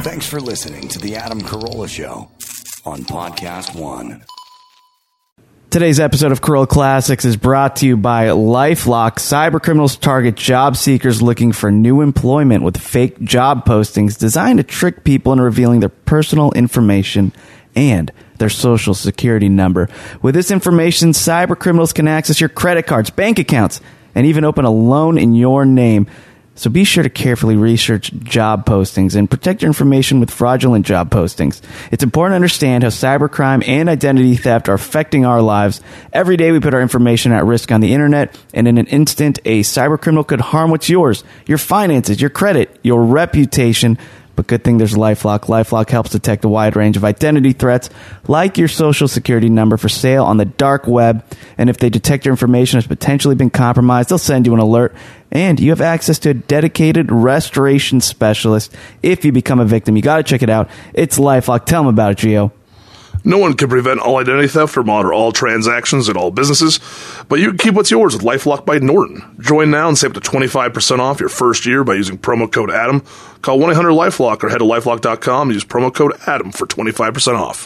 Thanks for listening to The Adam Carolla Show on Podcast One. Today's episode of Carolla Classics is brought to you by LifeLock. Cybercriminals target job seekers looking for new employment with fake job postings designed to trick people into revealing their personal information and their social security number. With this information, cybercriminals can access your credit cards, bank accounts, and even open a loan in your name. So be sure to carefully research job postings and protect your information with fraudulent job postings. It's important to understand how cybercrime and identity theft are affecting our lives. Every day we put our information at risk on the internet, and in an instant, a cybercriminal could harm what's yours, your finances, your credit, your reputation. But good thing there's LifeLock. LifeLock helps detect a wide range of identity threats, like your social security number, for sale on the dark web. And if they detect your information has potentially been compromised, they'll send you an alert. And you have access to a dedicated restoration specialist if you become a victim. You got to check it out. It's LifeLock. Tell them about it, Gio. No one can prevent all identity theft or monitor all transactions at all businesses, but you can keep what's yours with LifeLock by Norton. Join now and save up to 25% off your first year by using promo code ADAM. Call 1-800-LifeLock or head to LifeLock.com and use promo code ADAM for 25% off.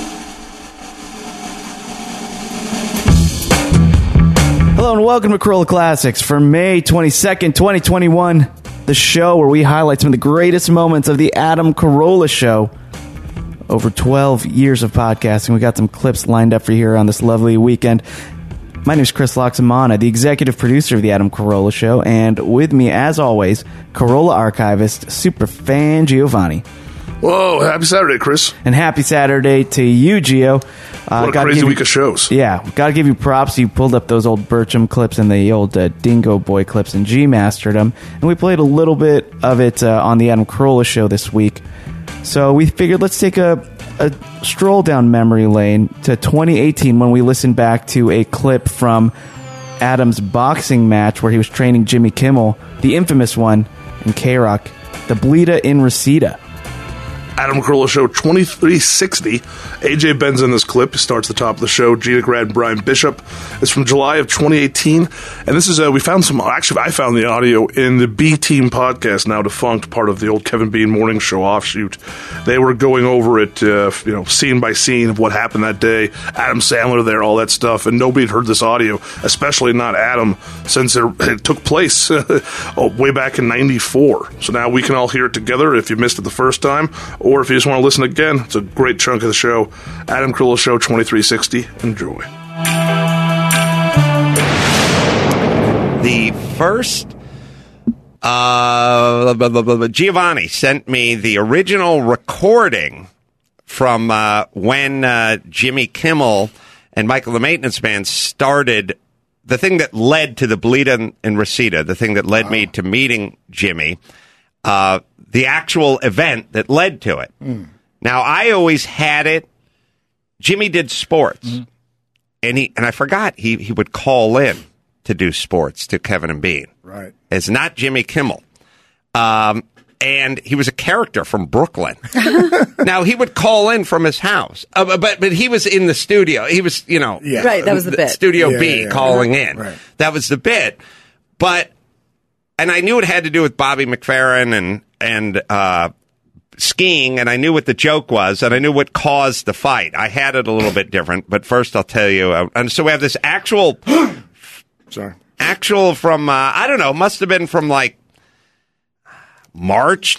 Hello and welcome to Carolla Classics for May 22nd, 2021, the show where we highlight some of the greatest moments of the Adam Carolla Show. Over 12 years of podcasting. We got some clips lined up for you here on this lovely weekend. My name is Chris Loxamana, the executive producer of the Adam Carolla Show, and with me, as always, Carolla archivist, superfan Giovanni. Whoa, happy Saturday, Chris. And happy Saturday to you, Gio. What a crazy week of shows. Yeah, got to give you props. You pulled up those old Bertram clips and the old Dingo Boy clips and G-mastered them. And we played a little bit of it on the Adam Carolla Show this week. So we figured let's take a stroll down memory lane to 2018 when we listened back to a clip from Adam's boxing match where he was training Jimmy Kimmel, the infamous one, in K-Rock, the Bleeda in Reseda. Adam Carolla Show 2360. AJ Ben's in this clip. He starts at the top of the show. Gina Grad and Brian Bishop. It's from July of 2018. And this is, we found some, actually, I found the audio in the B Team podcast, now defunct, part of the old Kevin Bean morning show offshoot. They were going over it, scene by scene of what happened that day. Adam Sandler there, all that stuff. And nobody had heard this audio, especially not Adam, since it took place way back in 94. So now we can all hear it together if you missed it the first time. Or if you just want to listen again, it's a great chunk of the show. Adam Carolla Show 2360. Enjoy. The first, Giovanni sent me the original recording from when Jimmy Kimmel and Michael the Maintenance Man started the thing that led to the Bleeda in Reseda, the thing that led me to meeting Jimmy. The actual event that led to it. Now, I always had it. Jimmy did sports, and I forgot he would call in to do sports to Kevin and Bean. Right, it's not Jimmy Kimmel, and he was a character from Brooklyn. Now he would call in from his house, but he was in the studio. He was, right. That was the bit. Studio B calling in. Right. That was the bit, and I knew it had to do with Bobby McFerrin and skiing, and I knew what the joke was, and I knew what caused the fight. I had it a little bit different, but first I'll tell you. And so we have this actual from, I don't know, must have been from like March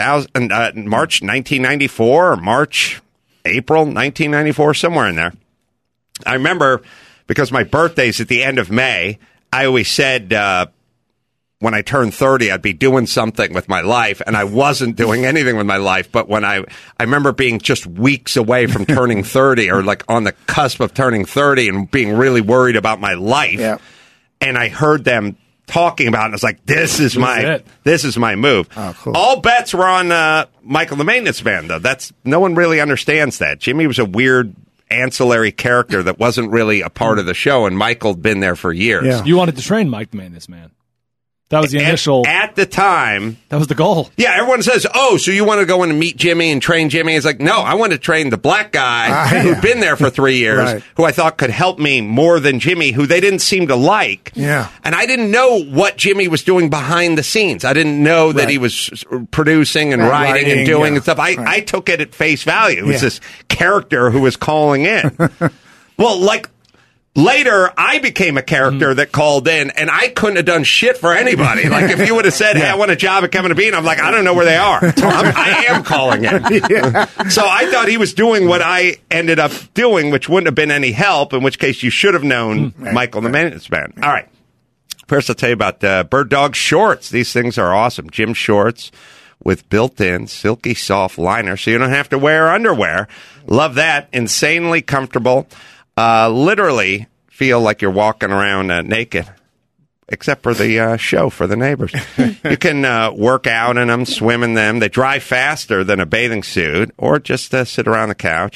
1994, or April 1994, somewhere in there. I remember, because my birthday's at the end of May, I always said, when I turned 30, I'd be doing something with my life, and I wasn't doing anything with my life. But when I remember being just weeks away from turning 30, or like on the cusp of turning 30, and being really worried about my life. Yeah. And I heard them talking about it, and I was like, this is my move. Oh, cool. All bets were on Michael the Maintenance Man, though. No one really understands that. Jimmy was a weird ancillary character that wasn't really a part of the show, and Michael had been there for years. Yeah. You wanted to train Mike the Maintenance Man. That was the initial. At the time. That was the goal. Yeah, everyone says, oh, so you want to go in and meet Jimmy and train Jimmy? It's like, no, I want to train the black guy who'd been there for 3 years, who I thought could help me more than Jimmy, who they didn't seem to like. Yeah. And I didn't know what Jimmy was doing behind the sines. I didn't know that he was producing and writing and doing and stuff. I took it at face value. It was this character who was calling in. Well, like, later, I became a character that called in, and I couldn't have done shit for anybody. Like, if you would have said, hey, I want a job at Kevin and Bean, I'm like, I don't know where they are. I am calling in. So I thought he was doing what I ended up doing, which wouldn't have been any help, in which case you should have known Michael the Maintenance Man. All right. First, I'll tell you about Bird Dog shorts. These things are awesome. Gym shorts with built-in silky soft liner, so you don't have to wear underwear. Love that. Insanely comfortable. Literally feel like you're walking around naked, except for the show for the neighbors. You can work out in them, swim in them. They dry faster than a bathing suit, or just sit around the couch.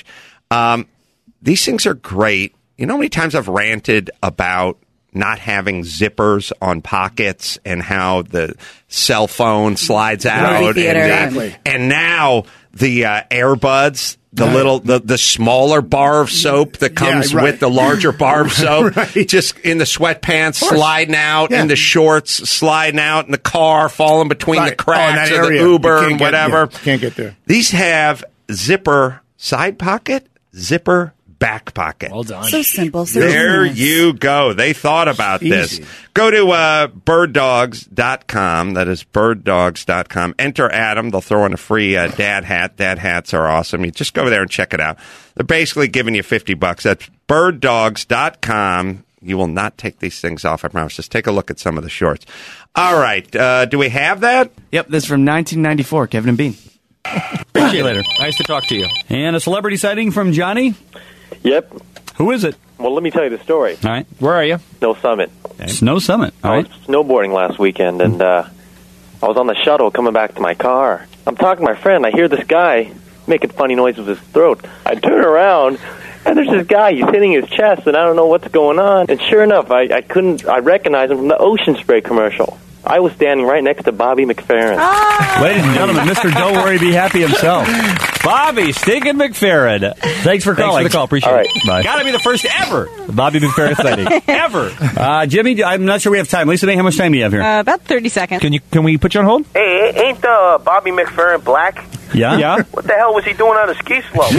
These things are great. You know how many times I've ranted about not having zippers on pockets and how the cell phone slides out, and now the earbuds. The smaller bar of soap that comes with the larger bar of soap, just in the sweatpants sliding out, in the shorts sliding out, in the car falling between the cracks of the Uber and whatever. Can't get there. These have zipper side pocket, zipper back pocket. Well done. So simple. So there nice. you go. They thought about this. Go to birddogs.com. That is birddogs.com. Enter Adam. They'll throw in a free dad hat. Dad hats are awesome. You just go over there and check it out. They're basically giving you $50. That's birddogs.com. You will not take these things off, I promise. Just take a look at some of the shorts. All right. Do we have that? Yep, this is from 1994, Kevin and Bean. See you later. Nice to talk to you. And a celebrity sighting from Johnny? Yep. Who is it? Well, let me tell you the story. All right. Where are you? Snow Summit. Snow Summit. All right. I was snowboarding last weekend, and I was on the shuttle coming back to my car. I'm talking to my friend. I hear this guy making funny noises with his throat. I turn around, and there's this guy. He's hitting his chest, and I don't know what's going on. And sure enough, I recognized him from the Ocean Spray commercial. I was standing right next to Bobby McFerrin. Ladies and gentlemen, Mr. Don't Worry, Be Happy himself. Bobby Stinkin' McFerrin. Thanks for calling. Thanks for the call. Appreciate it. Bye. Gotta be the first ever Bobby McFerrin sighting. Ever. Jimmy, I'm not sure we have time. Lisa May, how much time do you have here? About 30 seconds. Can we put you on hold? Hey, ain't Bobby McFerrin black? Yeah? What the hell was he doing on a ski slope?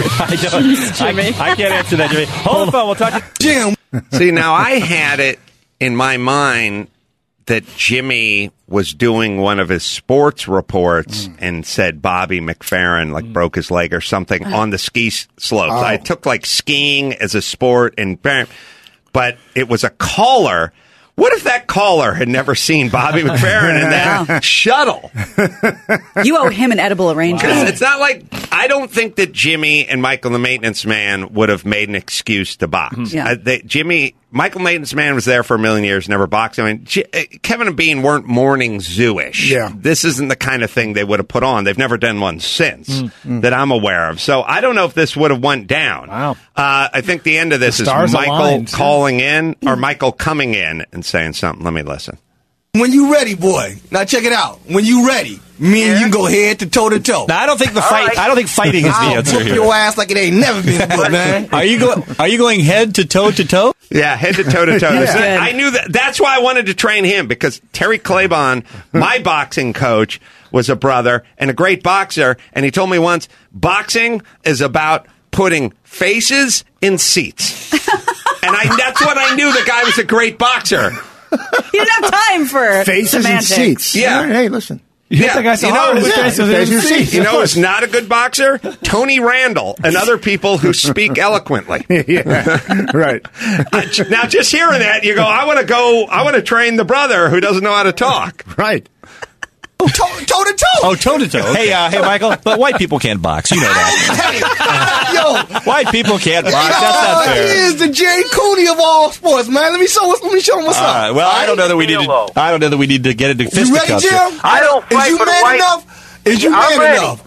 I can't answer that, Jimmy. Hold the phone. We'll talk to Jim. See, now I had it in my mind that Jimmy was doing one of his sports reports and said Bobby McFerrin broke his leg or something on the ski slopes. I took skiing as a sport, but it was a caller. What if that caller had never seen Bobby McFerrin in that shuttle? You owe him an edible arrangement. It's not like, I don't think that Jimmy and Michael the Maintenance Man would have made an excuse to box. Yeah. Michael Maintenance Man was there for a million years, never boxed. I mean, Kevin and Bean weren't morning zoo-ish. Yeah. This isn't the kind of thing they would have put on. They've never done one since that I'm aware of. So I don't know if this would have went down. Wow. I think the end of this is Michael calling in or Michael coming in and saying something. Let me listen. When you ready, boy. Now check it out. When you ready, me and you go head to toe to toe. Now, I don't think I don't think fighting is the answer I'll whoop here. your ass like it ain't never been good, man. Are you going head to toe to toe? Yeah, head to toe to toe. Yeah. I knew that. That's why I wanted to train him, because Terry Claybon, my boxing coach, was a brother and a great boxer, and he told me once, boxing is about putting faces in seats. And that's what I knew. The guy was a great boxer. You didn't have time for Faces semantics. and seats. Yeah. Hey, listen. That guy so hard. You know who's not a good boxer? Tony Randall and other people who speak eloquently. Yeah, right. Now, just hearing that, you go, I want to train the brother who doesn't know how to talk. Right. Toe to toe. Oh, toe to toe. Hey, Michael, but white people can't box. You know that. Yo, White people can't box. That's not fair. He is the Jay Cooney of all sports, man. Let me show him what's up. Well, I don't know that we need to get into You ready, fisticuffs. Jim? I don't fight Is you for the man white. enough? Is you I'm man ready. enough?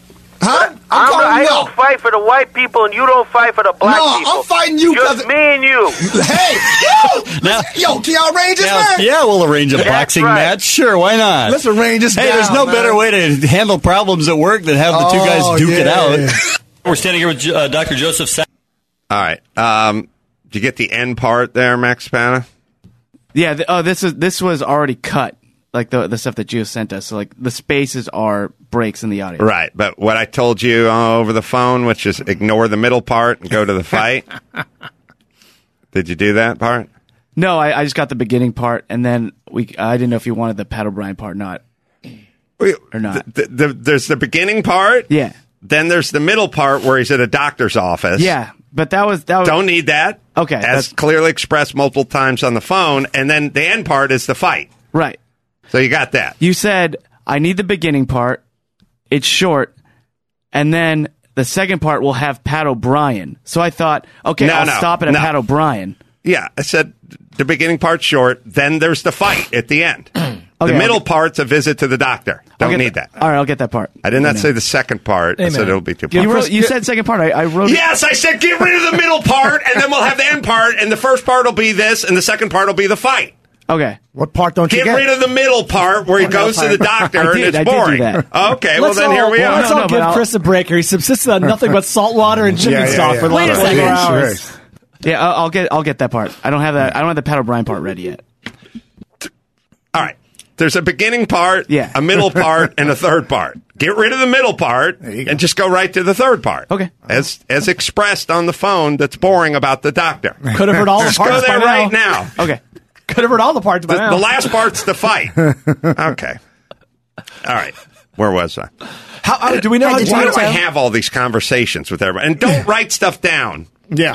Huh? I don't fight for the white people, and you don't fight for the black people. No, I'm fighting you. Just me and you. Hey, yo, can y'all arrange this, man? Yeah, we'll arrange a boxing match. Sure, why not? Let's arrange this. Hey, there's no better way to handle problems at work than have the two guys duke it out. We're standing here with Dr. Joseph Sack. All right. Did you get the end part there, Max Spana? Yeah. This was already cut. Like the stuff that Gio sent us. So like the spaces are breaks in the audio. Right. But what I told you over the phone, which is ignore the middle part and go to the fight. Did you do that part? No, I just got the beginning part, and then I didn't know if you wanted the Pat O'Brien part or not. There's the beginning part. Yeah. Then there's the middle part where he's at a doctor's office. Yeah, but that was don't need that. Okay, as clearly expressed multiple times on the phone, and then the end part is the fight. Right. So you got that. You said I need the beginning part. It's short, and then the second part will have Pat O'Brien. So I thought, okay, I'll stop it at Pat O'Brien. Yeah, I said the beginning part's short, then there's the fight at the end. The middle part's a visit to the doctor. Don't need that. All right, I'll get that part. I did not say the second part. I said it'll be too parts. You said second part. I wrote it. Yes, I said get rid of the middle part, and then we'll have the end part, and the first part will be this, and the second part will be the fight. Okay. What part don't you get? Get rid of the middle part where he goes to the doctor and it's boring. Okay, well then here we are. Let's all give Chris a break here. He subsisted on nothing but salt water and chicken stock for the last 24 hours. Yeah, I'll get that part. I don't have that. I don't have the Pat O'Brien part ready yet. All right. There's a beginning part, a middle part, and a third part. Get rid of the middle part and just go right to the third part. Okay. As expressed on the phone that's boring about the doctor. Could have heard all the just parts go there by right now. now. Okay. Could have heard all the parts by now. The last part's the fight. Okay. All right. Where was I? How do we know? Why do I have all these conversations with everybody? And don't write stuff down. Yeah.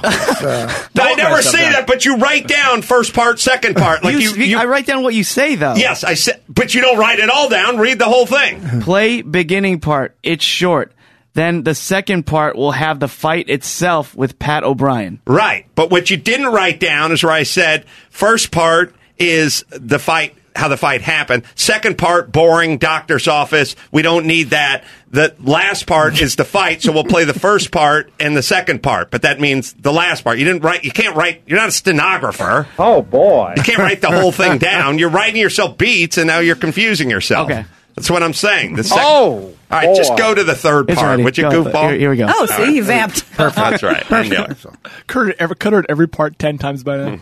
I never say that, but you write down first part, second part. Like I write down what you say, though. Yes, I said, but you don't write it all down. Read the whole thing. Play beginning part. It's short. Then the second part will have the fight itself with Pat O'Brien. Right. But what you didn't write down is where I said first part is the fight, how the fight happened. Second part, boring, doctor's office. We don't need that. The last part is the fight, so we'll play the first part and the second part. But that means the last part. You can't write, you're not a stenographer. Oh, boy. You can't write the whole thing down. You're writing yourself beats, and now you're confusing yourself. Okay. That's what I'm saying. All right, just go to the third part. Would you, goofball? Here we go. Oh, see, you vamped. Perfect. That's right. I knew it. Could have heard every part 10 times by now.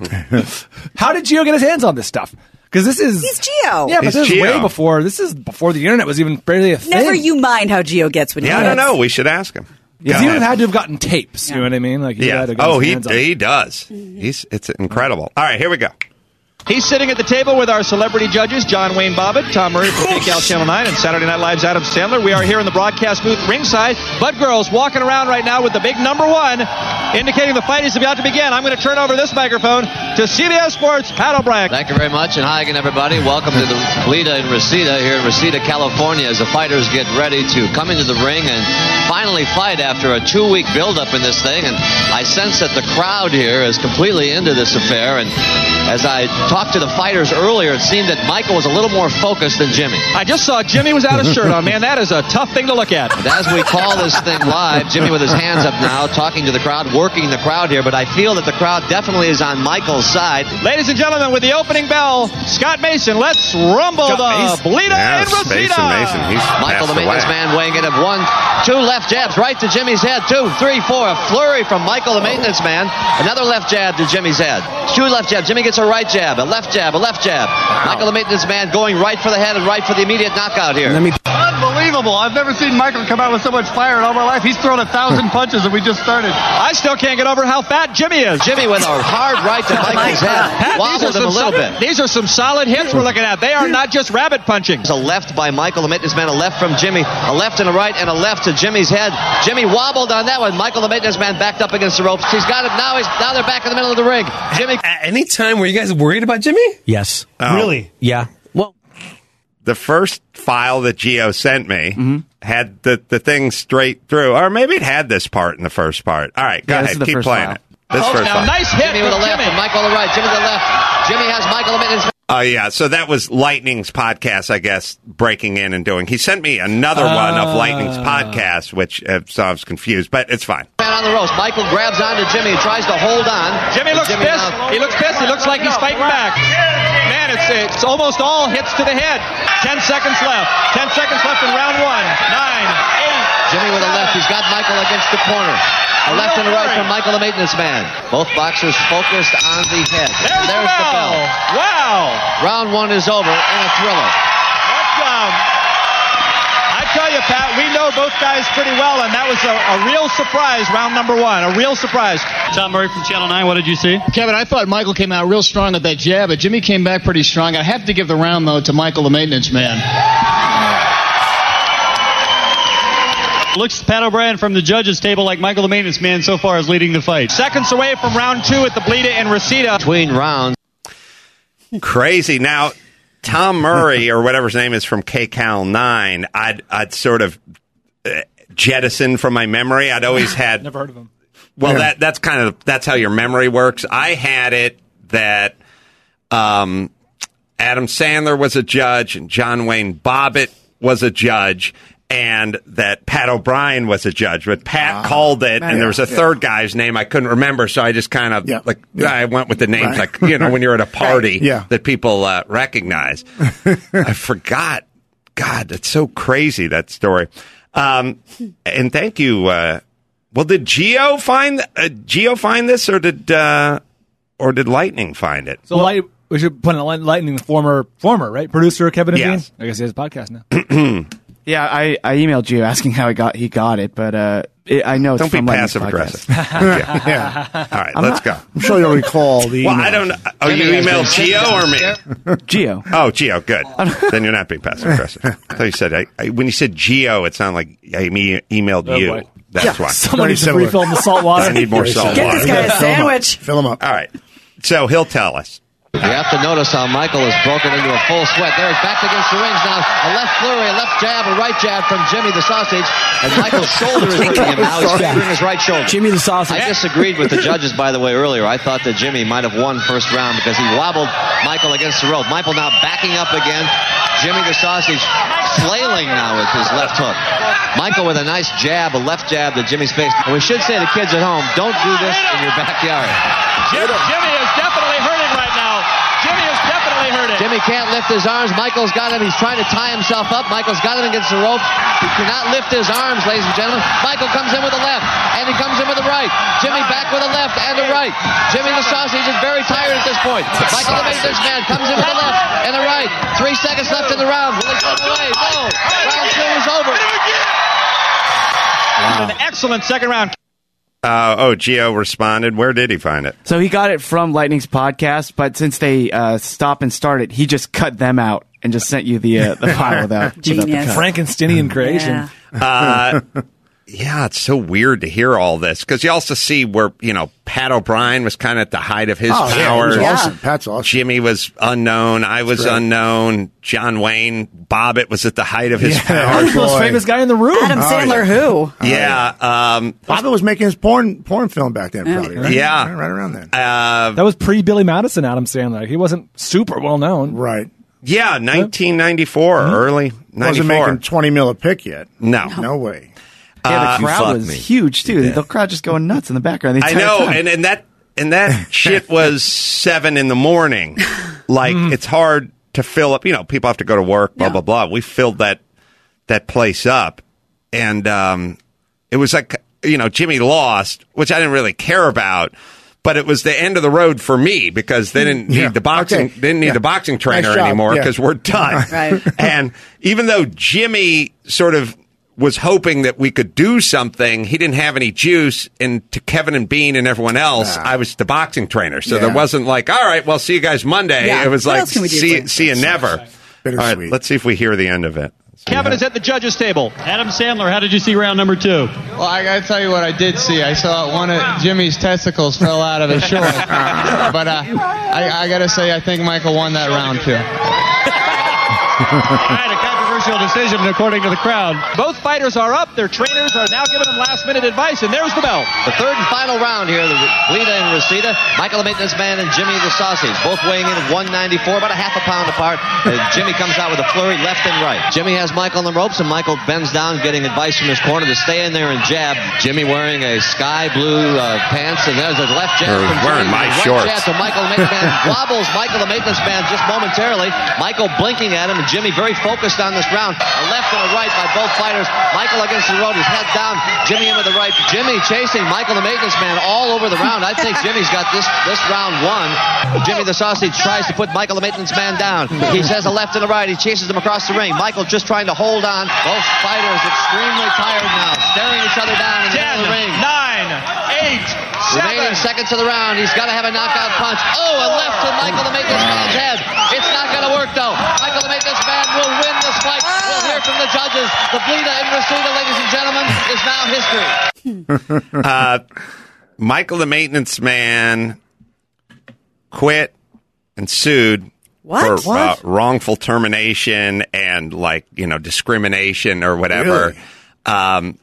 How did Gio get his hands on this stuff? Because this is... He's Gio. Yeah, but this is way before... This is before the internet was even barely a thing. Never you mind how Gio gets when he I don't know. We should ask him. Because he would have had to have gotten tapes. You know what I mean? Like, he had to get his hands on it. He does. It's incredible. All right, here we go. He's sitting at the table with our celebrity judges, John Wayne Bobbitt, Tom Murray from KCAL Channel 9, and Saturday Night Live's Adam Sandler. We are here in the broadcast booth ringside. Bud Girls walking around right now with the big number one, indicating the fight is about to begin. I'm going to turn over this microphone to CBS Sports' Pat O'Brien. Thank you very much, and hi again, everybody. Welcome to the Lita in Reseda here in Reseda, California, as the fighters get ready to come into the ring and finally fight after a 2-week buildup in this thing. And I sense that the crowd here is completely into this affair. And as I talked to the fighters earlier, it seemed that Michael was a little more focused than Jimmy. I just saw Jimmy was out of shirt on. Man, that is a tough thing to look at. And as we call this thing live, Jimmy with his hands up now, talking to the crowd, working the crowd here, but I feel that the crowd definitely is on Michael's side. Ladies and gentlemen, with the opening bell, Scott Mason, let's rumble the Lita in Reseda. Michael, the maintenance man, weighing in at 1, 2 left jabs right to Jimmy's head. 2, 3, 4. A flurry from Michael, the maintenance man. Another left jab to Jimmy's head. 2 left jabs. Jimmy gets a right jab, a left jab, a left jab. Michael, the maintenance man, going right for the head and right for the immediate knockout here. Unbelievable. I've never seen Michael come out with so much fire in all my life. He's thrown 1,000 punches and we just started. I still can't get over how fat Jimmy is. Jimmy with a hard right to Michael's head. Pat, wobbled him a little bit. These are some solid hits we're looking at. They are not just rabbit punching. A left by Michael, the maintenance man, a left from Jimmy, a left and a right, and a left to Jimmy's head. Jimmy wobbled on that one. Michael, the maintenance man, backed up against the ropes. He's got it. Now they're back in the middle of the ring. Jimmy. Any time were you guys worried about Jimmy? Yes. Really? Yeah. Well, the first file that Gio sent me had the thing straight through, or maybe it had this part in the first part. All right, go ahead, keep playing it. This first now, file. nice hit Jimmy with the left, and Michael on the right. Jimmy to the left. Jimmy has Michael Maintenance. Oh, yeah. So that was Lightning's podcast, I guess, breaking in and doing. He sent me another one of Lightning's podcast, which so I was confused, but it's fine. Man on the ropes. Michael grabs onto Jimmy and tries to hold on. Jimmy looks pissed. He looks pissed. He looks like he's fighting back. Man, it's almost all hits to the head. 10 seconds left. 10 seconds left in round 1. 9, 8. Jimmy with a left. He's got Michael against the corner. A left and a right from Michael, the maintenance man. Both boxers focused on the head. There's the bell. Wow. Round 1 is over in a thriller. I tell you, Pat, we know both guys pretty well, and that was a real surprise, round number 1. A real surprise. Tom Murray from Channel 9, what did you see? Kevin, I thought Michael came out real strong with that jab, but Jimmy came back pretty strong. I have to give the round, though, to Michael, the maintenance man. Looks Pat O'Brien from the judges table like Michael the maintenance man so far is leading the fight. Seconds away from round 2 at the Bleeda and Reseda. Between rounds. Crazy. Now, Tom Murray, or whatever his name is, from KCAL 9, I'd sort of jettisoned from my memory. I'd always had... Never heard of him. Well, that's how your memory works. I had it that Adam Sandler was a judge and John Wayne Bobbitt was a judge, and that Pat O'Brien was a judge. But Pat called it, and there was a third guy's name I couldn't remember, so I just kind of I went with the names, like, you know, when you're at a party that people recognize. I forgot. God, that's so crazy, that story. And thank you. Well, did Gio find this, or did Lightning find it? So we should put in Lightning, former right, producer Kevin and Bean. I guess he has a podcast now. Yeah, I emailed Gio asking how he got it, but I know it's don't from be Lightning's passive podcast. aggressive. Yeah. All right, let's go. I'm sure you'll recall the. Well, I don't know. Oh, you emailed Gio or me? Gio. Oh, Gio. Good. Then you're not being passive aggressive. I thought you said when you said Gio, it sounded like I emailed you. Boy. That's why. Someone needs to refill the salt water. I need more salt Get water. this guy a sandwich. Fill him up. All right. So he'll tell us. You have to notice how Michael is broken into a full sweat. There he's back against the rings now. A left flurry, a left jab, a right jab from Jimmy the Sausage. And Michael's shoulder is hurting him now. He's favoring his right shoulder. Jimmy the Sausage. I disagreed with the judges, by the way, earlier. I thought that Jimmy might have won first round because he wobbled Michael against the rope. Michael now backing up again. Jimmy the Sausage flailing now with his left hook. Michael with a nice jab, a left jab to Jimmy's face. And we should say to kids at home, don't do this in your backyard. Jimmy is definitely hurting right now. Jimmy is definitely hurting. Jimmy can't lift his arms. Michael's got him. He's trying to tie himself up. Michael's got him against the rope. He cannot lift his arms, ladies and gentlemen. Michael comes in with a left, and he comes in with a right. Jimmy back with a left and a right. Jimmy the Sausage is very tired at this point. Michael the maintenance man comes in with a left and a right. 3 seconds left in the round. Will he come away? No. Round 2 is over. An excellent second round. Gio responded. Where did he find it? So he got it from Lightning's podcast, but since they stop and start it, he just cut them out and just sent you the file without the cut. Frankensteinian creation. Yeah, it's so weird to hear all this because you also see where, Pat O'Brien was kind of at the height of his powers. Yeah, awesome. Pat's awesome. Jimmy was unknown. I was unknown. John Wayne Bobbitt was at at the height of his powers. Who's the most famous guy in the room? Adam Sandler, who? Yeah. Bobbitt was making his porn film back then, probably. Right? Yeah. Right around then. That was pre-Billy Madison, Adam Sandler. He wasn't super well known. Right. Yeah, 1994, early 94. Wasn't making 20 mil a pick yet. No way. Yeah, the crowd was huge too. The crowd just going nuts in the background. The I entire know, time. and that shit was 7 in the morning. Like it's hard to fill up. People have to go to work. Blah blah blah. We filled that place up, and it was like Jimmy lost, which I didn't really care about. But it was the end of the road for me because they didn't need the boxing. They didn't need the boxing trainer anymore because we're done. Right. And even though Jimmy sort of was hoping that we could do something, he didn't have any juice. And to Kevin and Bean and everyone else, I was the boxing trainer. So there wasn't like, all right, well, see you guys Monday. Yeah. It was What like, else can we do see you never. All right, let's see if we hear the end of it. Kevin is at the judges' table. Adam Sandler, how did you see round number 2? Well, I got to tell you what I did see. I saw one of Jimmy's testicles fell out of his short. But I got to say, I think Michael won that round, too. All right, a controversial controversial decision, according to the crowd. Both fighters are up. Their trainers are now giving them last-minute advice, and there's the bell. The third and final round here, the Lita and Reseda. Michael the Maintenance Man and Jimmy the Sausage, both weighing in at 194, about a half a pound apart. Jimmy comes out with a flurry left and right. Jimmy has Michael on the ropes, and Michael bends down, getting advice from his corner to stay in there and jab. Jimmy wearing a sky blue pants, and there's a left jab from wearing Jimmy. my Right shorts. jab to Michael the Maintenance Man. Wobbles Michael the Maintenance Man just momentarily. Michael blinking at him, and Jimmy very focused on this round. A left and a right by both fighters. Michael against the road, his head down. Jimmy in with the right. Jimmy chasing Michael the Maintenance Man all over the round. I think Jimmy's got this round won. Jimmy the Sausage tries to put Michael the Maintenance Man down. He says a left and a right. He chases him across the ring. Michael just trying to hold on. Both fighters extremely tired now, staring each other down in the middle of the ring. 9, 8, 7. Remaining seconds of the round. He's got to have a knockout punch. Oh, a left to Michael the Maintenance Man's head. It's not going to work, though. Michael the Maintenance Man will win this fight. We'll hear from the judges. The Blida and Reseda, ladies and gentlemen, is now history. Michael the Maintenance Man quit and sued What? for wrongful termination and discrimination or whatever. Really?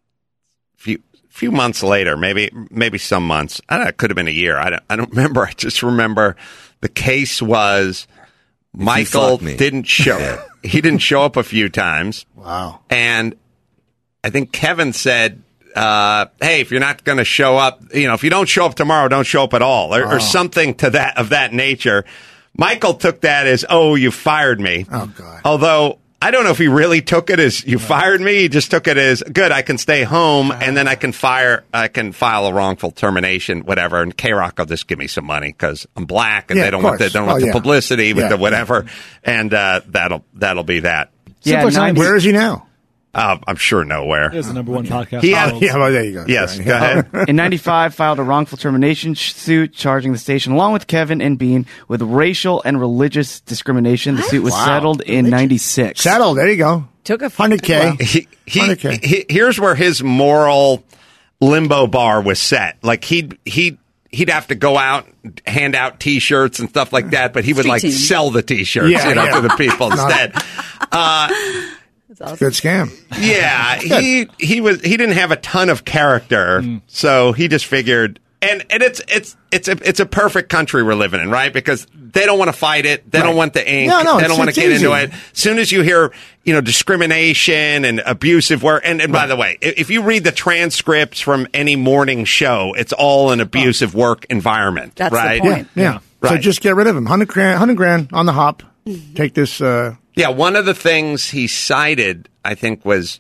Few months later, maybe some months. I don't know, it could have been a year. I don't remember. I just remember the case was Michael didn't show. He didn't show up a few times. Wow. And I think Kevin said, hey, if you're not going to show up, if you don't show up tomorrow, don't show up at all, or something of that nature. Michael took that as, oh, you fired me. Oh, God. Although I don't know if he really took it as you fired me. He just took it as, good, I can stay home and then I can file a wrongful termination, whatever. And K-Rock will just give me some money because I'm black and they don't want the publicity with the whatever. And that'll be that. Yeah, where is he now? I'm sure nowhere. He's the number one podcast. Well, there you go. Yes, go ahead. In 95, filed a wrongful termination suit charging the station, along with Kevin and Bean, with racial and religious discrimination. The suit was settled in 96. Settled. There you go. Took a 100K. 100K. Here's where his moral limbo bar was set. Like he'd have to go out, hand out T-shirts and stuff like that, but he would sell the T-shirts to the people instead. Awesome. Good scam. Yeah, he didn't have a ton of character, so he just figured. And it's a perfect country we're living in, right? Because they don't want to fight it, they don't want the ink, they don't want to get into it. As soon as you hear discrimination and abusive work, and by the way, if you read the transcripts from any morning show, it's all an abusive work environment. That's right? the point. Yeah. Right. So just get rid of him. 100 grand on the hop. Take this. Yeah, one of the things he cited, I think, was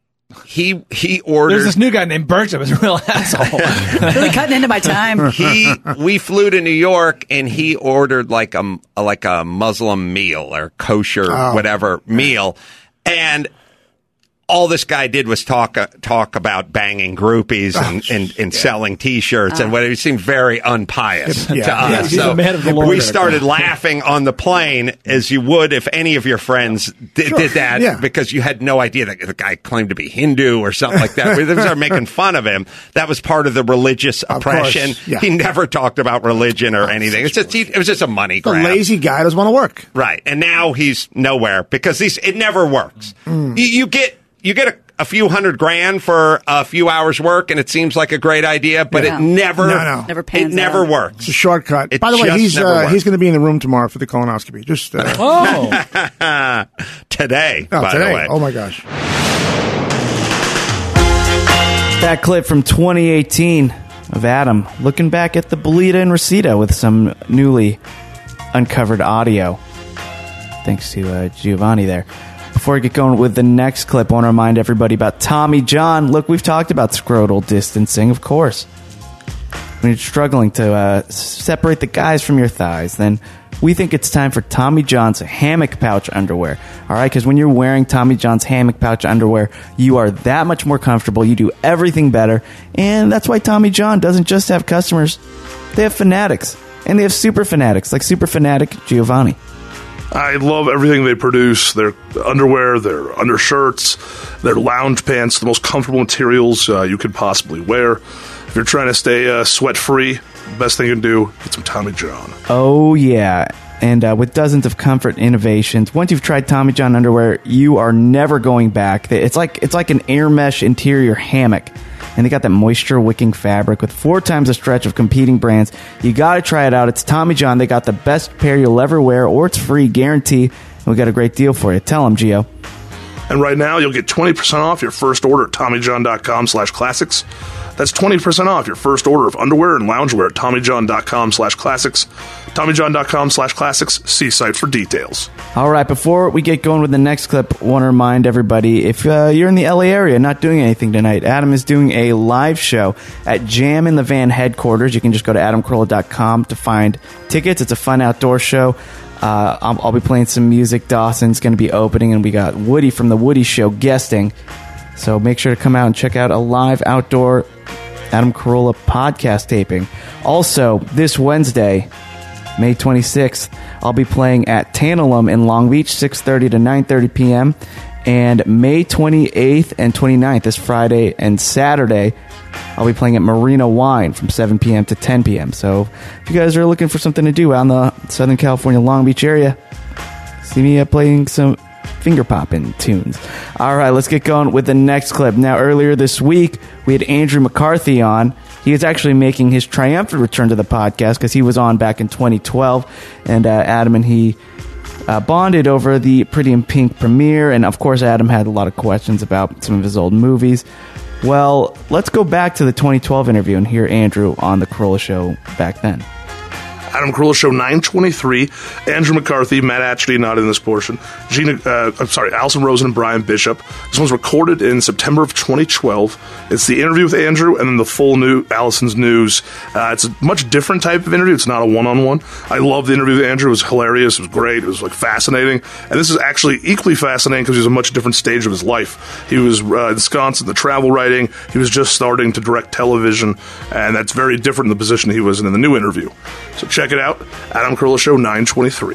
he ordered. There's this new guy named Bertram, who's a real asshole. Really cutting into my time. We flew to New York, and he ordered like a Muslim meal or kosher whatever meal, and all this guy did was talk about banging groupies and selling T-shirts and whatever. He seemed very unpious to us. He's a man of the Lord. We started laughing on the plane, as you would if any of your friends did that, because you had no idea that the guy claimed to be Hindu or something like that. We started making fun of him. That was part of the religious oppression. He never talked about religion or anything. It was just a money grab. The lazy guy doesn't want to work. Right. And now he's nowhere because it never works. You get a few $100,000 for a few hours work, and it seems like a great idea, but it never pans never out. works. It's a shortcut. It By the way, just he's never works. going to be in the room tomorrow for the colonoscopy. Just today. By the way. Oh my gosh. That clip from 2018 of Adam looking back at the Blida and Reseda with some newly uncovered audio. Thanks to Giovanni there. Before I get going with the next clip, I want to remind everybody about Tommy John. Look, we've talked about scrotal distancing, of course. When you're struggling to separate the guys from your thighs, then we think it's time for Tommy John's hammock pouch underwear. All right, because when you're wearing Tommy John's hammock pouch underwear, you are that much more comfortable. You do everything better. And that's why Tommy John doesn't just have customers. They have fanatics. And they have super fanatics, like super fanatic Giovanni. I love everything they produce. Their underwear, their undershirts, their lounge pants, the most comfortable materials you could possibly wear. If you're trying to stay sweat-free, the best thing you can do, get some Tommy John. Oh, yeah. And with dozens of comfort innovations, once you've tried Tommy John underwear, you are never going back. It's like an air mesh interior hammock. And they got that moisture wicking fabric with 4 times the stretch of competing brands. You got to try it out. It's Tommy John. They got the best pair you'll ever wear, or it's free guarantee. And we got a great deal for you. Tell them, Gio. And right now, you'll get 20% off your first order at TommyJohn.com/classics. That's 20% off your first order of underwear and loungewear at TommyJohn.com/classics. TommyJohn.com/classics. See site for details. All right, before we get going with the next clip, I want to remind everybody, if you're in the LA area not doing anything tonight, Adam is doing a live show at Jam in the Van headquarters. You can just go to adamcarolla.com to find tickets. It's a fun outdoor show. I'll be playing some music. Dawson's going to be opening, and we got Woody from The Woody Show guesting. So make sure to come out and check out a live outdoor Adam Carolla podcast taping. Also, this Wednesday, May 26th, I'll be playing at Tantalum in Long Beach, 6:30 to 9:30 p.m. And May 28th and 29th, this Friday and Saturday, I'll be playing at Marina Wine from 7 p.m. to 10 p.m. So if you guys are looking for something to do out in the Southern California Long Beach area, see me playing some finger popping tunes. All right, let's get going with the next clip. Now, earlier this week, we had Andrew McCarthy on. He is actually making his triumphant return to the podcast because he was on back in 2012, and Adam and he bonded over the Pretty in Pink premiere, and of course Adam had a lot of questions about some of his old movies. Well, let's go back to the 2012 interview and hear Andrew on the Carolla Show back then. Adam Carolla Show 923. Andrew McCarthy, Matt Atchity, not in this portion. Allison Rosen and Brian Bishop. This one's recorded in September of 2012. It's the interview with Andrew and then the full new Allison's news. It's a much different type of interview. It's not a one-on-one. I love the interview with Andrew. It was hilarious. It was great. It was fascinating. And this is actually equally fascinating because he was a much different stage of his life. He was in Wisconsin, the travel writing. He was just starting to direct television, and that's very different than the position he was in the new interview. So check it out. Adam Carolla Show 923.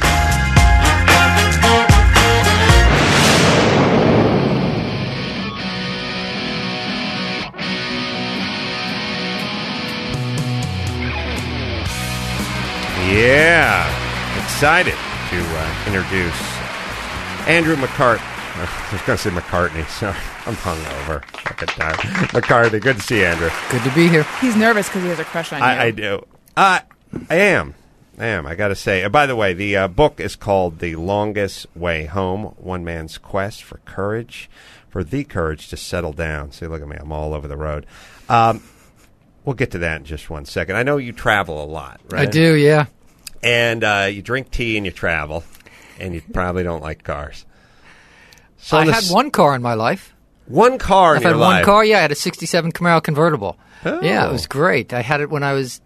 Yeah, excited to introduce Andrew McCartney. I was going to say McCartney. Sorry, I'm hungover. McCartney, good to see you, Andrew. Good to be here. He's nervous because he has a crush on you. I do. I am. I got to say. By the way, the book is called The Longest Way Home, One Man's Quest for the courage to settle down. See, look at me. I'm all over the road. We'll get to that in just 1 second. I know you travel a lot, right? I do, yeah. And you drink tea and you travel, and you probably don't like cars. So I had one car in my life. One car in your life? I've had one car, yeah. I had a 67 Camaro convertible. Oh. Yeah, it was great. I had it when I was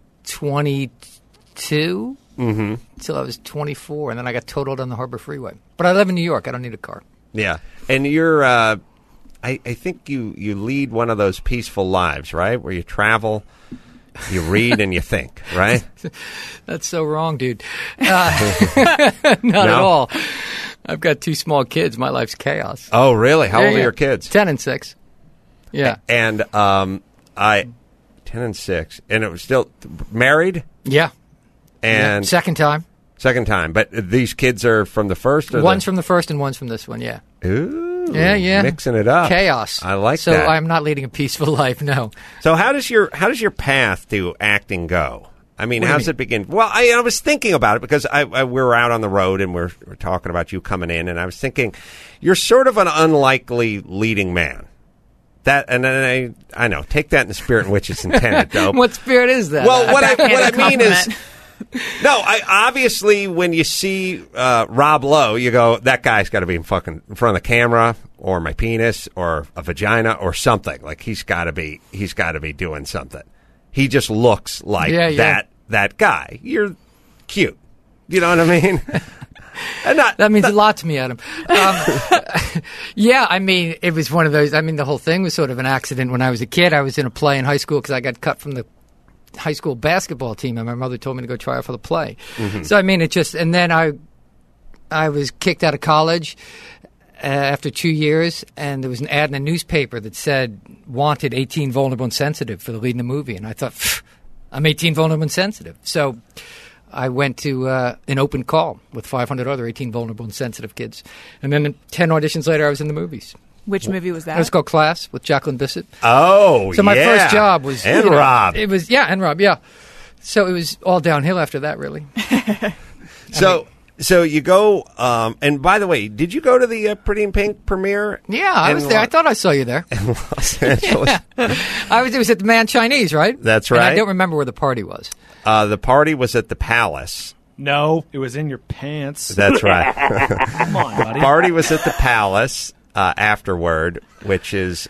22 until I was 24, and then I got totaled on the Harbor Freeway. But I live in New York. I don't need a car. Yeah. And you're, I think you lead one of those peaceful lives, right? Where you travel, you read, and you think, right? That's so wrong, dude. Not at all. I've got 2 small kids. My life's chaos. Oh, really? How old are your kids? 10 and 6. Yeah. And 10 and 6. And it was still married? Yeah. And second time. Second time. But these kids are from the first? Or one's from the first and one's from this one, yeah. Ooh. Yeah. Mixing it up. Chaos. I like that. So I'm not leading a peaceful life, no. So how does your path to acting go? I mean, how does it begin? Well, I was thinking about it because we were out on the road and we're talking about you coming in, and I was thinking, you're sort of an unlikely leading man. That, and then I know, take that in the spirit in which it's intended, though. What spirit is that? Well, what I mean is, obviously when you see Rob Lowe, you go, that guy's got to be in front of the camera, or my penis, or a vagina, or something. Like he's got to be doing something. He just looks like that guy. You're cute. You know what I mean? That means a lot to me, Adam. Yeah, I mean, it was one of those. I mean, the whole thing was sort of an accident when I was a kid. I was in a play in high school because I got cut from the high school basketball team, and my mother told me to go try out for the play. Mm-hmm. So, I mean, and then I was kicked out of college after 2 years, and there was an ad in a newspaper that said, wanted 18, vulnerable, and sensitive for the lead in the movie. And I thought, I'm 18, vulnerable, and sensitive. So I went to an open call with 500 other 18 vulnerable and sensitive kids. And then 10 auditions later, I was in the movies. Which movie was that? It was called Class with Jacqueline Bisset. Oh, so my first job was... And Rob. It was, and Rob, yeah. So it was all downhill after that, really. So you go, and by the way, did you go to the Pretty in Pink premiere? Yeah, I was there. I thought I saw you there. In Los Angeles. Yeah. It was at the Man Chinese, right? That's right. And I don't remember where the party was. The party was at the Palace. No, it was in your pants. That's right. Come on, buddy. The party was at the Palace afterward, which is...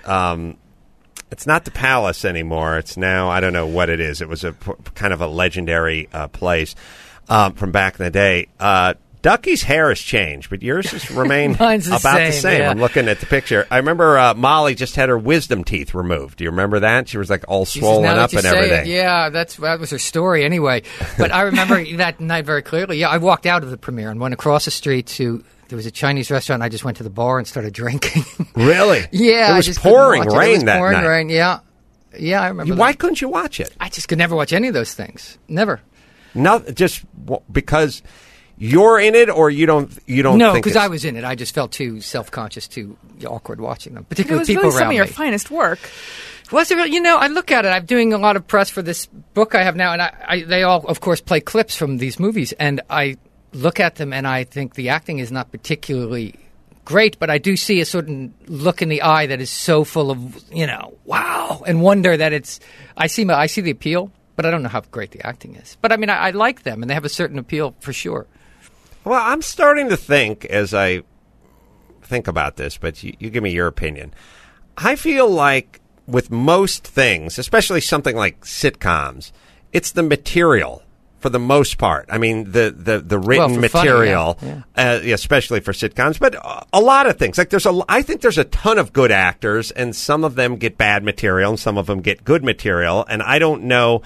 it's not the Palace anymore. It's now, I don't know what it is. It was a kind of a legendary place from back in the day. Ducky's hair has changed, but yours has remained Mine's about the same. Yeah. I'm looking at the picture. I remember Molly just had her wisdom teeth removed. Do you remember that? She was like all swollen up and everything. Yeah, that was her story anyway. But I remember that night very clearly. Yeah, I walked out of the premiere and went across the street to... There was a Chinese restaurant. And I just went to the bar and started drinking. Really? Yeah. It was pouring rain it was that pouring night. Rain, yeah. Yeah, I remember Why couldn't you watch it? I just could never watch any of those things. Never. No, just because you're in it, or you don't. No, think because it's... I was in it. I just felt too self-conscious, too awkward watching them, It particularly was people really around some of your me. finest work. Was it really? I look at it. I'm doing a lot of press for this book I have now, and they all, of course, play clips from these movies, and I look at them, and I think the acting is not particularly great, but I do see a certain look in the eye that is so full of, wow, and wonder that it's. I see the appeal, but I don't know how great the acting is. But I mean, I like them, and they have a certain appeal for sure. Well, I'm starting to think as I think about this, but you give me your opinion. I feel like with most things, especially something like sitcoms, it's the material for the most part. I mean, the written material, funny, yeah. Especially for sitcoms, but a lot of things. Like I think there's a ton of good actors, and some of them get bad material, and some of them get good material, and I don't know.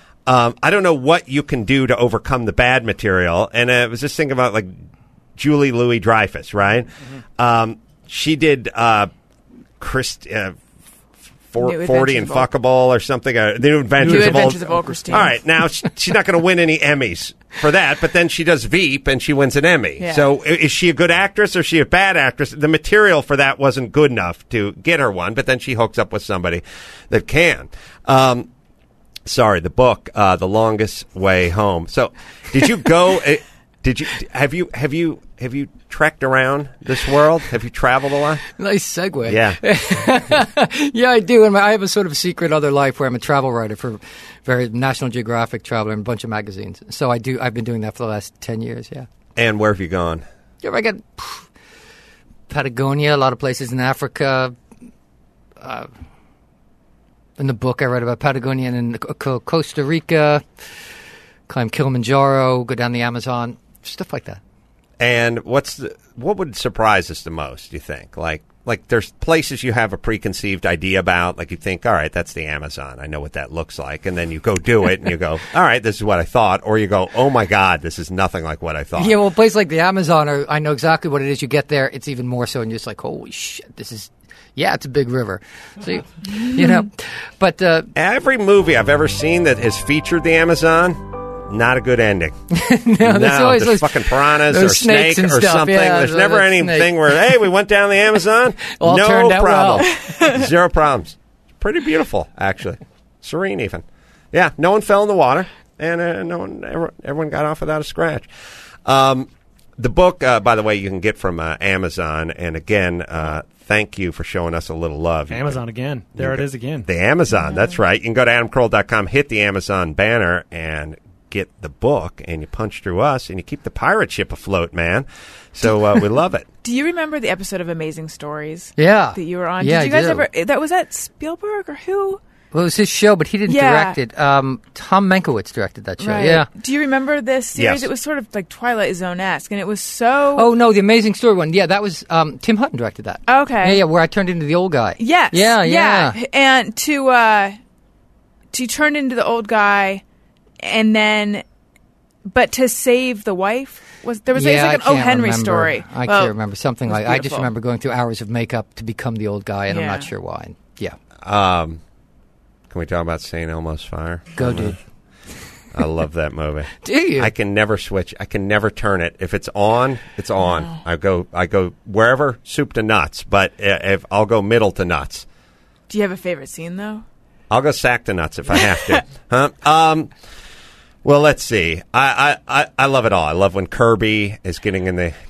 I don't know what you can do to overcome the bad material. And I was just thinking about like Julie Louis-Dreyfus, right? Mm-hmm. She did 40 and Fuckable or something. The New Adventures of Old Christine. All right, now she's not going to win any Emmys for that, but then she does Veep and she wins an Emmy. Yeah. So is she a good actress or is she a bad actress? The material for that wasn't good enough to get her one, but then she hooks up with somebody that can. Sorry, the book, The Longest Way Home. So, did you go? Have you trekked around this world? Have you traveled a lot? Nice segue. Yeah, yeah, I do. And I have a sort of secret other life where I'm a travel writer for National Geographic Traveler and a bunch of magazines. So I do. I've been doing that for the last 10 years. Yeah. And where have you gone? Yeah, I got Patagonia, a lot of places in Africa. In the book, I read about Patagonia and Costa Rica, climb Kilimanjaro, go down the Amazon, stuff like that. And what would surprise us the most, do you think? Like there's places you have a preconceived idea about, like you think, all right, that's the Amazon. I know what that looks like. And then you go do it and you go, all right, this is what I thought. Or you go, oh, my God, this is nothing like what I thought. Yeah, well, a place like the Amazon, I know exactly what it is. You get there, it's even more so, and you're just like, holy shit, this is... Yeah, it's a big river. So, but... every movie I've ever seen that has featured the Amazon, not a good ending. There's always there's fucking piranhas or snake or something. Yeah, there's never anything where, hey, we went down the Amazon. All no turned out problem. well. Zero problems. Pretty beautiful, actually. Serene, even. Yeah, no one fell in the water, and everyone got off without a scratch. The book, by the way, you can get from Amazon. And again, thank you for showing us a little love. Amazon again. There it is again. The Amazon, that's right. You can go to AdamCarolla.com, hit the Amazon banner, and get the book. And you punch through us, and you keep the pirate ship afloat, man. So we love it. Do you remember the episode of Amazing Stories? Yeah. That you were on? Yeah, Did you guys I do. ever... Was that Spielberg or who? Well, it was his show, but he didn't direct it. Tom Mankiewicz directed that show, Right. yeah. Do you remember this series? Yes. It was sort of like Twilight Zone-esque, and it was so... Oh, no, the Amazing Story one. Yeah, that was... Tim Hutton directed that. Okay. Yeah, where I turned into the old guy. Yes. Yeah. And to turn into the old guy, and then... But to save the wife? There was like an O. Henry story. I can't remember. Something like... I just beautiful. remember going through hours of makeup to become the old guy, and I'm Yeah. not sure why. Yeah. Can we talk about St. Elmo's Fire? Go, dude. I love that movie. Do you? I can never switch. I can never turn it. If it's on, it's on. Oh. I go wherever, soup to nuts. But if I'll go middle to nuts. Do you have a favorite scene though? I'll go sack to nuts if I have to. Huh? Well, let's see. I love it all. I love when Kirby is getting in the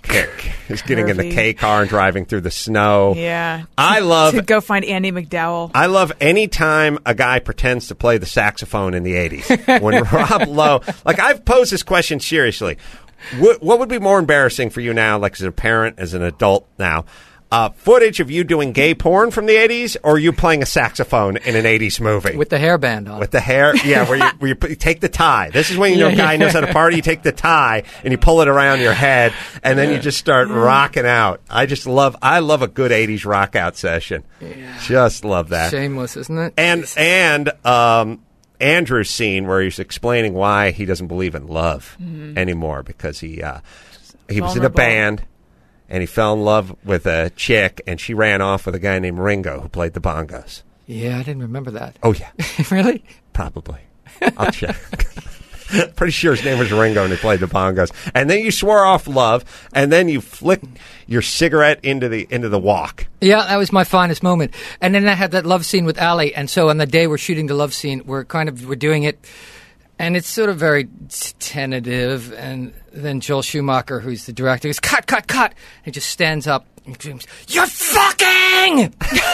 K car and driving through the snow. Yeah. I love to go find Andy McDowell. I love any time a guy pretends to play the saxophone in the 80s. When Rob Lowe, like I've posed this question seriously. What would be more embarrassing for you now, like as a parent, as an adult now? Footage of you doing gay porn from the 80s, or you playing a saxophone in an 80s movie? With the hairband on. With the hair, yeah, where you take the tie. This is when you know a guy knows how to party. You take the tie, and you pull it around your head, and then you just start rocking out. I love a good 80s rock out session. Yeah. Just love that. Shameless, isn't it? And Andrew's scene where he's explaining why he doesn't believe in love anymore, because he was in a band. And he fell in love with a chick, and she ran off with a guy named Ringo who played the bongos. Yeah, I didn't remember that. Oh, yeah. Really? Probably. I'll check. Pretty sure his name was Ringo, and he played the bongos. And then you swore off love, and then you flicked your cigarette into the walk. Yeah, that was my finest moment. And then I had that love scene with Ali, and so on the day we're shooting the love scene, we're doing it. And it's sort of very tentative, and then Joel Schumacher, who's the director, goes, cut, cut, cut! He just stands up and screams, "You're fucking!"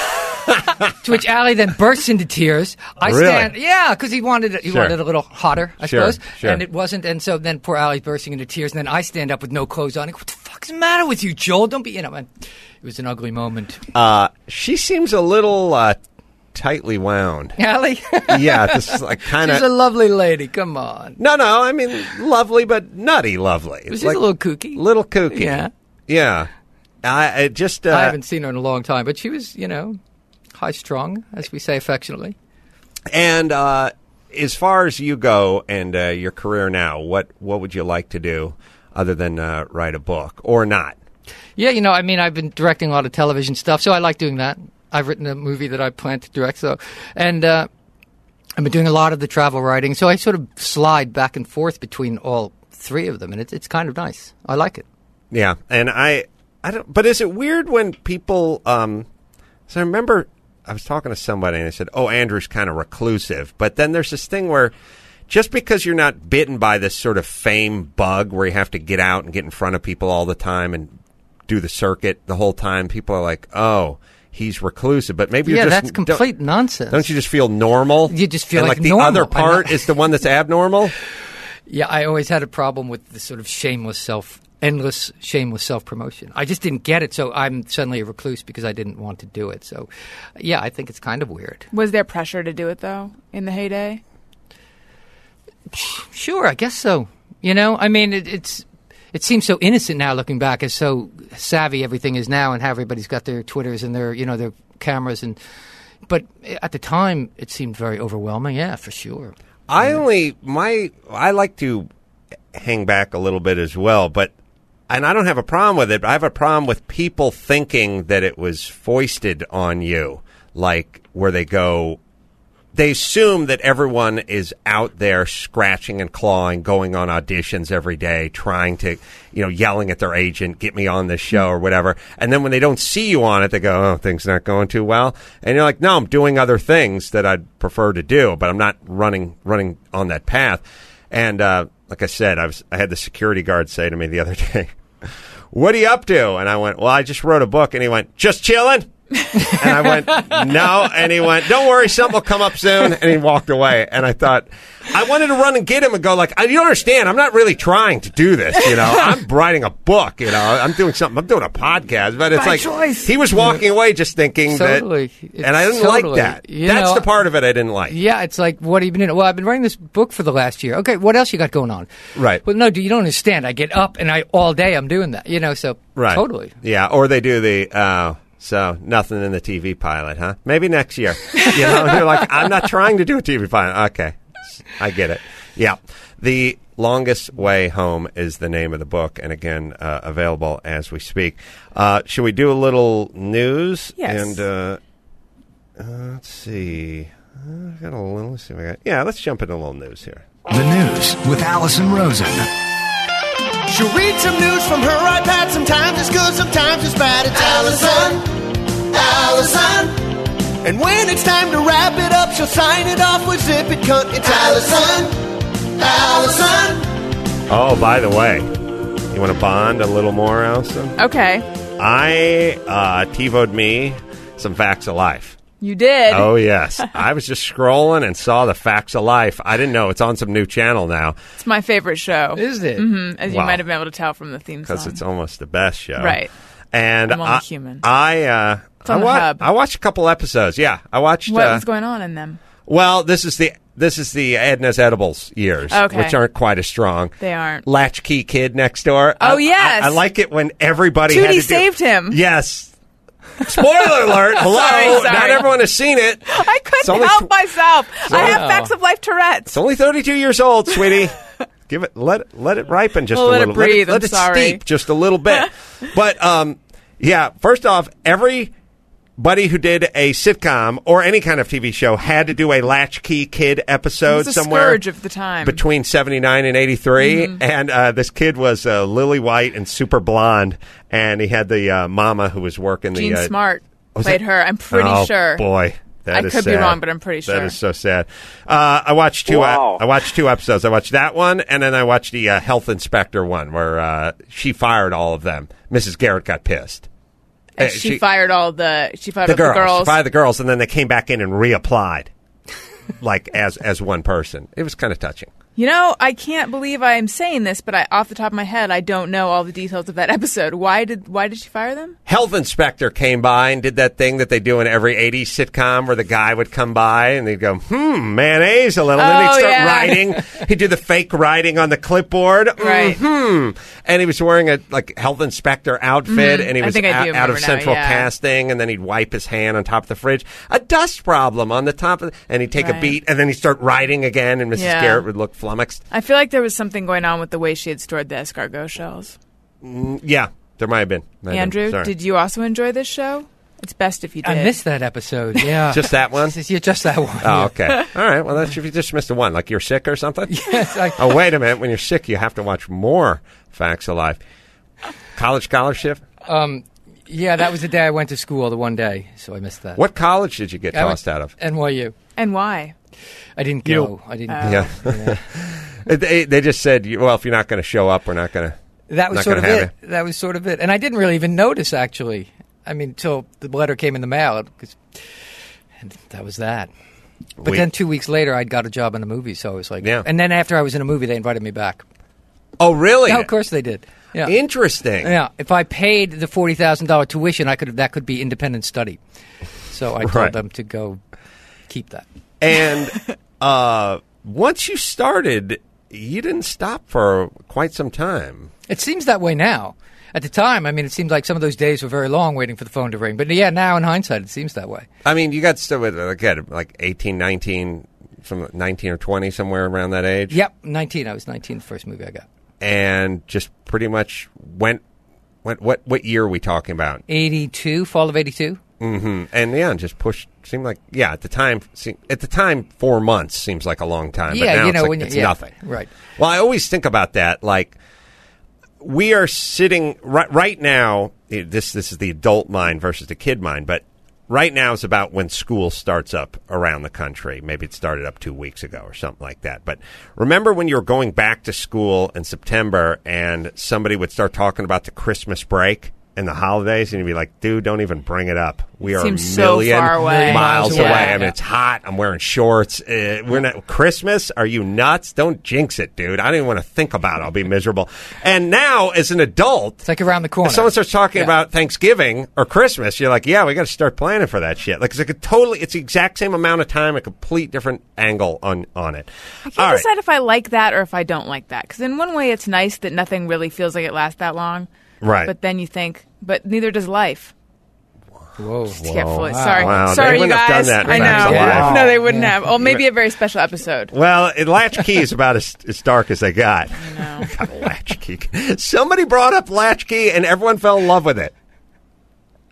To which Ali then bursts into tears. Yeah, because he wanted it a little hotter, I suppose. Sure. And it wasn't, and so then poor Ali bursting into tears, and then I stand up with no clothes on. I go, "What the fuck's the matter with you, Joel? Don't be," and it was an ugly moment. She seems a little tightly wound. Ali? Yeah, this is like kind of. She's a lovely lady. Come on. No, I mean lovely, but nutty lovely. She's like, a little kooky. Little kooky. Yeah. I just. I haven't seen her in a long time, but she was, high strung, as we say affectionately. And as far as you go and your career now, what would you like to do other than write a book or not? Yeah, I've been directing a lot of television stuff, so I like doing that. I've written a movie that I plan to direct, and I've been doing a lot of the travel writing, so I sort of slide back and forth between all three of them, and it's kind of nice. I like it. Yeah, and I don't. But is it weird when people? So I remember I was talking to somebody, and they said, "Oh, Andrew's kind of reclusive," but then there's this thing where just because you're not bitten by this sort of fame bug where you have to get out and get in front of people all the time and do the circuit the whole time, people are like, "Oh, he's reclusive," but maybe you're just... Yeah, that's complete nonsense. Don't you just feel normal? You just feel like the normal. other part is the one that's abnormal? Yeah, I always had a problem with the sort of endless shameless self-promotion. I just didn't get it, so I'm suddenly a recluse because I didn't want to do it. So, yeah, I think it's kind of weird. Was there pressure to do it, though, in the heyday? Sure, I guess so. It seems so innocent now, looking back, as so savvy everything is now, and how everybody's got their Twitters and their cameras, but at the time it seemed very overwhelming. Yeah, for sure. I like to hang back a little bit as well, and I don't have a problem with it, but I have a problem with people thinking that it was foisted on you, like where they assume that everyone is out there scratching and clawing, going on auditions every day, trying to, yelling at their agent, get me on this show or whatever. And then when they don't see you on it, they go, "Oh, things not going too well." And you're like, "No, I'm doing other things that I'd prefer to do, but I'm not running on that path." And like I said, I had the security guard say to me the other day, "What are you up to?" And I went, "Well, I just wrote a book." And he went, "Just chilling?" And I went, "No." And he went, "Don't worry, something will come up soon." And he walked away. And I thought, I wanted to run and get him and go like, "You don't understand. I'm not really trying to do this. I'm writing a book. I'm doing something. I'm doing a podcast." But it's by like choice. He was walking away just thinking totally. that, and I didn't like that. That's the part of it I didn't like. Yeah, it's like, what have you been doing? Well, I've been writing this book for the last year. Okay, what else you got going on? Right. Well, no, you don't understand. I get up and all day I'm doing that. So right. Totally. Yeah, or they do the. So nothing in the TV pilot, huh? Maybe next year. You're like, "I'm not trying to do a TV pilot." Okay, I get it. Yeah, The Longest Way Home is the name of the book, and again, available as we speak. Should we do a little news? Yes. And let's see. Let's jump into a little news here. The news with Allison Rosen. She'll read some news from her iPad. Sometimes it's good, sometimes it's bad. It's Allison. And when it's time to wrap it up, she'll sign it off with Zip It Cunt. It's Allison. Oh, by the way, you want to bond a little more, Allison? Okay. I TiVo'd me some Facts of Life. You did? Oh, yes. I was just scrolling and saw the Facts of Life. I didn't know. It's on some new channel now. It's my favorite show. Is it? Mm-hmm. As you might have been able to tell from the theme song. Because it's almost the best show. Right. And I'm only human. I watched a couple episodes. Yeah, I watched. What was going on in them? Well, this is the Edna's Edibles years, which aren't quite as strong. They aren't. Latchkey Kid Next Door. Oh, yes. I like it when everybody Tootie had to saved him. Yes. Spoiler alert! Hello, sorry. Not everyone has seen it. I couldn't help myself. I have Facts of Life Tourette's. It's only 32 years old, sweetie. Give it, let it ripen just a little. Let it breathe. Let it steep just a little bit. But yeah. First off, everybody who did a sitcom or any kind of TV show had to do a Latchkey Kid episode it was a somewhere scourge of the time between 79 and 83. Mm-hmm. And this kid was lily white and super blonde, and he had the mama who was working Jean the Smart played her. I'm pretty sure. Boy. I could be wrong, but I'm pretty sure. That is so sad. I watched two. I watched 2 episodes. I watched that one, and then I watched the health inspector one where she fired all of them. Mrs. Garrett got pissed. And she fired all the. She fired the all the girls. She fired the girls, and then they came back in and reapplied, like as one person. It was kind of touching. You know, I can't believe I'm saying this, but off the top of my head, I don't know all the details of that episode. Why did she fire them? Health inspector came by and did that thing that they do in every 80s sitcom where the guy would come by and they'd go, mayonnaise a little. And then he'd start writing. He'd do the fake writing on the clipboard. Right. And he was wearing a health inspector outfit, and he was out of central casting, and then he'd wipe his hand on top of the fridge. A dust problem on the top of and he'd take a beat, and then he'd start writing again, and Mrs. Garrett would look flummoxed. I feel like there was something going on with the way she had stored the escargot shells. Yeah, there might have been. Andrew, did you also enjoy this show? It's best if you did. I missed that episode, yeah. Just that one? Yeah, just that one. Oh, okay. All right, well, that's if you just missed the one. Like you're sick or something? Yes. Oh, wait a minute. When you're sick, you have to watch more Facts of Life. College scholarship? Yeah, that was the day I went to school, the one day, so I missed that. What college did you get tossed out of? NYU. And why? I didn't go. I didn't go. Yeah. They just said, well, if you're not going to show up, we're not going to. That was sort of it. That was sort of it. And I didn't really even notice, actually. I mean, until the letter came in the mail. And that was that. But then 2 weeks later, I'd got a job in a movie, so I was like... Yeah. And then after I was in a movie, they invited me back. Oh, really? Yeah, of course they did. Yeah. Interesting. Yeah. If I paid the $40,000 tuition, that could be independent study. So I told them to go keep that. And once you started, you didn't stop for quite some time. It seems that way now. At the time, I mean, it seemed like some of those days were very long waiting for the phone to ring. But yeah, now in hindsight, it seems that way. I mean, you got still with, again, like 18, 19, from 19 or 20, somewhere around that age? Yep, 19. I was 19 the first movie I got. And just pretty much went what year are we talking about? 82, fall of 82. Mm-hmm. And yeah, just pushed. Seemed like at the time 4 months seems like a long time. Yeah, but now when it's nothing. Right. Well, I always think about that. Like we are sitting right now. This is the adult mind versus the kid mind, but right now is about when school starts up around the country. Maybe it started up 2 weeks ago or something like that. But remember when you were going back to school in September and somebody would start talking about the Christmas break and the holidays, and you'd be like, dude, don't even bring it up. We are a million miles away. I mean, it's hot. I'm wearing shorts. We're not Christmas. Are you nuts? Don't jinx it, dude. I don't even want to think about it. I'll be miserable. And now, as an adult, it's like around the corner. If someone starts talking about Thanksgiving or Christmas, you're like, yeah, we got to start planning for that shit. Like, it's the exact same amount of time, a complete different angle on it. I can't decide if I like that or if I don't like that. Because in one way, it's nice that nothing really feels like it lasts that long. Right. But then you think, but neither does life. Whoa. Sorry. Wow. Sorry, you guys. Done that I know. Life. No, they wouldn't have. Oh, maybe a very special episode. Well, Latchkey is about as dark as they got. I know. God, Latchkey. Somebody brought up Latchkey, and everyone fell in love with it.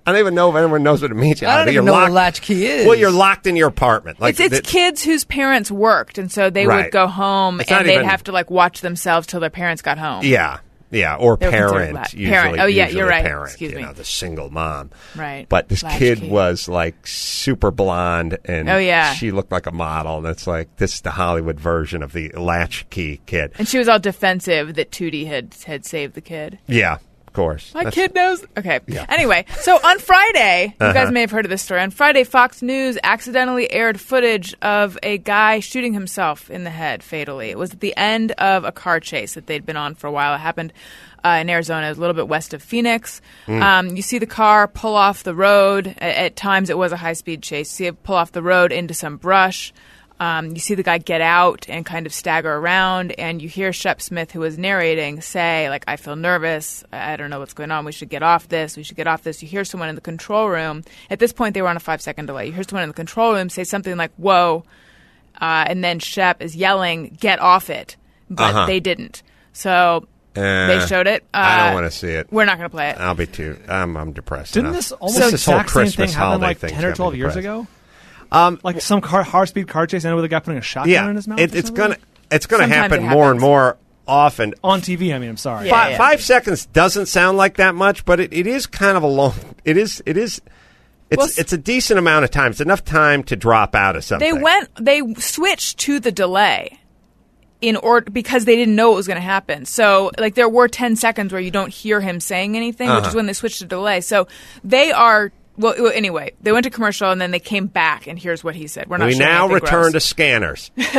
I don't even know if anyone knows what it means. I don't even know what a latchkey is. Well, you're locked in your apartment. Like it's kids whose parents worked, and so they would go home, and they'd have to like watch themselves till their parents got home. Yeah. Yeah, or They were considered parent. parent. Oh, yeah, usually you're right. Parent, Excuse me. The single mom. Right. But this Latchkey. kid was like super blonde, and she looked like a model. And it's like, this is the Hollywood version of the latchkey kid. And she was all defensive that Tootie had saved the kid. Yeah, of course. My kid knows. Okay. Yeah. Anyway, so on Friday, you guys may have heard of this story. On Friday, Fox News accidentally aired footage of a guy shooting himself in the head fatally. It was at the end of a car chase that they'd been on for a while. It happened in Arizona, a little bit west of Phoenix. You see the car pull off the road. At times, it was a high-speed chase. You see it pull off the road into some brush. You see the guy get out and kind of stagger around, and you hear Shep Smith, who was narrating, say, like, I feel nervous. I don't know what's going on. We should get off this. We should get off this. You hear someone in the control room. At this point, they were on a 5-second delay. You hear someone in the control room say something like, whoa, and then Shep is yelling, get off it. But they didn't. So they showed it. I don't want to see it. We're not going to play it. I'll be too. I'm depressed. Didn't enough. this almost exact same thing happen like 10 or 12 years ago? Like some high-speed car chase ended with a guy putting a shotgun in his mouth? It's gonna happen more and more often. On TV, I mean, I'm sorry. 5 seconds doesn't sound like that much, but it is kind of a long... It's a decent amount of time. It's enough time to drop out of something. They switched to the delay because they didn't know what was going to happen. So, like, there were 10 seconds where you don't hear him saying anything, which is when they switched to delay. So they are... Well, anyway, they went to commercial, and then they came back, and here's what he said. We're not. We now return to scanners. All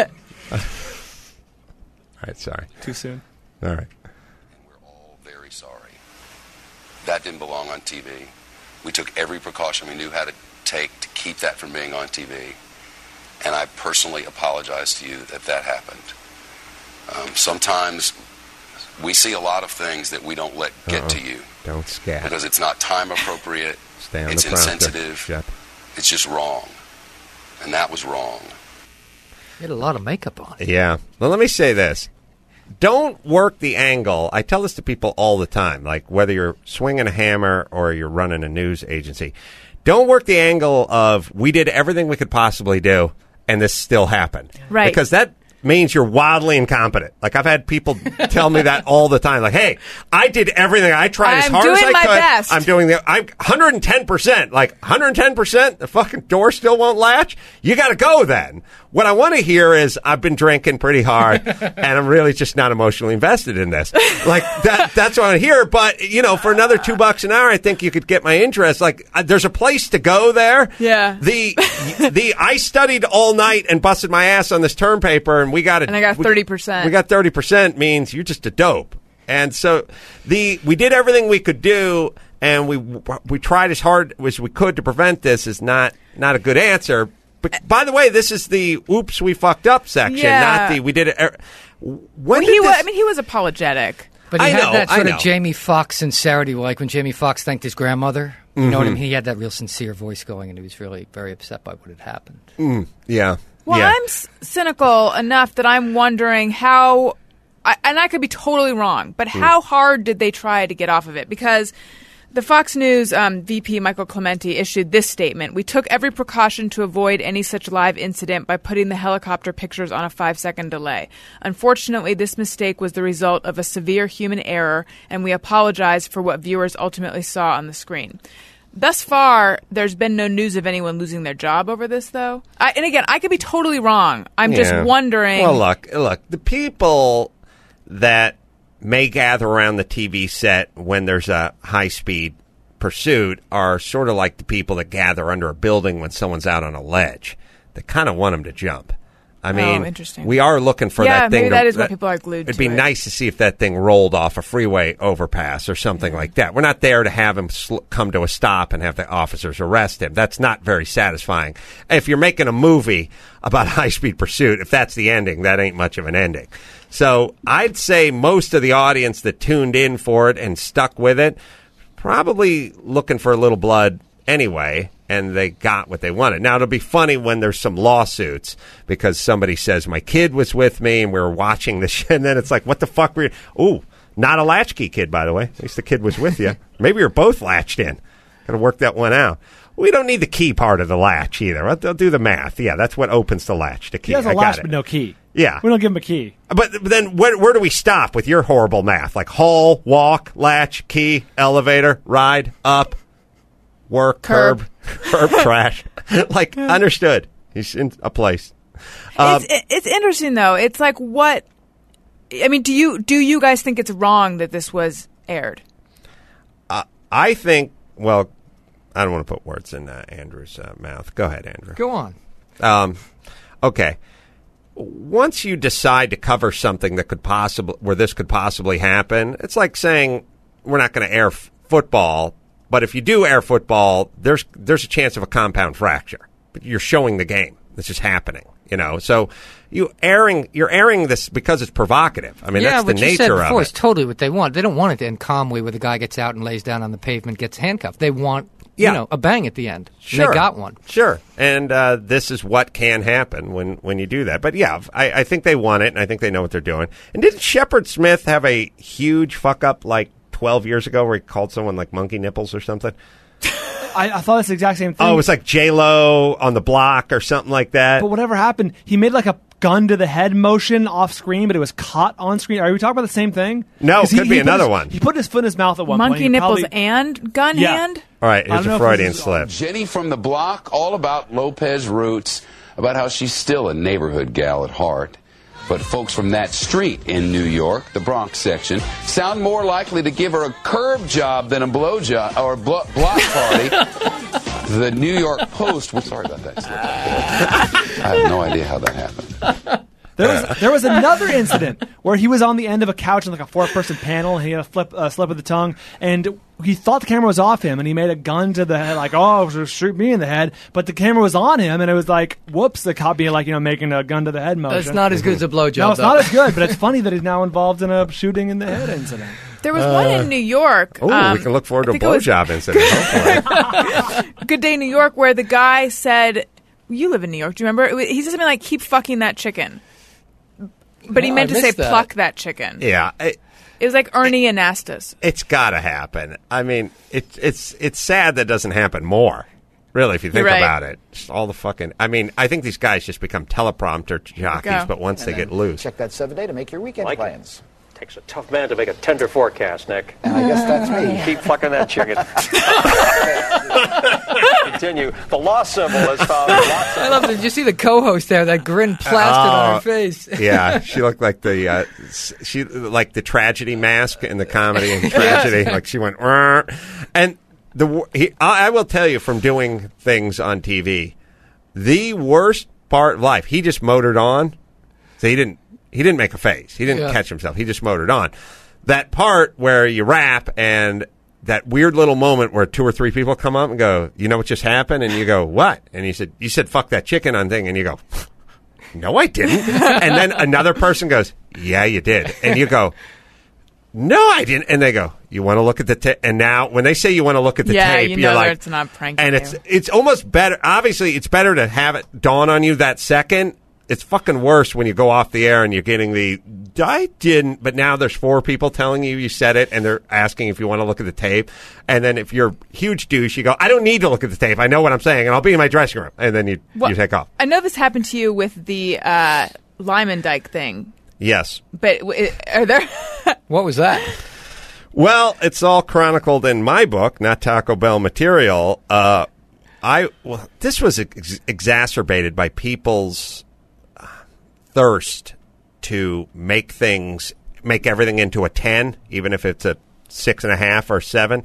right, sorry. Too soon. All right. We're all very sorry. That didn't belong on TV. We took every precaution we knew how to take to keep that from being on TV. And I personally apologize to you that happened. Sometimes we see a lot of things that we don't let get to you. Don't scat. Because it's not time appropriate. It's insensitive. It's just wrong. And that was wrong. You had a lot of makeup on. Yeah. Well, let me say this. Don't work the angle. I tell this to people all the time, like whether you're swinging a hammer or you're running a news agency. Don't work the angle of we did everything we could possibly do and this still happened. Right. Because that means you're wildly incompetent. Like, I've had people tell me that all the time. Like, hey, I did everything. I tried as hard as I could. I'm doing my best. I'm 110%. Like, 110%? The fucking door still won't latch? You got to go then. What I want to hear is, I've been drinking pretty hard, and I'm really just not emotionally invested in this. Like, that's what I hear. But, you know, for another $2 an hour, I think you could get my interest. Like, there's a place to go there. Yeah. I studied all night and busted my ass on this term paper, and I got 30%. We got 30% means you're just a dope. And so we did everything we could do, and we tried as hard as we could to prevent this. Is not a good answer. But by the way, this is the "oops, we fucked up" section, not the "we did it." He was apologetic. But he had that sort of Jamie Foxx sincerity, like when Jamie Foxx thanked his grandmother. You know what I mean? He had that real sincere voice going, and he was really very upset by what had happened. Yeah. Well, I'm cynical enough that I'm wondering how, and I could be totally wrong, but how hard did they try to get off of it? Because the Fox News VP, Michael Clementi, issued this statement. We took every precaution to avoid any such live incident by putting the helicopter pictures on a 5-second delay. Unfortunately, this mistake was the result of a severe human error, and we apologize for what viewers ultimately saw on the screen. Thus far, there's been no news of anyone losing their job over this, though. And again, I could be totally wrong. I'm just wondering. Well, look, the people that may gather around the TV set when there's a high-speed pursuit are sort of like the people that gather under a building when someone's out on a ledge. They kind of want them to jump. I mean, interesting. We are looking for that thing. Maybe that is what people are glued to. It'd be nice to see if that thing rolled off a freeway overpass or something like that. We're not there to have him come to a stop and have the officers arrest him. That's not very satisfying. If you're making a movie about high-speed pursuit, if that's the ending, that ain't much of an ending. So I'd say most of the audience that tuned in for it and stuck with it probably looking for a little blood anyway, and they got what they wanted. Now, it'll be funny when there's some lawsuits because somebody says, my kid was with me and we were watching this shit, and then it's like, what the fuck were you... Ooh, not a latchkey kid, by the way. At least the kid was with you. Maybe you're both latched in. Got to work that one out. We don't need the key part of the latch either. They'll do the math. Yeah, that's what opens the latch, the key. He has a latch but no key. Yeah. We don't give him a key. But then where do we stop with your horrible math? Like hall, walk, latch, key, elevator, ride, up, work, curb, trash. Like, understood. He's in a place. It's interesting, though. It's like what... I mean, do you guys think it's wrong that this was aired? I think, well... I don't want to put words in Andrew's mouth. Go ahead, Andrew. Go on. Okay. Once you decide to cover something that where this could possibly happen, it's like saying we're not going to air football, but if you do air football, there's a chance of a compound fracture. But you're showing the game. This is happening. So you're airing this because it's provocative. I mean, that's the nature you said before, of it. It's totally what they want. They don't want it to end calmly where the guy gets out and lays down on the pavement, gets handcuffed. They want a bang at the end. Sure. And they got one. Sure. And this is what can happen when you do that. But, yeah, I think they want it, and I think they know what they're doing. And didn't Shepard Smith have a huge fuck-up like 12 years ago where he called someone like monkey nipples or something? I thought it's the exact same thing. Oh, it was like J-Lo on the block or something like that. But whatever happened, he made like a gun to the head motion off screen, but it was caught on screen. Are we talking about the same thing? No, it could be another one. He put his foot in his mouth at one Monkey point. nipples and gun hand? All right, here's a Freudian slip. Jenny from the block, all about Lopez roots, about how she's still a neighborhood gal at heart. But folks from that street in New York, the Bronx section, sound more likely to give her a curb job than a blow job or block party. The New York Post. Sorry about that. I have no idea how that happened. There was another incident where he was on the end of a couch in like a 4-person panel, and he had a slip of the tongue, and he thought the camera was off him, and he made a gun to the head, like, oh, shoot me in the head, but the camera was on him, and it was like, whoops, the cop being like, making a gun to the head motion. That's not as good as a blowjob. No, it's not as good, but it's funny that he's now involved in a shooting in the head incident. There was one in New York. Oh, we can look forward to a blowjob incident. Good Day New York, where the guy said, you live in New York, do you remember? He said something like, keep fucking that chicken. But he meant to say pluck that chicken. Yeah. It was like Ernie Anastas. It's got to happen. I mean, it's sad that doesn't happen more. Really, if you think about it. Just all the fucking... I mean, I think these guys just become teleprompter jockeys, but once they get loose... Check that 7-day to make your weekend plans. Takes a tough man to make a tender forecast, Nick. I guess that's me. Keep fucking that chicken. Continue. The law symbol is found. I love it. Did you see the co-host there? That grin plastered on her face. Yeah, she looked like the tragedy mask in the comedy and tragedy. Like she went, and I will tell you from doing things on TV, the worst part of life. He just motored on, so he didn't make a face. He didn't catch himself. He just motored on. That part where you rap and that weird little moment where 2 or 3 people come up and go, you know what just happened? And you go, what? And you said, fuck that chicken on thing. And you go, no, I didn't. And then another person goes, yeah, you did. And you go, no, I didn't. And they go, you want to look at the tape? And now when they say you want to look at the tape, you know you're like, it's not pranking and you. it's almost better. Obviously, it's better to have it dawn on you that second. It's fucking worse when you go off the air and you're getting I didn't, but now there's 4 people telling you said it, and they're asking if you want to look at the tape. And then if you're a huge douche, you go, I don't need to look at the tape. I know what I'm saying, and I'll be in my dressing room. And then you take off. I know this happened to you with the Lyman Dyke thing. Yes. But are there... What was that? Well, it's all chronicled in my book, not Taco Bell material. This was exacerbated by people's thirst to make everything into a 10, even if it's a 6.5 or 7.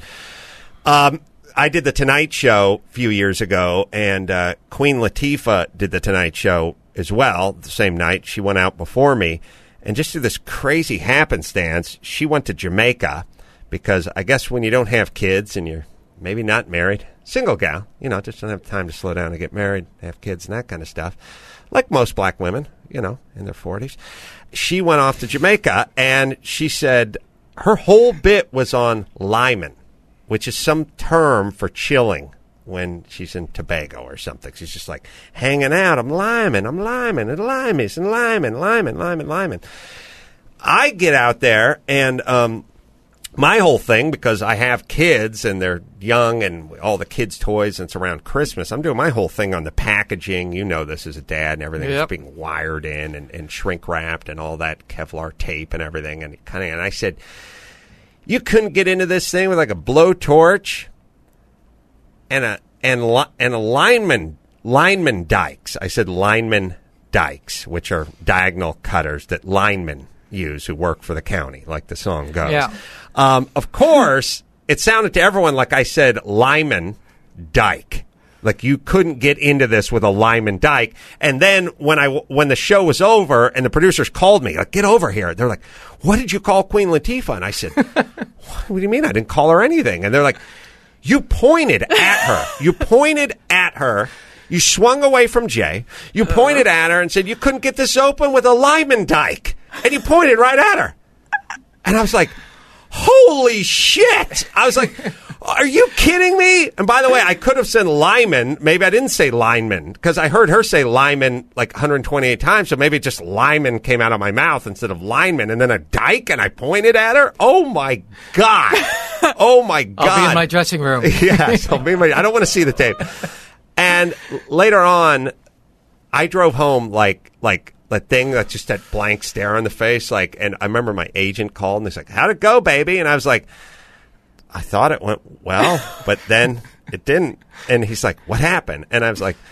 I did the Tonight Show a few years ago, and Queen Latifah did the Tonight Show as well the same night. She went out before me, and just through this crazy happenstance, she went to Jamaica because I guess when you don't have kids and you're maybe not married, single gal, just don't have time to slow down and get married, have kids and that kind of stuff, like most black women, in their 40s. She went off to Jamaica, and she said her whole bit was on Lyman, which is some term for chilling when she's in Tobago or something. She's just like, hanging out, I'm Lyman, and Limeys, and Lyman. I get out there, and my whole thing, because I have kids and they're young and all the kids' toys and it's around Christmas, I'm doing my whole thing on the packaging. You know this as a dad, and everything's Yep. being wired in and shrink wrapped and all that Kevlar tape and everything. And I said, you couldn't get into this thing with like a blowtorch and a lineman dikes. I said lineman dikes, which are diagonal cutters that linemen use who work for the county, like the song goes. Yeah. Of course, it sounded to everyone like I said Lyman Dike. Like you couldn't get into this with a Lyman Dike. And then when the show was over and the producers called me, like, get over here. They're like, what did you call Queen Latifah? And I said, what do you mean? I didn't call her anything. And they're like, you pointed at her. You pointed at her. You swung away from Jay. You pointed at her and said, you couldn't get this open with a Lyman Dike. And you pointed right at her. And I was like, holy shit. I was like, are you kidding me? And by the way, I could have said Lyman. Maybe I didn't say lineman because I heard her say Lyman like 128 times. So maybe just Lyman came out of my mouth instead of lineman. And then a dike and I pointed at her. Oh, my God. Oh, my God. I'll be in my dressing room. Yes, I don't want to see the tape. And later on, I drove home like that thing that just that blank stare on the face. Like, and I remember my agent called and he's like, how'd it go, baby? And I was like, I thought it went well, but then it didn't. And he's like, what happened? And I was like,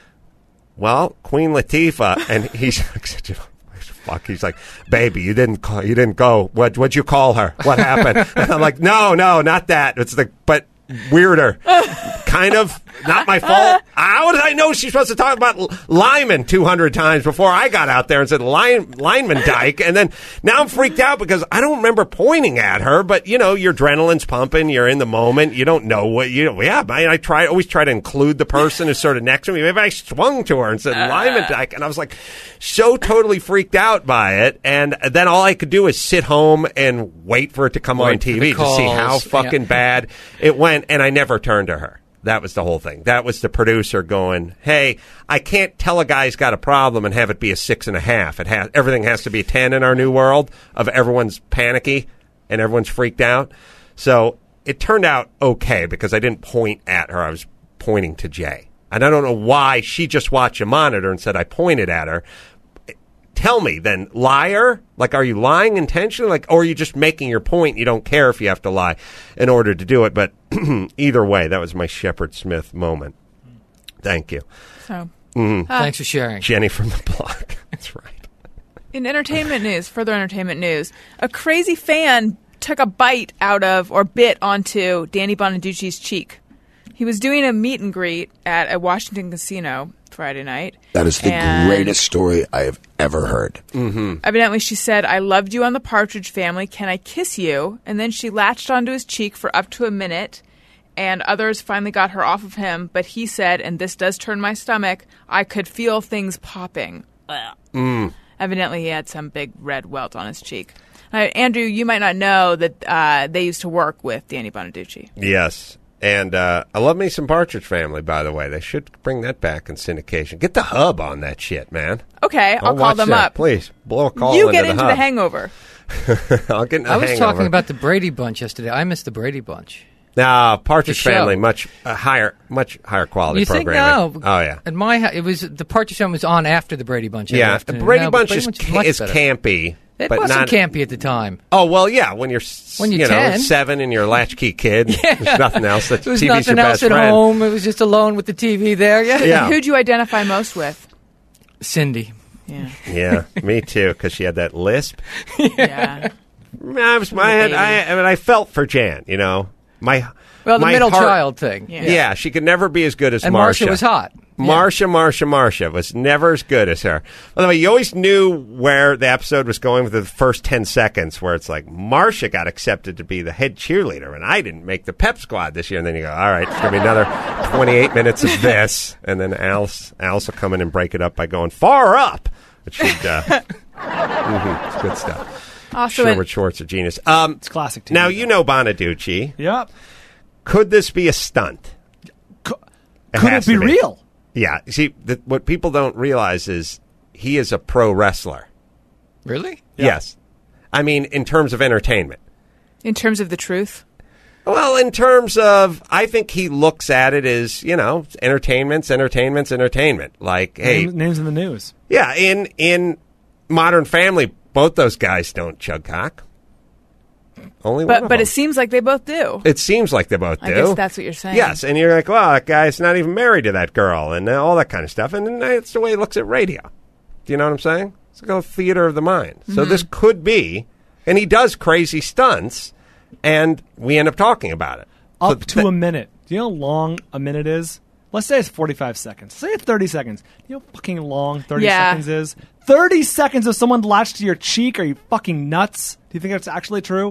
well, Queen Latifah. And he's like, fuck. He's like, baby, you didn't go. What'd you call her? What happened? And I'm like, no, not that. It's but weirder. Kind of. Not my fault. How did I know she's supposed to talk about Lyman 200 times before I got out there and said lineman Dike? And then now I'm freaked out because I don't remember pointing at her, but you know, your adrenaline's pumping, you're in the moment, you don't know what I always try to include the person who's sort of next to me. Maybe I swung to her and said lineman Dike, and I was like so totally freaked out by it. And then all I could do is sit home and wait for it to come on TV to see how fucking bad it went, and I never turned to her. That was the whole thing. That was the producer going, hey, I can't tell a guy's got a problem and have it be a 6.5. Everything has to be a 10 in our new world of everyone's panicky and everyone's freaked out. So it turned out okay because I didn't point at her. I was pointing to Jay. And I don't know why she just watched a monitor and said I pointed at her. Tell me then, liar? Like, are you lying intentionally? Like, or are you just making your point? You don't care if you have to lie in order to do it. But either way, that was my Shepard Smith moment. Thank you. So, thanks for sharing. Jenny from the block. That's right. In further entertainment news, a crazy fan took a bite out of or bit onto Danny Bonaducci's cheek. He was doing a meet and greet at a Washington casino Friday night. That is the greatest story I have ever heard. Mm-hmm. Evidently, she said, I loved you on the Partridge Family. Can I kiss you? And then she latched onto his cheek for up to a minute, and others finally got her off of him. But he said, and this does turn my stomach, I could feel things popping. Evidently, he had some big red welt on his cheek. Andrew, you might not know that they used to work with Danny Bonaducci. Yes. And I love me some Partridge Family, by the way. They should bring that back in syndication. Get the Hub on that shit, man. Okay, I'll call them up. Please, blow a call You get into the The Hangover. I'll get into The Hangover. I was talking about the Brady Bunch yesterday. I missed the Brady Bunch. No, Partridge Family, much higher quality programming. Think Oh yeah. At the Partridge Family was on after the Brady Bunch. Yeah, the Brady Bunch is campy. It but wasn't not campy at the time. Oh, well, yeah, when you're 10. 7 and you're a latchkey kid. There's nothing else. That There was TV's nothing your else best at friend. home. It was just alone with the TV there. Yeah. Who'd you identify most with? Cindy. Yeah. Yeah, me too, because she had that lisp. Yeah. I felt for Jan, you know. The middle child thing. Yeah, she could never be as good as and Marcia. Marcia was hot. Marcia was never as good as her. By the way, you always knew where the episode was going with the first 10 seconds, where it's like, Marcia got accepted to be the head cheerleader, and I didn't make the pep squad this year. And then you go, all right, it's going to be another 28 minutes of this. And then Alice will come in and break it up by going, far up. Which should, it's good stuff. Also Sherwood Schwartz, a genius. It's classic TV. Now, you know Bonaducci. Yep. Could this be a stunt? Could it be real? Yeah. See, what people don't realize is he is a pro wrestler. Really? Yes. I mean, in terms of entertainment. In terms of the truth? Well, in terms of, I think he looks at it as, entertainment's entertainment. Like, hey. Names in the news. Yeah, in Modern Family, both those guys don't chug cock. Only one of them. But it seems like they both do. It seems like they both do. I guess that's what you're saying. Yes, and you're like, well, that guy's not even married to that girl, and all that kind of stuff. And that's the way he looks at radio. Do you know what I'm saying? It's like a theater of the mind. So this could be, and he does crazy stunts, and we end up talking about it. Up to a minute. Do you know how long a minute is? Let's say it's 45 seconds. Say it's 30 seconds. You know how fucking long 30 seconds is? 30 seconds of someone latched to your cheek? Are you fucking nuts? Do you think that's actually true?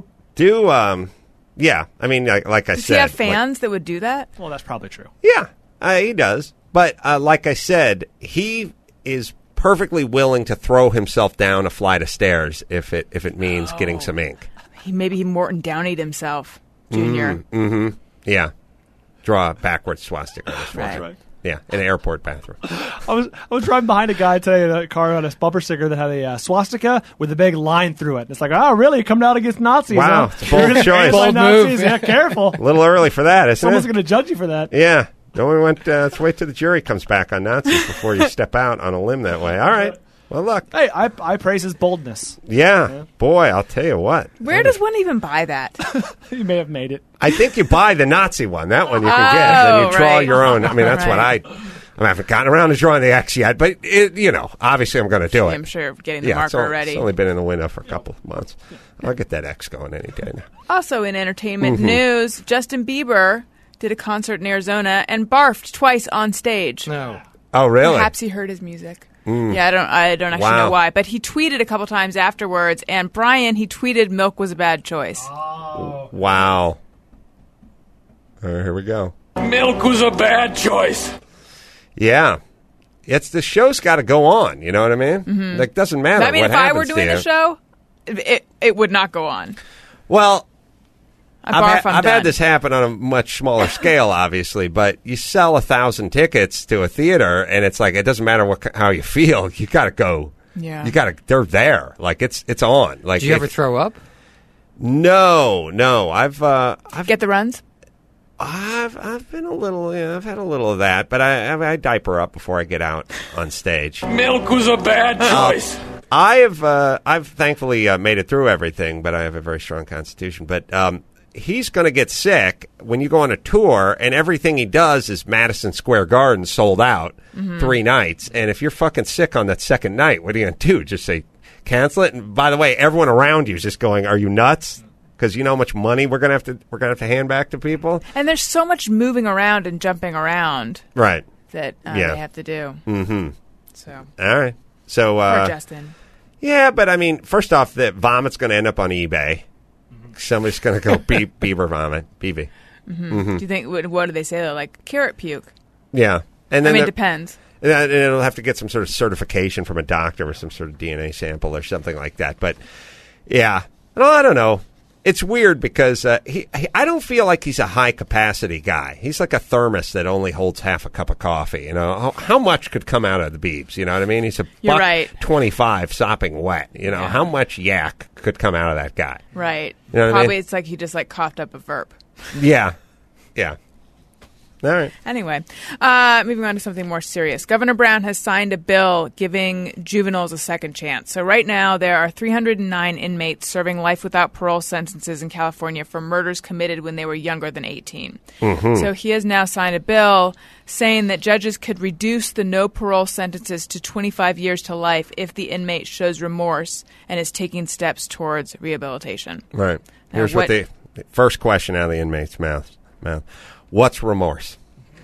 Yeah. I mean, like I said. Does he have fans that would do that? Well, that's probably true. Yeah, he does. But like I said, he is perfectly willing to throw himself down a flight of stairs if it means getting some ink. Maybe he Morton Downey'd himself, Junior. Mm-hmm. Yeah. Draw a backwards swastika on his face. Right. Yeah, in an airport bathroom. I was driving behind a guy today in a car on a bumper sticker that had a swastika with a big line through it. It's like, oh, really? Coming out against Nazis? Wow, huh? it's a bold choice. Bold move. Yeah, careful. A little early for that, isn't Someone's it? going to judge you for that. Yeah. No, we went. Let's wait till the jury comes back on Nazis before you step out on a limb that way. All right. Well, look. Hey, I praise his boldness. Yeah. Boy, I'll tell you what. Where does one even buy that? You may have made it. I think you buy the Nazi one. That one you can get. And you draw your own. I mean, that's what I haven't gotten around to drawing the X yet, but, obviously I'm going to do it. I'm sure getting the marker ready. It's only been in the window for a couple of months. I'll get that X going any day now. Also in entertainment news, Justin Bieber did a concert in Arizona and barfed twice on stage. No. Oh, really? Perhaps he heard his music. Yeah, I don't actually know why. But he tweeted a couple times afterwards, and Brian, he tweeted milk was a bad choice. Oh. Wow. All right, here we go. Milk was a bad choice. Yeah. The show's got to go on, you know what I mean? Mm-hmm. Like, doesn't matter what happens. If I were doing the show, it would not go on. Well, I've had this happen on a much smaller scale, obviously, but you sell 1,000 tickets to a theater, and it's like, it doesn't matter how you feel. You got to go. Yeah. They're there. Like, it's on. Like, did you ever throw up? No. I've get the runs? I've been a little, I've had a little of that, but I diaper up before I get out on stage. Milk was a bad choice. I've thankfully made it through everything, but I have a very strong constitution. But he's going to get sick when you go on a tour, and everything he does is Madison Square Garden sold out 3 nights. And if you're fucking sick on that second night, what are you going to do? Just say cancel it? And by the way, everyone around you is just going, "Are you nuts?" Because you know how much money we're gonna have to hand back to people. And there's so much moving around and jumping around, right? That they have to do. Mm-hmm. So all right. So poor Justin. Yeah, but I mean, first off, the vomit's going to end up on eBay. Somebody's going to go Bieber vomit, BB. Do you think? What do they say? They're like carrot puke. Yeah, and then it depends. And it'll have to get some sort of certification from a doctor or some sort of DNA sample or something like that. But yeah, no, I don't know. It's weird because I don't feel like he's a high-capacity guy. He's like a thermos that only holds half a cup of coffee. You know, how much could come out of the Biebs? You know what I mean? He's a You're right. 25 sopping wet. You know, how much yak could come out of that guy? Right. You know what Probably I mean? it's like he just coughed up a verb. Yeah. All right. Anyway, moving on to something more serious. Governor Brown has signed a bill giving juveniles a second chance. So right now there are 309 inmates serving life without parole sentences in California for murders committed when they were younger than 18. Mm-hmm. So he has now signed a bill saying that judges could reduce the no parole sentences to 25 years to life if the inmate shows remorse and is taking steps towards rehabilitation. Right. Now, Here's what the first question out of the inmate's mouth. What's remorse?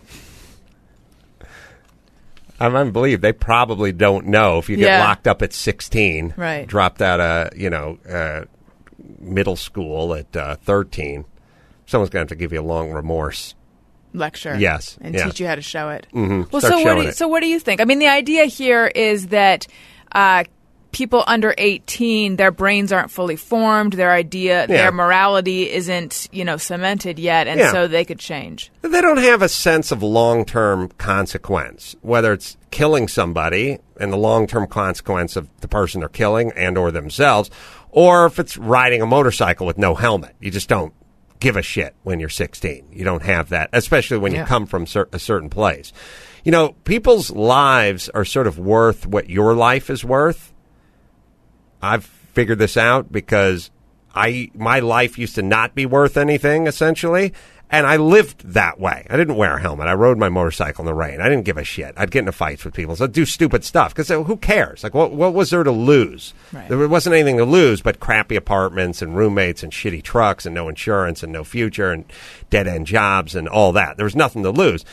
I believe they probably don't know if you get locked up at 16, right. Dropped out of middle school at 13. Someone's going to have to give you a long remorse lecture. Yes, and teach you how to show it. Mm-hmm. Well, so what do you think? I mean, the idea here is that people under 18, their brains aren't fully formed, their morality isn't, cemented yet, and so they could change. They don't have a sense of long-term consequence, whether it's killing somebody and the long-term consequence of the person they're killing and or themselves, Or if it's riding a motorcycle with no helmet, you just don't give a shit when you're 16. You don't have that, especially when you come from a certain place. You know, people's lives are sort of worth what your life is worth. I've figured this out because my life used to not be worth anything, essentially, and I lived that way. I didn't wear a helmet. I rode my motorcycle in the rain. I didn't give a shit. I'd get into fights with people. So I'd do stupid stuff because who cares? Like, what was there to lose? Right. There wasn't anything to lose but crappy apartments and roommates and shitty trucks and no insurance and no future and dead-end jobs and all that. There was nothing to lose.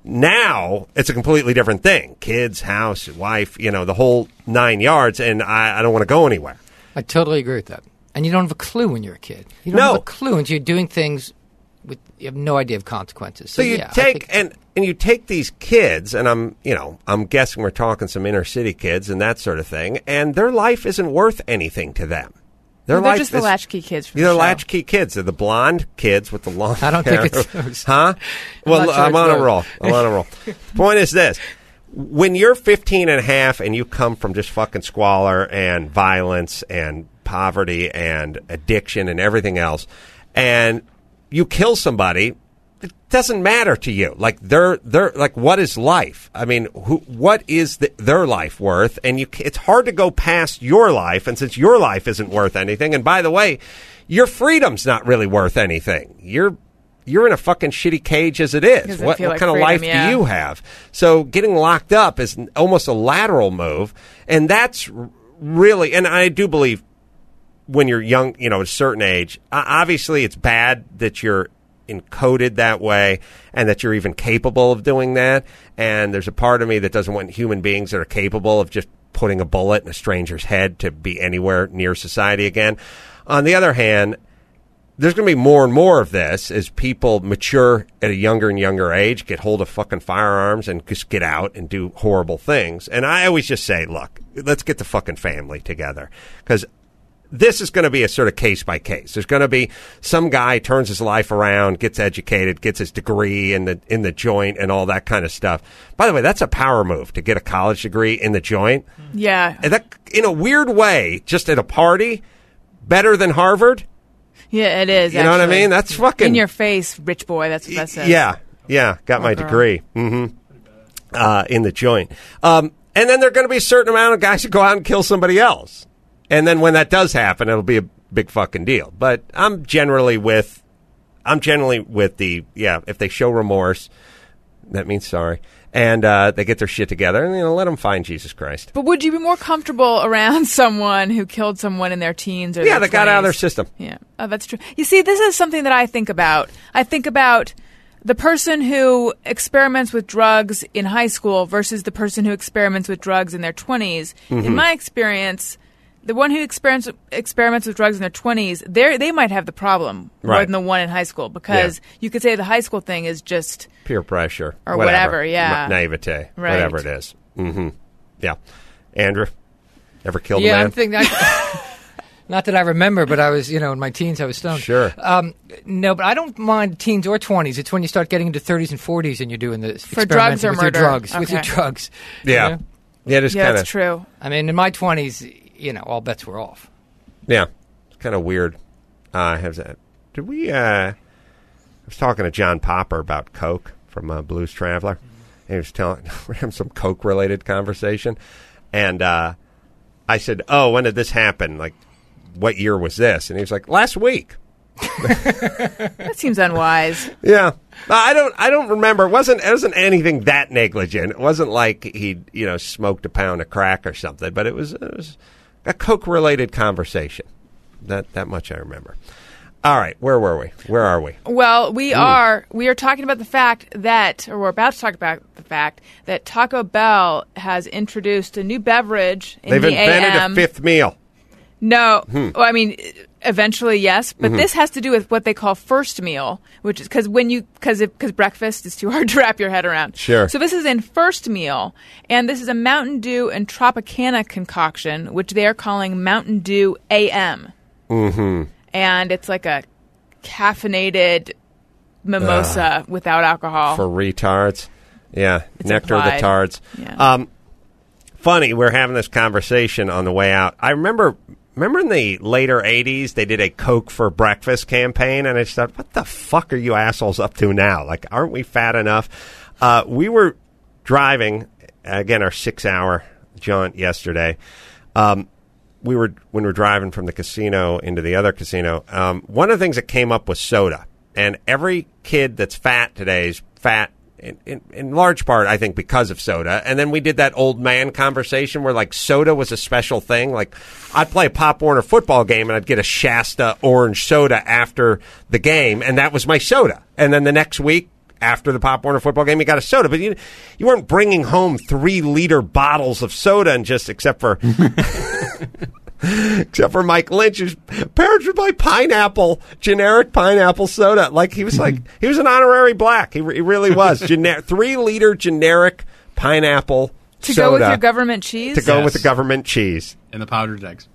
Now, it's a completely different thing. Kids, house, wife, you know, the whole 9 yards, and I don't want to go anywhere. I totally agree with that. And you don't have a clue when you're a kid. You don't have a clue until you're doing things you have no idea of consequences. So you take and you take these kids, and I'm guessing we're talking some inner city kids and that sort of thing, and their life isn't worth anything to them. They're just the latchkey kids from the show. They're latchkey kids. They're the blonde kids with the long hair. I don't think it's those. Huh? Well, I'm on a roll. The point is this. When you're 15 and a half and you come from just fucking squalor and violence and poverty and addiction and everything else, and you kill somebody, it doesn't matter to you. Like they're like, what is life? I mean, what is their life worth? And it's hard to go past your life. And since your life isn't worth anything, and by the way, your freedom's not really worth anything. You're in a fucking shitty cage as it is. What kind of life do you have? So getting locked up is almost a lateral move, and that's really. And I do believe, when you're young, you know, at a certain age, obviously it's bad that you're encoded that way and that you're even capable of doing that. And there's a part of me that doesn't want human beings that are capable of just putting a bullet in a stranger's head to be anywhere near society again. On the other hand, there's going to be more and more of this as people mature at a younger and younger age, get hold of fucking firearms and just get out and do horrible things. And I always just say, look, let's get the fucking family together, because this is going to be a sort of case by case. There's going to be some guy turns his life around, gets educated, gets his degree in the joint and all that kind of stuff. By the way, that's a power move to get a college degree in the joint. Yeah. And that, in a weird way, just at a party, better than Harvard. Yeah, it is. You know what I mean? That's fucking in your face, rich boy. That's what that says. Yeah. Got my degree. In the joint. And then there are going to be a certain amount of guys who go out and kill somebody else. And then when that does happen, it'll be a big fucking deal. But I'm generally with the, if they show remorse, that means sorry. And they get their shit together, and let them find Jesus Christ. But would you be more comfortable around someone who killed someone in their teens or their 20s? that got out of their system. Yeah, that's true. You see, this is something that I think about. I think about the person who experiments with drugs in high school versus the person who experiments with drugs in their 20s. Mm-hmm. In my experience, the one who experiments with drugs in their 20s, they might have the problem more than the one in high school, because you could say the high school thing is just peer pressure or whatever, naivete, whatever it is. Mm-hmm. Yeah. Andrew, ever killed a man? Yeah, I'm thinking. Not that I remember, but I was, in my teens, I was stoned. Sure. No, but I don't mind teens or 20s. It's when you start getting into 30s and 40s and you're doing this for drugs or murder. With your drugs. Yeah. Yeah, that's true. I mean, in my 20s, all bets were off. Yeah. It's kind of weird. I was talking to John Popper about Coke from Blues Traveler. And he was we're having some Coke-related conversation. And I said, when did this happen? Like, what year was this? And he was like, last week. That seems unwise. Yeah. I don't remember. It wasn't anything that negligent. It wasn't like he, smoked a pound of crack or something, but it was a Coke-related conversation. That much I remember. All right, where were we? Where are we? Well, we are talking about the fact that, or we're about to talk about the fact that Taco Bell has introduced a new beverage in They've the AM. They've invented a fifth meal. No. Well, I mean, eventually, yes. But this has to do with what they call first meal, which is because breakfast is too hard to wrap your head around. Sure. So this is in first meal, and this is a Mountain Dew and Tropicana concoction, which they are calling Mountain Dew AM. Mm-hmm. And it's like a caffeinated mimosa without alcohol. For retards. Yeah. It's Nectar applied. of the tards. Yeah. Funny, we're having this conversation on the way out. I remember remember in the later 80s, they did a Coke for breakfast campaign, and I just thought, what the fuck are you assholes up to now? Like, aren't we fat enough? We were driving, again, our 6-hour jaunt yesterday. When we were driving from the casino into the other casino, one of the things that came up was soda. And every kid that's fat today is fat in large part, I think, because of soda. And then we did that old man conversation where, like, soda was a special thing. Like, I'd play a Pop Warner football game, and I'd get a Shasta orange soda after the game, and that was my soda. And then the next week, after the Pop Warner football game, you got a soda. But you weren't bringing home 3-liter bottles of soda, and just except for Mike Lynch, whose parents would buy generic pineapple soda. Like, he was an honorary black. He really was. 3-liter generic pineapple to soda. go with your government cheese? To go with the government cheese. And the powdered eggs.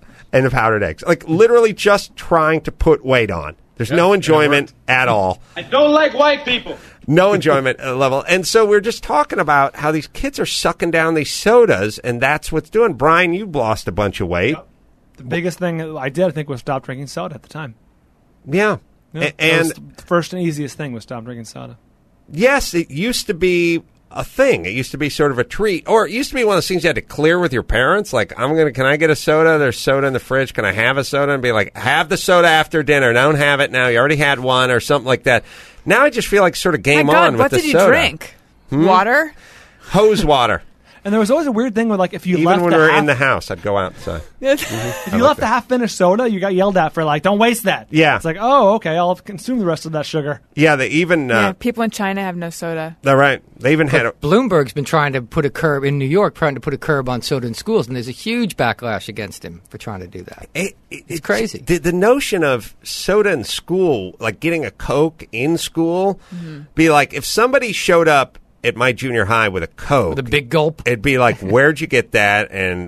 Like, literally just trying to put weight on. There's no enjoyment at all. I don't like white people. No enjoyment level. And so we're just talking about how these kids are sucking down these sodas, and that's what's doing. Brian, you lost a bunch of weight. Yep. The biggest thing I did, I think, was stop drinking soda at the time. Yeah. And the first and easiest thing was stop drinking soda. Yes, it used to be a thing. It used to be sort of a treat. Or it used to be one of those things you had to clear with your parents. Like, can I get a soda? There's soda in the fridge. Can I have a soda? And be like, have the soda after dinner. Don't have it now. You already had one or something like that. Now I just feel like sort of game on with the soda. What did you drink? Water? Hose water. And there was always a weird thing with, like, if you even left when we were in the house, I'd go outside. If you left a half-finished soda, you got yelled at for, like, don't waste that. Yeah. It's like, oh, okay, I'll consume the rest of that sugar. Yeah, they even... people in China have no soda. They're right. They even had... Bloomberg's been trying to put a curb in New York, trying to put a curb on soda in schools, and there's a huge backlash against him for trying to do that. It's crazy. The notion of soda in school, like getting a Coke in school, be like, if somebody showed up at my junior high with a Coke, with a big gulp, it'd be like, where'd you get that, and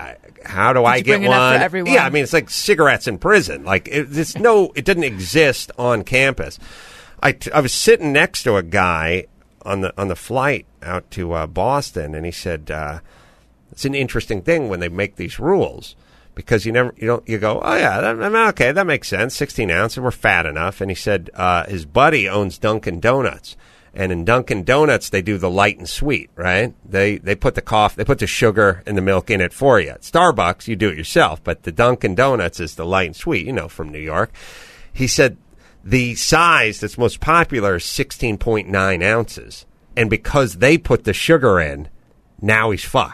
how do I get one? For everyone? Yeah, I mean, it's like cigarettes in prison. Like, it didn't exist on campus. I was sitting next to a guy on the flight out to Boston, and he said, it's an interesting thing when they make these rules. Because you go, oh yeah, okay, that makes sense. 16 ounces, we're fat enough. And he said his buddy owns Dunkin' Donuts. And in Dunkin' Donuts, they do the light and sweet, right? They put the sugar and the milk in it for you. At Starbucks, you do it yourself, but the Dunkin' Donuts is the light and sweet, from New York. He said the size that's most popular is 16.9 ounces. And because they put the sugar in, now he's fucked.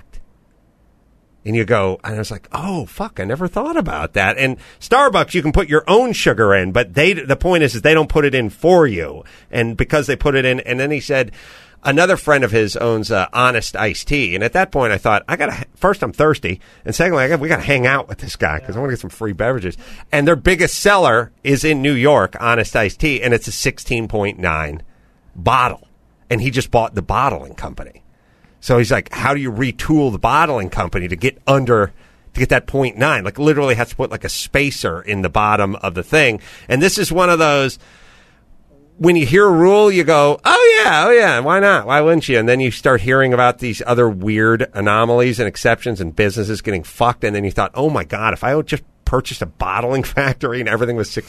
And you go, and I was like, oh, fuck, I never thought about that. And Starbucks, you can put your own sugar in, but the point is they don't put it in for you. And because they put it in, and then he said, another friend of his owns Honest Iced Tea. And at that point, I thought, first, I'm thirsty. And secondly, we got to hang out with this guy because I want to get some free beverages. And their biggest seller is in New York, Honest Iced Tea, and it's a 16.9 bottle. And he just bought the bottling company. So he's like, how do you retool the bottling company to get that 0.9? Like, literally has to put like a spacer in the bottom of the thing. And this is one of those, when you hear a rule, you go, oh yeah, why not? Why wouldn't you? And then you start hearing about these other weird anomalies and exceptions and businesses getting fucked. And then you thought, oh my God, if I would just purchased a bottling factory and everything was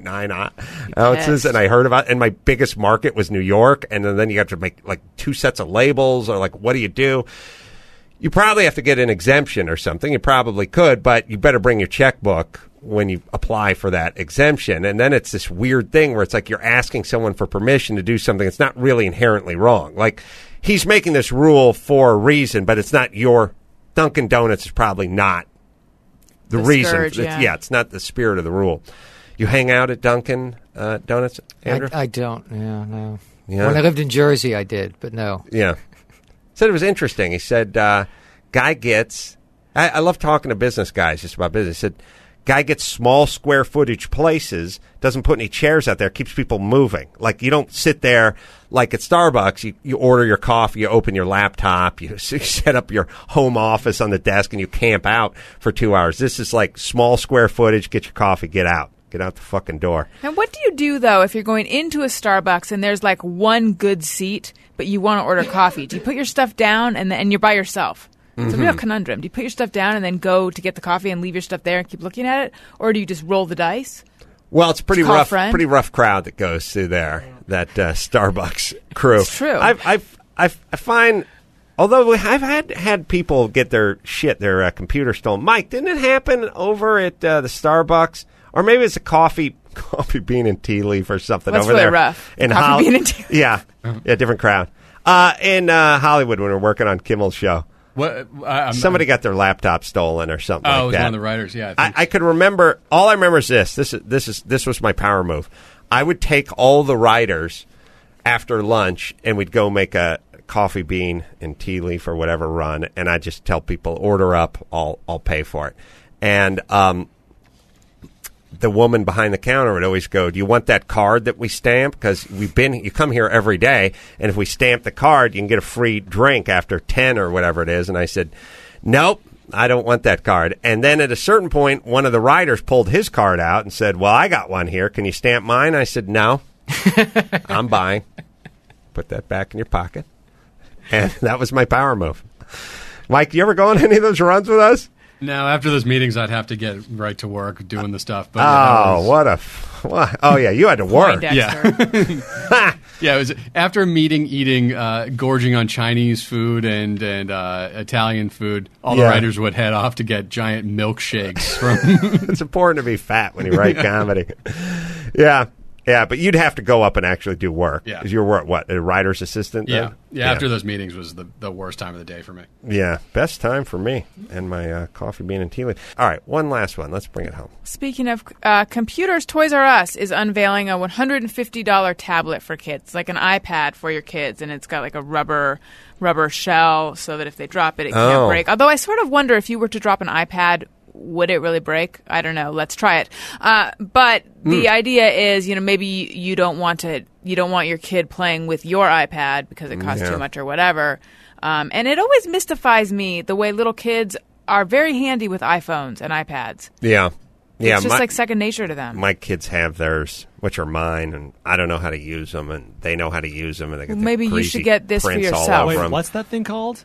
16.9 ounces, and I heard about, and my biggest market was New York, and then you got to make like 2 sets of labels, or like, what do? You probably have to get an exemption or something. You probably could, but you better bring your checkbook when you apply for that exemption. And then it's this weird thing where it's like you're asking someone for permission to do something that's not really inherently wrong. Like, he's making this rule for a reason, but it's not your Dunkin' Donuts is probably not the reason. Scourge, it's not the spirit of the rule. You hang out at Dunkin' Donuts, Andrew? I don't. Yeah, no. Yeah. When I lived in Jersey, I did, but no. Yeah. Said it was interesting. He said, guy gets... I love talking to business guys just about business. He said, guy gets small square footage places, doesn't put any chairs out there, keeps people moving. Like, you don't sit there like at Starbucks. You order your coffee, you open your laptop, you set up your home office on the desk, and you camp out for 2 hours. This is like small square footage, get your coffee, get out. Get out the fucking door. And what do you do, though, if you're going into a Starbucks and there's like one good seat, but you want to order coffee? Do you put your stuff down and you're by yourself? It's a real conundrum. Do you put your stuff down and then go to get the coffee and leave your stuff there and keep looking at it, or do you just roll the dice? Well, it's a pretty Call a rough, friend? pretty rough crowd that goes through there. That Starbucks crew. It's true. I find, although I've had people get their computer stolen. Mike, didn't it happen over at the Starbucks, or maybe it's a coffee bean and tea leaf or something That's over really there rough. in Coffee bean and tea leaf. Yeah, different crowd. In Hollywood when we were working on Kimmel's show. What? Somebody got their laptop stolen or something like that. Oh, it was one of the writers. Yeah, I could remember. All I remember is this. This was my power move. I would take all the writers after lunch, and we'd go make a coffee bean and tea leaf or whatever run, and I'd just tell people, order up. I'll pay for it. And the woman behind the counter would always go, "Do you want that card that we stamp? Because you come here every day, and if we stamp the card, you can get a free drink after 10 or whatever it is." And I said, "Nope, I don't want that card." And then at a certain point, one of the writers pulled his card out and said, "Well, I got one here. Can you stamp mine?" I said, "No, I'm buying." Put that back in your pocket. And that was my power move. Mike, you ever go on any of those runs with us? No, after those meetings, I'd have to get right to work doing the stuff. But oh yeah, you had to work. Yeah, yeah. It was after a meeting, eating, gorging on Chinese food and Italian food. All the writers would head off to get giant milkshakes from. It's important to be fat when you write comedy. Yeah. Yeah, but you'd have to go up and actually do work. Yeah. Because you're what, a writer's assistant? Yeah. Yeah, after those meetings was the worst time of the day for me. Yeah, best time for me and my coffee bean and tea leaf. All right, one last one. Let's bring it home. Speaking of computers, Toys R Us is unveiling a $150 tablet for kids, like an iPad for your kids, and it's got like a rubber shell so that if they drop it, it can't break. Although I sort of wonder if you were to drop an iPad, would it really break? I don't know. Let's try it. But the idea is, maybe you don't want your kid playing with your iPad because it costs too much or whatever. And it always mystifies me the way little kids are very handy with iPhones and iPads. Yeah. Yeah, it's just like second nature to them. My kids have theirs, which are mine, and I don't know how to use them, and they know how to use them, and they get the maybe you should get this for yourself. Wait, what's that thing called?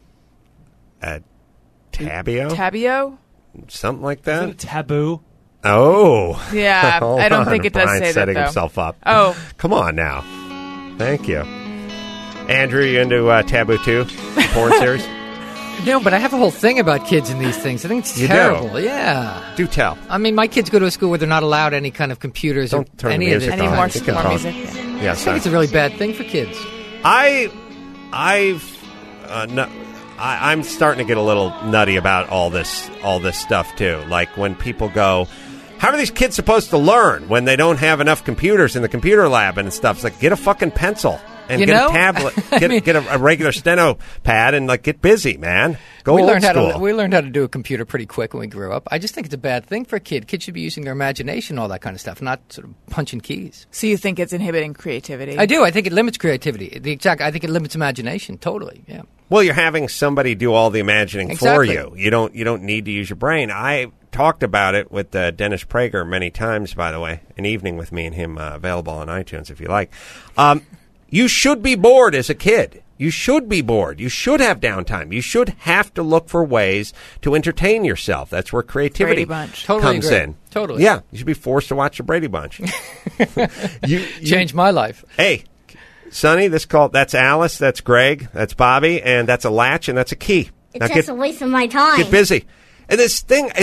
Tabio? Tabio? Something like that. Is it a taboo? Oh. Yeah, I don't think it does Brian's say that, setting though. himself up. Oh. Come on now. Thank you. Andrew, you into Taboo 2? Porn series? No, but I have a whole thing about kids and these things. I think it's terrible. Do? Yeah. Do tell. I mean, my kids go to a school where they're not allowed any kind of computers or turn any the of music it. on. More You can talk. music. Yeah, I think it's a really bad thing for kids. I'm starting to get a little nutty about all this stuff too. Like when people go, how are these kids supposed to learn when they don't have enough computers in the computer lab and stuff? It's like, get a fucking pencil and get a tablet, get a regular steno pad and get busy, man. Go old school. We learned how to do a computer pretty quick when we grew up. I just think it's a bad thing for a kid. Kids should be using their imagination, all that kind of stuff, not sort of punching keys. So you think it's inhibiting creativity? I do. I think it limits creativity. I think it limits imagination. Totally. Yeah. Well, you're having somebody do all the imagining for you. You don't need to use your brain. I talked about it with Dennis Prager many times, by the way. An evening with me and him available on iTunes if you like. You should be bored as a kid. You should be bored. You should have downtime. You should have to look for ways to entertain yourself. That's where creativity comes in. Totally. Yeah, you should be forced to watch the Brady Bunch. Changed my life. Hey, Sonny, that's Alice, that's Greg, that's Bobby, and that's a latch, and that's a key. It's just a waste of my time. Get busy. And this thing,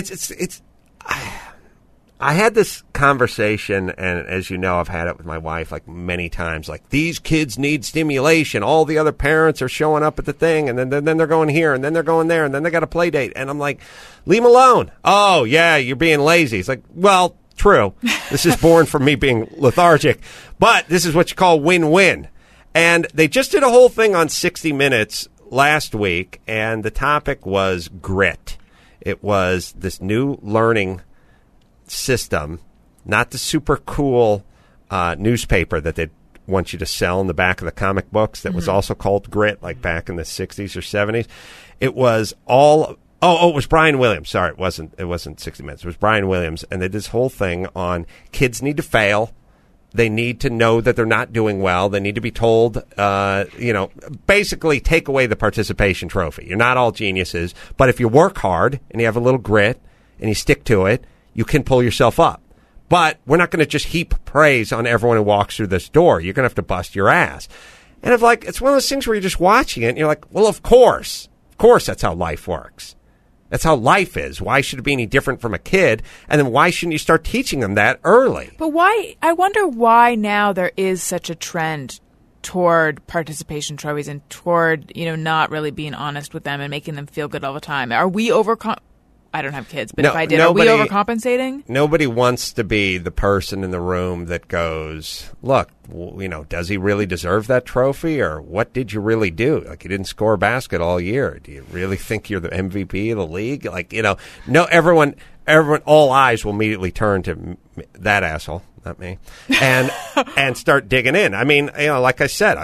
I had this conversation, and as you know, I've had it with my wife many times. These kids need stimulation. All the other parents are showing up at the thing, and then they're going here, and then they're going there, and then they got a play date. And I'm like, leave them alone. Oh, yeah, you're being lazy. It's like, well, true. This is born from me being lethargic. But this is what you call win-win. And they just did a whole thing on 60 Minutes last week, and the topic was grit. It was this new learning system, not the super cool newspaper that they want you to sell in the back of the comic books that was also called Grit, back in the 60s or 70s. It was all... Oh, it was Brian Williams. Sorry, it wasn't 60 Minutes. It was Brian Williams, and they did this whole thing on kids need to fail They need to know that they're not doing well. They need to be told, basically take away the participation trophy. You're not all geniuses, but if you work hard and you have a little grit and you stick to it, you can pull yourself up. But we're not going to just heap praise on everyone who walks through this door. You're going to have to bust your ass. And it's one of those things where you're just watching it and you're like, well, of course that's how life works. That's how life is. Why should it be any different from a kid? And then why shouldn't you start teaching them that early? But I wonder why now there is such a trend toward participation trophies and toward, not really being honest with them and making them feel good all the time. Are we I don't have kids, but if I did, are we overcompensating? Nobody wants to be the person in the room that goes, look, does he really deserve that trophy? Or what did you really do? Like, you didn't score a basket all year. Do you really think you're the MVP of the league? Like, no, everyone, all eyes will immediately turn to that asshole, not me, and start digging in. I mean, like I said,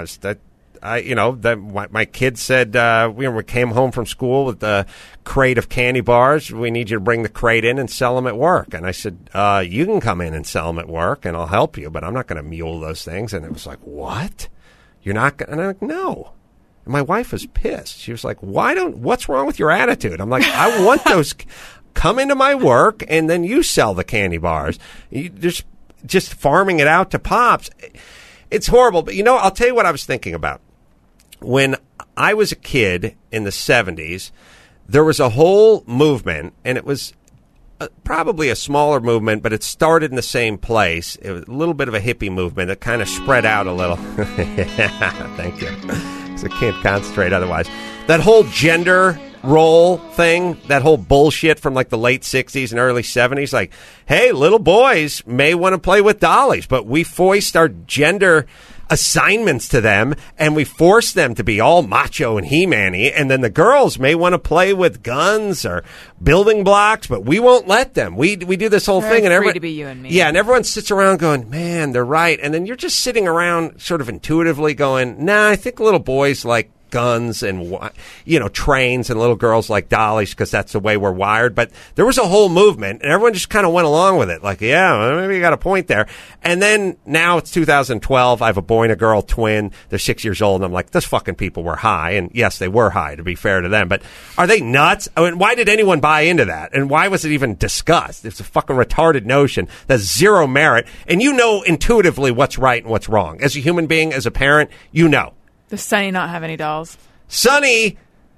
my kid said, we came home from school with the crate of candy bars. We need you to bring the crate in and sell them at work. And I said, you can come in and sell them at work and I'll help you, but I'm not going to mule those things. And it was like, what? You're not going to? And I'm like, no. And my wife was pissed. She was like, what's wrong with your attitude? I'm like, I want those, come into my work and then you sell the candy bars. You just farming it out to Pops. It's horrible. But I'll tell you what I was thinking about. When I was a kid in the 70s, there was a whole movement, and it was probably a smaller movement, but it started in the same place. It was a little bit of a hippie movement that kind of spread out a little. Thank you. Because I can't concentrate otherwise. That whole gender role thing, that whole bullshit from like the late 60s and early 70s, like, hey, little boys may want to play with dollies, but we foist our gender assignments to them and we force them to be all macho and he-man-y, and then the girls may want to play with guns or building blocks, but we won't let them. We do this whole thing, and everyone, to be you and me. Yeah, and everyone sits around going, man, they're right. And then you're just sitting around sort of intuitively going, nah, I think little boys like guns and trains, and little girls like dollies because that's the way we're wired. But there was a whole movement and everyone just kind of went along with it, like, yeah, maybe you got a point there. And then now it's 2012, I have a boy and a girl twin, they're 6 years old, and I'm like, those fucking people were high. And yes, they were high, to be fair to them, but are they nuts? I mean, why did anyone buy into that? And why was it even discussed? It's a fucking retarded notion that's zero merit, and intuitively what's right and what's wrong. As a human being, as a parent, Does Sonny not have any dolls? Sonny,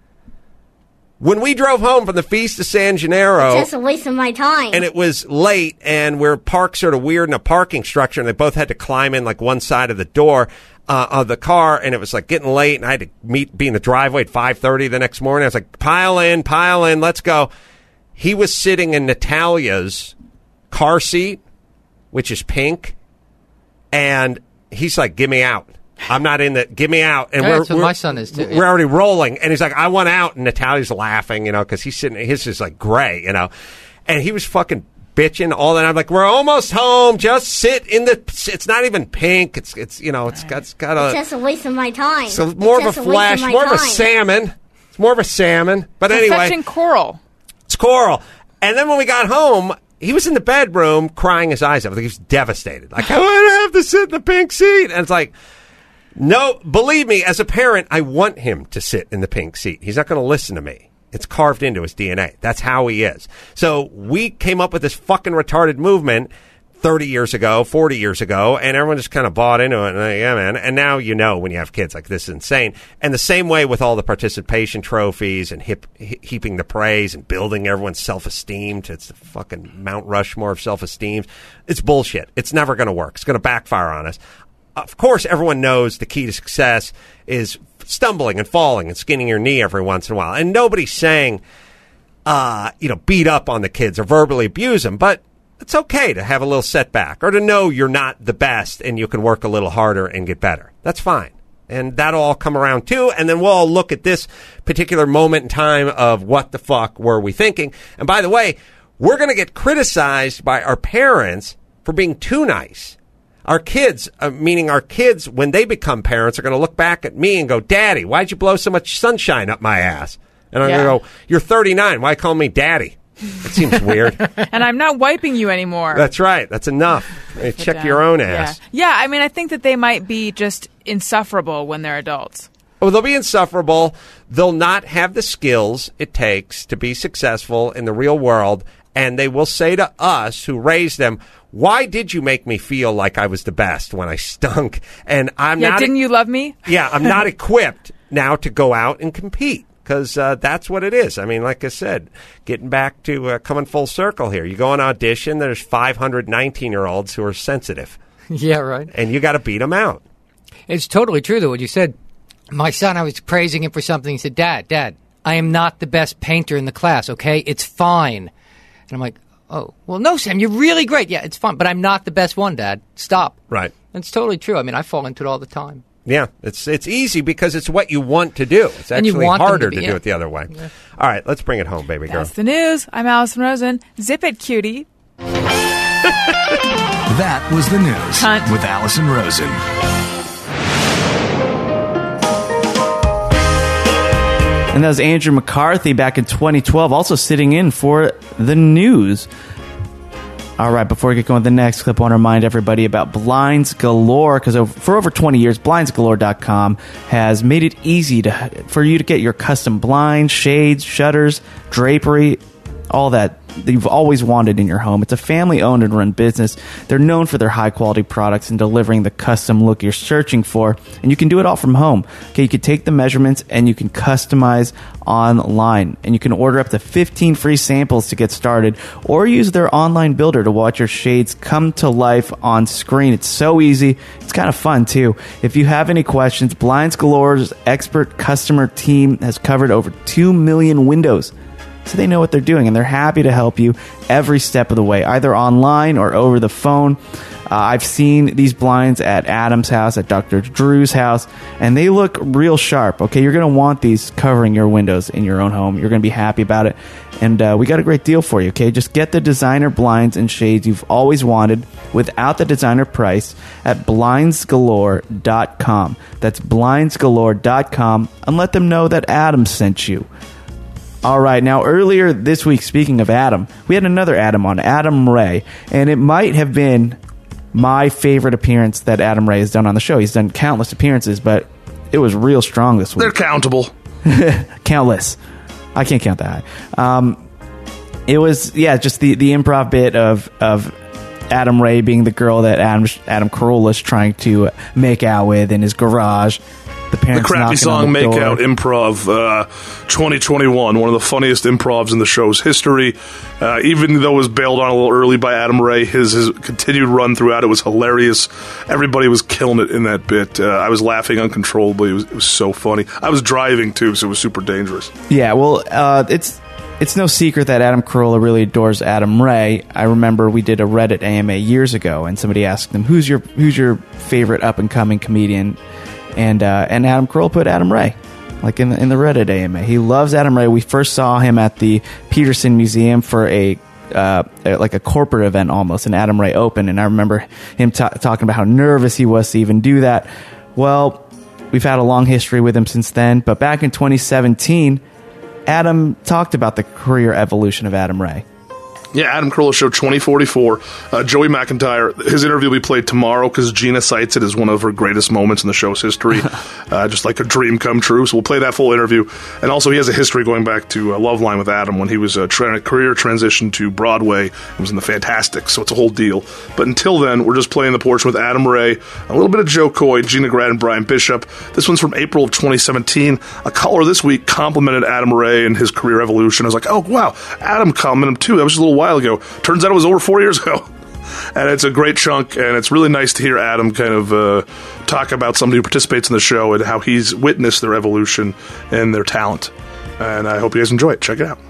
when we drove home from the Feast of San Gennaro, it's just a waste of my time. And it was late, and we're parked sort of weird in a parking structure, and they both had to climb in like one side of the door of the car, and it was like getting late, and I had to be in the driveway at 5:30 the next morning. I was like, pile in, let's go. He was sitting in Natalia's car seat, which is pink, and he's like, give me out. I'm not in the, give me out. And that's what my son is too. We're already rolling. And he's like, I want out. And Natalia's laughing, because he's sitting, his is like gray, and he was fucking bitching all that. I'm like, we're almost home. Just sit in it's not even pink. It's got a. It's just a waste of my time. So more of a flesh, more of a salmon. It's more of a salmon. But anyway. Fetching coral. It's coral. And then when we got home, he was in the bedroom crying his eyes out. He was devastated. Like, I want to have to sit in the pink seat. And it's like, no, believe me, as a parent, I want him to sit in the pink seat. He's not going to listen to me. It's carved into his DNA. That's how he is. So we came up with this fucking retarded movement 30 years ago, 40 years ago, and everyone just kind of bought into it. And like, yeah, man. And now when you have kids, like, this is insane. And the same way with all the participation trophies and heaping the praise and building everyone's self-esteem. It's the fucking Mount Rushmore of self-esteem. It's bullshit. It's never going to work. It's going to backfire on us. Of course, everyone knows the key to success is stumbling and falling and skinning your knee every once in a while. And nobody's saying, beat up on the kids or verbally abuse them. But it's okay to have a little setback or to know you're not the best and you can work a little harder and get better. That's fine. And that'll all come around too. And then we'll all look at this particular moment in time of what the fuck were we thinking. And by the way, we're going to get criticized by our parents for being too nice. Our kids, when they become parents, are going to look back at me and go, Daddy, why'd you blow so much sunshine up my ass? And I'm going to go, you're 39. Why call me Daddy? It seems weird. And I'm not wiping you anymore. That's right. That's enough. Hey, check your own ass. Yeah, I mean, I think that they might be just insufferable when they're adults. Oh, they'll be insufferable. They'll not have the skills it takes to be successful in the real world. And they will say to us who raised them, why did you make me feel like I was the best when I stunk? And I'm not. Didn't you love me? Yeah, I'm not equipped now to go out and compete. Because that's what it is. I mean, like I said, getting back to coming full circle here. You go on audition, there's 500 19-year-olds who are sensitive. Yeah, right. And you got to beat them out. It's totally true, though, what you said. My son, I was praising him for something. He said, Dad, I am not the best painter in the class, okay? It's fine. And I'm like, oh, well, no, Sam, you're really great. Yeah, it's fine, but I'm not the best one, Dad. Stop. Right. It's totally true. I mean, I fall into it all the time. Yeah, it's easy because it's what you want to do. It's actually harder to do it the other way. Yeah. All right, let's bring it home, baby girl. That's the news. I'm Allison Rosen. Zip it, cutie. That was the news with Allison Rosen. And that was Andrew McCarthy back in 2012, also sitting in for the news. All right, before we get going with the next clip, I want to remind everybody about Blinds Galore, because for over 20 years, BlindsGalore.com has made it easy for you to get your custom blinds, shades, shutters, drapery, all that you've always wanted in your home. It's a family-owned and run business. They're known for their high-quality products and delivering the custom look you're searching for, and you can do it all from home. Okay, you can take the measurements and you can customize online, and you can order up to 15 free samples to get started, or use their online builder to watch your shades come to life on screen. It's so easy. It's kind of fun, too. If you have any questions, Blinds Galore's expert customer team has covered over 2 million windows. So they know what they're doing, and they're happy to help you every step of the way, either online or over the phone. I've seen these blinds at Adam's house, at Dr. Drew's house, and they look real sharp. Okay, you're going to want these covering your windows in your own home. You're going to be happy about it. And we got a great deal for you, okay? Just get the designer blinds and shades you've always wanted without the designer price at blindsgalore.com. That's blindsgalore.com, and let them know that Adam sent you. All right, now earlier this week, speaking of Adam, we had another Adam on, Adam Ray, and it might have been my favorite appearance that Adam Ray has done on the show. He's done countless appearances, but it was real strong this week. They're countable. Countless. I can't count that high. It was, just the improv bit of Adam Ray being the girl that Adam Carolla is trying to make out with in his garage. The crappy song Make Out Improv 2021, one of the funniest improvs in the show's history. Even though it was bailed on a little early by Adam Ray, his continued run throughout it was hilarious. Everybody was killing it in that bit. I was laughing uncontrollably. It was so funny. I was driving, too, so it was super dangerous. Yeah, well, it's no secret that Adam Carolla really adores Adam Ray. I remember we did a Reddit AMA years ago, and somebody asked him, who's your favorite up-and-coming comedian? And Adam Carolla put Adam Ray, like in the Reddit AMA. He loves Adam Ray. We first saw him at the Peterson Museum for a corporate event almost, an Adam Ray Open. And I remember him talking about how nervous he was to even do that. Well, we've had a long history with him since then. But back in 2017, Adam talked about the career evolution of Adam Ray. Yeah, Adam Carolla Show 2044. Joey McIntyre, his interview will be played tomorrow because Gina cites it as one of her greatest moments in the show's history. Just like a dream come true. So we'll play that full interview. And also he has a history going back to Loveline with Adam when he was trying a career transition to Broadway. He was in the Fantastics, so it's a whole deal. But until then, we're just playing the portion with Adam Ray, a little bit of Joe Coy, Gina Grad, and Brian Bishop. This one's from April of 2017. A caller this week complimented Adam Ray and his career evolution. I was like, oh, wow, Adam complimented him too. That was just a little while ago. Turns out it was over 4 years ago. And it's a great chunk, and it's really nice to hear Adam kind of talk about somebody who participates in the show and how he's witnessed their evolution and their talent. And I hope you guys enjoy it. Check it out.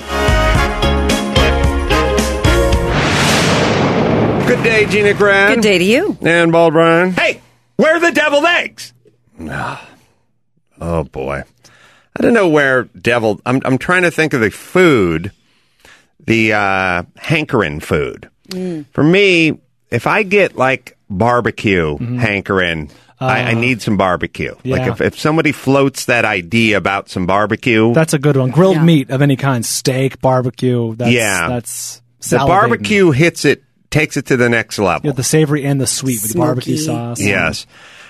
Good day, Gina Grad. Good day to you. And Bald Brian. Hey, where are the deviled eggs? Oh, boy. I don't know where deviled... I'm trying to think of the food... The hankering food. For me, if I get like barbecue hankering. I need some barbecue. Yeah. Like if somebody floats that idea about some barbecue. That's a good one. Grilled meat of any kind, steak, barbecue. That's the barbecue takes it to the next level. You have the savory and the sweet with the barbecue sauce. Yes.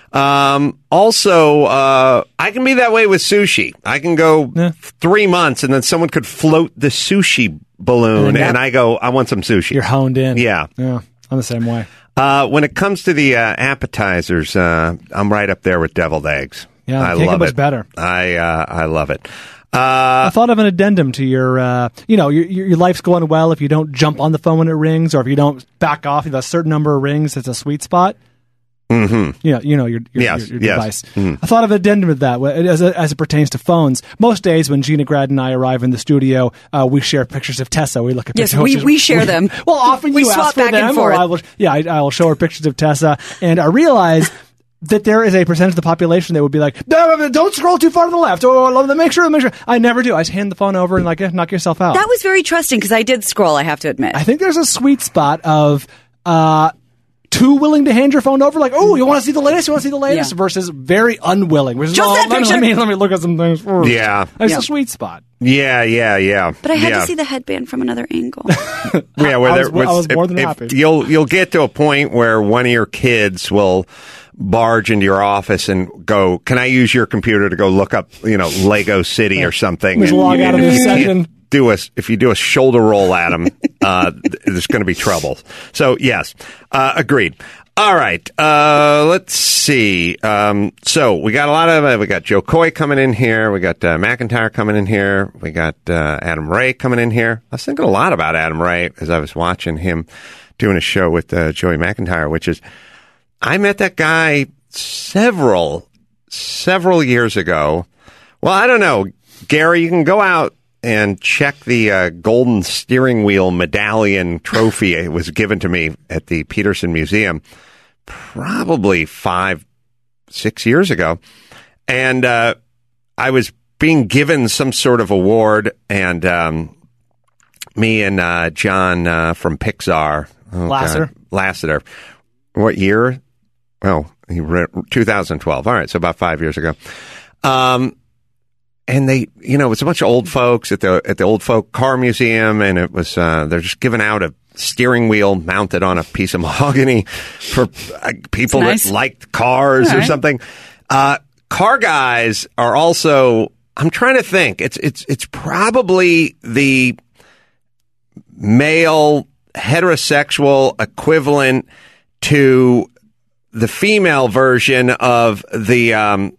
Also, I can be that way with sushi. I can go 3 months and then someone could float the sushi balloon and I go, I want some sushi. You're honed in. Yeah. I'm the same way. When it comes to the appetizers, I'm right up there with deviled eggs. Yeah, I can't love get much it. better. I love it. I thought of an addendum to your, your life's going well if you don't jump on the phone when it rings, or if you don't back off. You have a certain number of rings. It's a sweet spot. Mm-hmm. Your Yes. device. Mm-hmm. I thought of an addendum to that as it pertains to phones. Most days when Gina Grad and I arrive in the studio, we share pictures of Tessa. We look at pictures. Yes, we share them. Well, often we you swap ask for back them, and forth. or I will show her pictures of Tessa, and I realize that there is a percentage of the population that would be like, no, don't scroll too far to the left. Oh, make sure. I never do. I just hand the phone over and knock yourself out. That was very trusting because I did scroll, I have to admit. I think there's a sweet spot of too willing to hand your phone over, like, oh, you want to see the latest? Yeah. Versus very unwilling. Which is, Just that picture. Let me look at some things first. Yeah. It's a sweet spot. Yeah. But I had to see the headband from another angle. Yeah, I was more than happy. You'll get to a point where one of your kids will barge into your office and go, can I use your computer to go look up, Lego City or something? Just log out of this session. If you do a shoulder roll at them, there's going to be trouble. So yes, agreed. All right, let's see. So we got we got Joe Coy coming in here. We got McIntyre coming in here. We got Adam Ray coming in here. I was thinking a lot about Adam Ray as I was watching him doing a show with Joey McIntyre, which is, I met that guy several years ago. Well, I don't know. Gary, you can go out and check the golden steering wheel medallion trophy. It was given to me at the Peterson Museum probably 5-6 years ago. And I was being given some sort of award, and me and John from Pixar. Lasseter. What year? Oh, 2012. All right, so about 5 years ago. And they, it was a bunch of old folks at the Old Folk Car Museum, and it was they're just giving out a steering wheel mounted on a piece of mahogany for people that liked cars or something. Car guys are also, I'm trying to think. It's probably the male heterosexual equivalent to the female version of the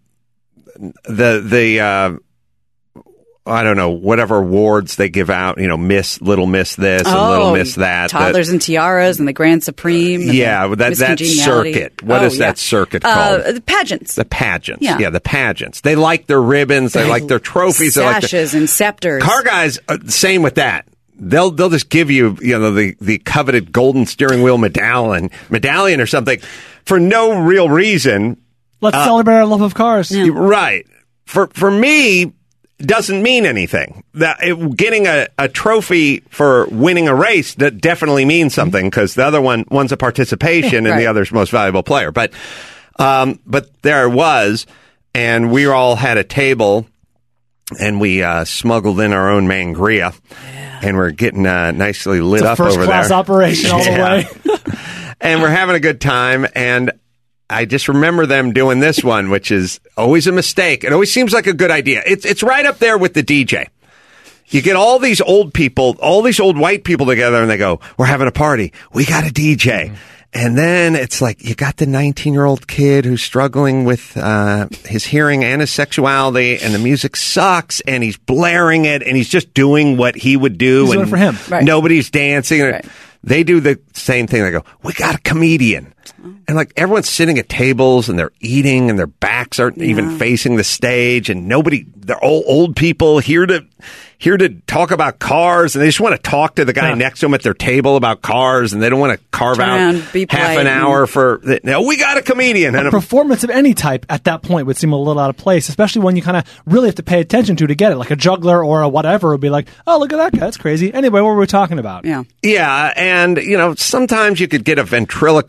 I don't know, whatever awards they give out, Little Miss this and Little Miss that. Toddlers and Tiaras and the Grand Supreme. And that circuit. What is that circuit called? The pageants. The pageants. Yeah, the pageants. They like their ribbons. They like their trophies. Sashes and scepters. Car guys, same with that. They'll just give you, the coveted golden steering wheel medallion or something for no real reason. Let's celebrate our love of cars. Yeah. Right. For me, doesn't mean anything. Getting a trophy for winning a race, that definitely means something, because the other one's a participation and the other's most valuable player. But there it was, and we all had a table, and we smuggled in our own Mangria, and we're getting nicely lit up over there. First class operation all the way. And we're having a good time, and I just remember them doing this one, which is always a mistake. It always seems like a good idea. It's right up there with the DJ. You get all these old people, all these old white people together, and they go, we're having a party. We got a DJ. Mm-hmm. And then it's like, you got the 19-year-old kid who's struggling with his hearing and his sexuality, and the music sucks, and he's blaring it, and he's just doing what he would do. He's doing it for him. Right. Nobody's dancing. Right. They do the same thing. They go, we got a comedian. And everyone's sitting at tables and they're eating and their backs aren't even facing the stage, and they're all old people here to talk about cars, and they just want to talk to the guy next to them at their table about cars, and they don't want to carve out half an hour for, we got a comedian. A performance of any type at that point would seem a little out of place, especially when you kind of really have to pay attention to get it. Like a juggler or a whatever would be like, oh, look at that guy, that's crazy. Anyway, what were we talking about? Yeah, and, sometimes you could get a ventriloquist or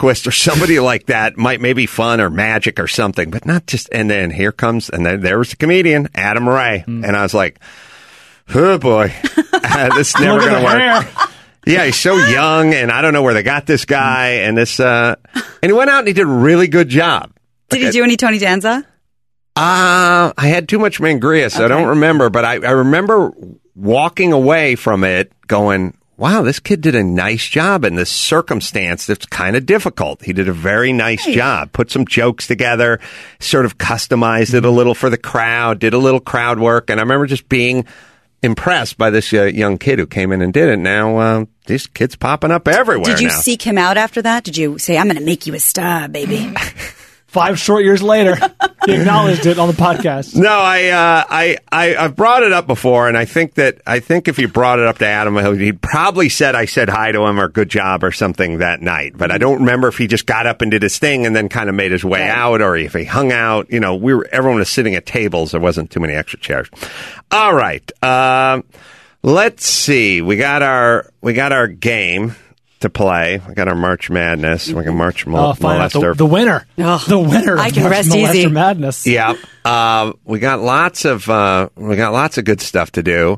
somebody like that might maybe fun or magic or something, but not just. And then here comes, and then there was the comedian Adam Ray, and I was like, oh boy, this is never going to work. Yeah, he's so young, and I don't know where they got this guy, and this, and he went out and he did a really good job. Did he do any Tony Danza? I had too much Mangria, so I don't remember, but I remember walking away from it going, wow, this kid did a nice job in this circumstance that's kind of difficult. He did a very nice job, put some jokes together, sort of customized it a little for the crowd, did a little crowd work, and I remember just being impressed by this young kid who came in and did it. Now, this kid's popping up everywhere. Did you now. seek him out after that? Did you say, I'm going to make you a star, baby? 5 short years later, he acknowledged it on the podcast. No, I've brought it up before, and I think if you brought it up to Adam, he'd probably said I said hi to him or good job or something that night. But I don't remember if he just got up and did his thing and then kind of made his way out, or if he hung out. You know, everyone was sitting at tables. There wasn't too many extra chairs. All right, let's see. We got our game to play. We got our March Madness. We can March Molester. The winner. The winner. I can rest easy. Madness. Yeah. We got lots of good stuff to do.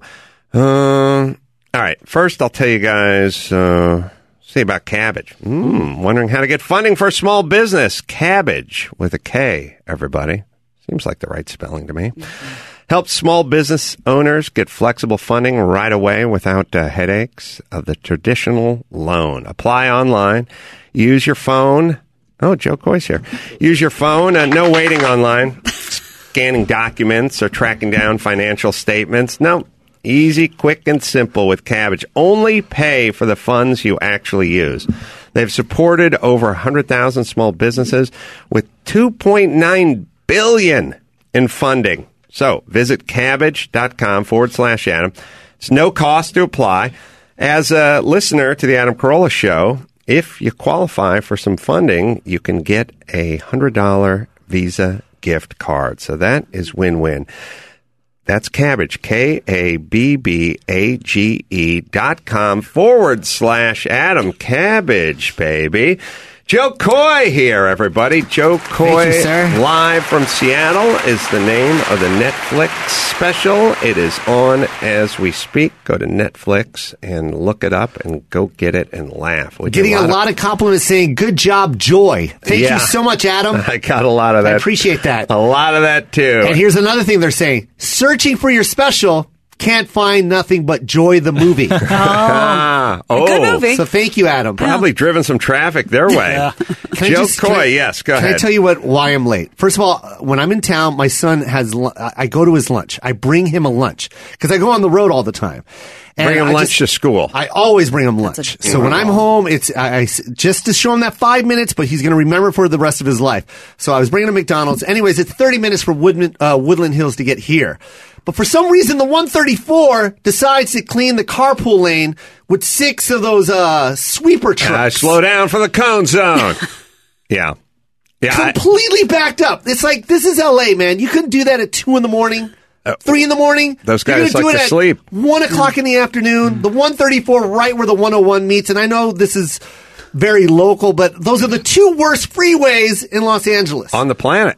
All right. First, I'll tell you guys, see about Kabbage. Wondering how to get funding for a small business. Kabbage with a K, everybody. Seems like the right spelling to me. Helps small business owners get flexible funding right away without headaches of the traditional loan. Apply online. Use your phone. Oh, Joe Coy's here. Use your phone. No waiting online. Scanning documents or tracking down financial statements. No. Easy, quick, and simple with Kabbage. Only pay for the funds you actually use. They've supported over 100,000 small businesses with $2.9 billion in funding. So visit Kabbage.com/Adam. It's no cost to apply. As a listener to the Adam Carolla Show, if you qualify for some funding, you can get a $100 Visa gift card. So that is win-win. That's Kabbage, KABBAGE.com/Adam. Kabbage, baby. Joe Coy here, everybody. Joe Coy, Thank you, sir. live from Seattle, is the name of the Netflix special. It is on as we speak. Go to Netflix and look it up and go get it and laugh. Getting a lot of compliments saying, good job, Joy. Thank you so much, Adam. I got a lot of that. I appreciate that. A lot of that, too. And here's another thing they're saying. Searching for your special, can't find nothing but Joy the movie. Good movie. So thank you, Adam. Probably driven some traffic their way. Joe Coy, yes, go ahead. Can I tell you why I'm late? First of all, when I'm in town, my son I go to his lunch. I bring him a lunch because I go on the road all the time. And bring him lunch to school. I always bring him lunch. So when I'm home, it's I just to show him that 5 minutes, but he's going to remember for the rest of his life. So I was bringing him McDonald's. Anyways, it's 30 minutes from Woodland Hills to get here. But for some reason, the 134 decides to clean the carpool lane with 6 of those sweeper trucks. Slow down for the cone zone. Yeah. Completely backed up. It's like, this is L.A., man. You couldn't do that at 2 in the morning, 3 in the morning. Those guys like to sleep. 1 o'clock in the afternoon. The 134 right where the 101 meets. And I know this is very local, but those are the 2 worst freeways in Los Angeles. On the planet.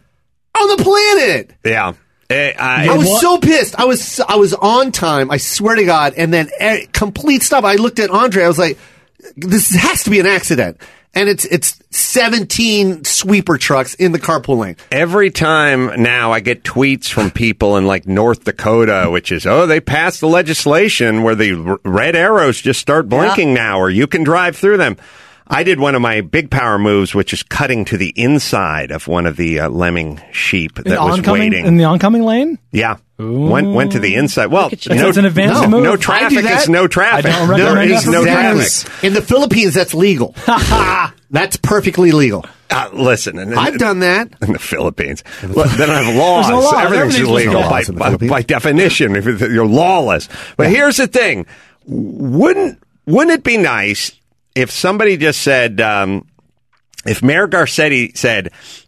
Yeah. I was so pissed. I was on time. I swear to God. And then complete stop. I looked at Andre. I was like, "This has to be an accident." And it's 17 sweeper trucks in the carpool lane. Every time now I get tweets from people in like North Dakota, which is, they passed the legislation where the red arrows just start blinking now, or you can drive through them. I did one of my big power moves, which is cutting to the inside of one of the lemming sheep that was waiting. In the oncoming lane? Yeah. Went to the inside. Well, it's an advanced move. No traffic is no traffic. There is no traffic. In the Philippines, that's legal. That's perfectly legal. Listen. I've done that. In the Philippines. Look, they don't have laws. Everything's illegal by definition. If you're lawless. But here's the thing. Wouldn't it be nice if somebody just said, if Mayor Garcetti said,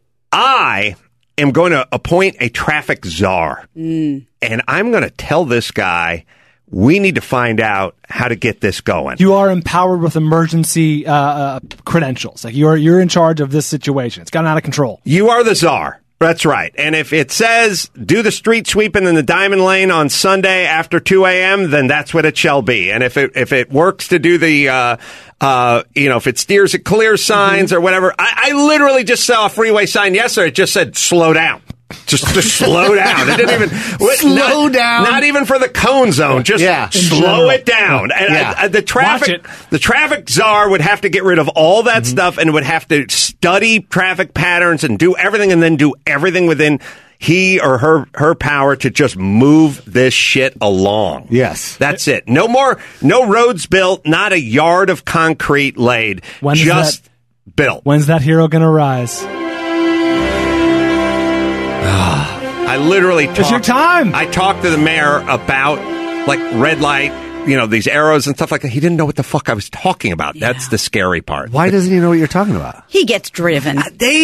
I am going to appoint a traffic czar, and I'm going to tell this guy we need to find out how to get this going. You are empowered with emergency credentials. Like you're in charge of this situation. It's gotten out of control. You are the czar. That's right. And if it says do the street sweeping in the Diamond Lane on Sunday after 2 a.m., then that's what it shall be. And if it works to do the, if it steers at clear signs or whatever, I literally just saw a freeway sign yesterday. It just said slow down. Just slow down. It didn't even slow down. Not even for the cone zone. Just slow it down. And the traffic czar would have to get rid of all that stuff and would have to study traffic patterns and do everything, and then do everything within he or her power to just move this shit along. Yes, that's it. No roads built. Not a yard of concrete laid. Just built. When's that hero gonna rise? I literally it's your time. I talked to the mayor about like red light, these arrows and stuff like that. He didn't know what the fuck I was talking about. Yeah. That's the scary part. Why doesn't he know what you're talking about? He gets driven.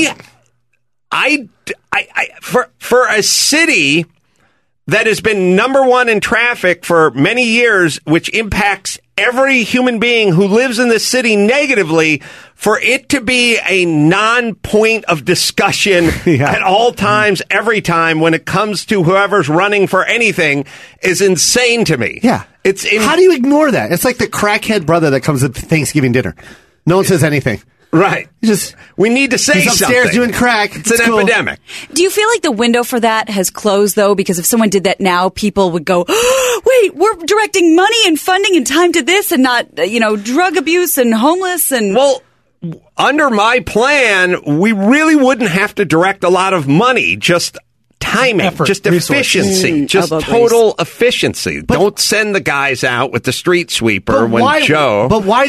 For a city that has been number one in traffic for many years, which impacts every human being who lives in this city negatively, for it to be a non-point of discussion at all times, every time when it comes to whoever's running for anything is insane to me. Yeah. How do you ignore that? It's like the crackhead brother that comes to Thanksgiving dinner. No one says anything. Right. We need to say he's upstairs something. doing crack. It's an epidemic. Do you feel like the window for that has closed, though? Because if someone did that now, people would go, oh, wait, we're directing money and funding and time to this and not, drug abuse and homeless and... Well, under my plan, we really wouldn't have to direct a lot of money, just timing, just efficiency, just total efficiency. Don't send the guys out with the street sweeper Joy.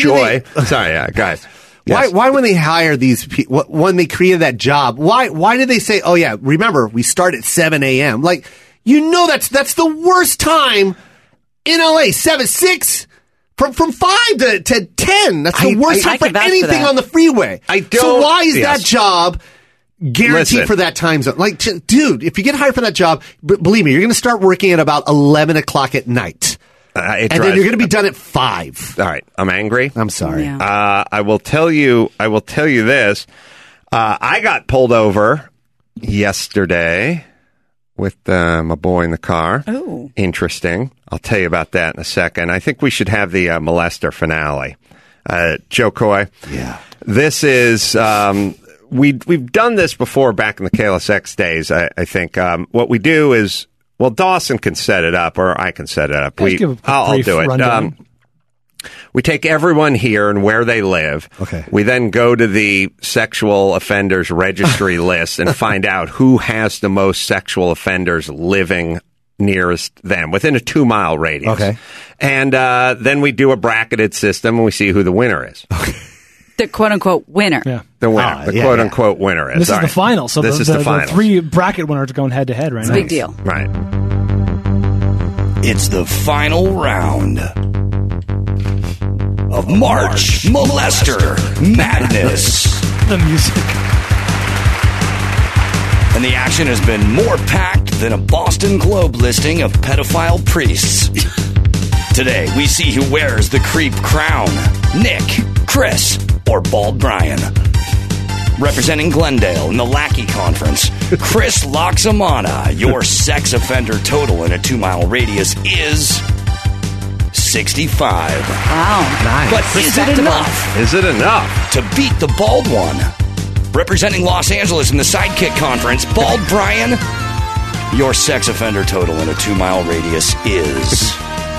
Sorry, guys. Yes. Why when they hire these people, when they created that job, why did they say, oh yeah, remember, we start at 7 a.m.? Like, that's the worst time in LA, 6, from 5 to 10. That's the worst time for anything on the freeway. So why is that job guaranteed for that time zone? Like, dude, if you get hired for that job, believe me, you're going to start working at about 11 o'clock at night. And then you're going to be done at 5. All right. I'm angry. I'm sorry. Yeah. I will tell you this. I got pulled over yesterday with my boy in the car. Oh. Interesting. I'll tell you about that in a second. I think we should have the molester finale. Joe Coy. Yeah. This is, we've done this before back in the KLSX days, I think. What we do is, well, Dawson can set it up, or I can set it up. I'll do it. We take everyone here and where they live. Okay. We then go to the sexual offenders registry list and find out who has the most sexual offenders living nearest them, within a 2-mile radius. Okay. And then we do a bracketed system, and we see who the winner is. Okay. The quote-unquote winner. Yeah. The winner. The quote-unquote winner is. This is the final. So this is the final. The 3 bracket winners are going head-to-head right now. It's a big deal. Right. It's the final round of March Molester Madness. The music. And the action has been more packed than a Boston Globe listing of pedophile priests. Today, we see who wears the creep crown. Nick, Chris, or Bald Brian. Representing Glendale in the Lackey Conference, Chris Loxamana. Your sex offender total in a 2-mile radius is 65. Wow. Nice. But is it enough? Is it enough? To beat the bald one. Representing Los Angeles in the Sidekick Conference, Bald Brian. Your sex offender total in a 2-mile radius is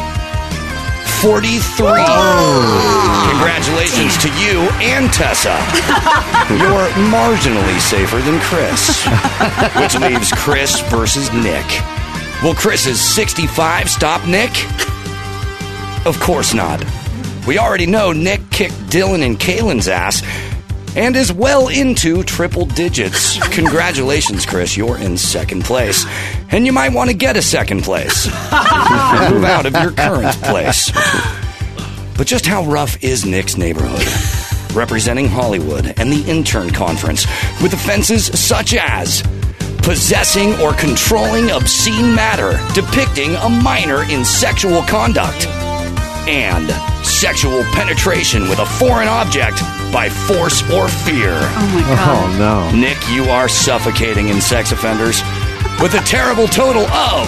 43. Oh, congratulations to you and Tessa. You're marginally safer than Chris. Which leaves Chris versus Nick. Will Chris's 65 stop Nick? Of course not. We already know Nick kicked Dylan and Kaylin's ass and is well into triple digits. Congratulations, Chris. You're in second place. And you might want to get a second place. Move out of your current place. But just how rough is Nick's neighborhood? Representing Hollywood and the Intern Conference with offenses such as possessing or controlling obscene matter depicting a minor in sexual conduct, and sexual penetration with a foreign object by force or fear. Oh my God. Oh, no. Nick, you are suffocating in sex offenders with a terrible total of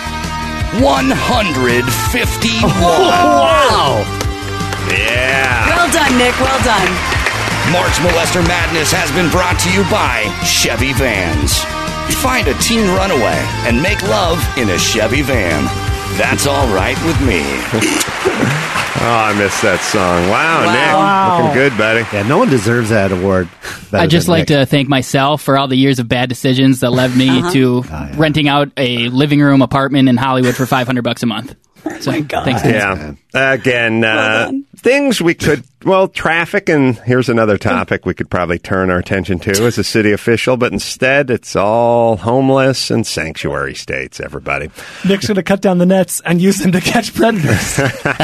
151. Wow. Yeah. Well done, Nick. Well done. March Molester Madness has been brought to you by Chevy Vans. Find a teen runaway and make love in a Chevy van. That's all right with me. Oh, I missed that song. Wow, Nick. Looking good, buddy. Yeah, no one deserves that award. I'd just like to thank myself for all the years of bad decisions that led me to renting out a living room apartment in Hollywood for $500 a month. So, thanks, yeah. Again, things we could, traffic, and here's another topic we could probably turn our attention to as a city official, but instead it's all homeless and sanctuary states, everybody. Nick's going to cut down the nets and use them to catch predators.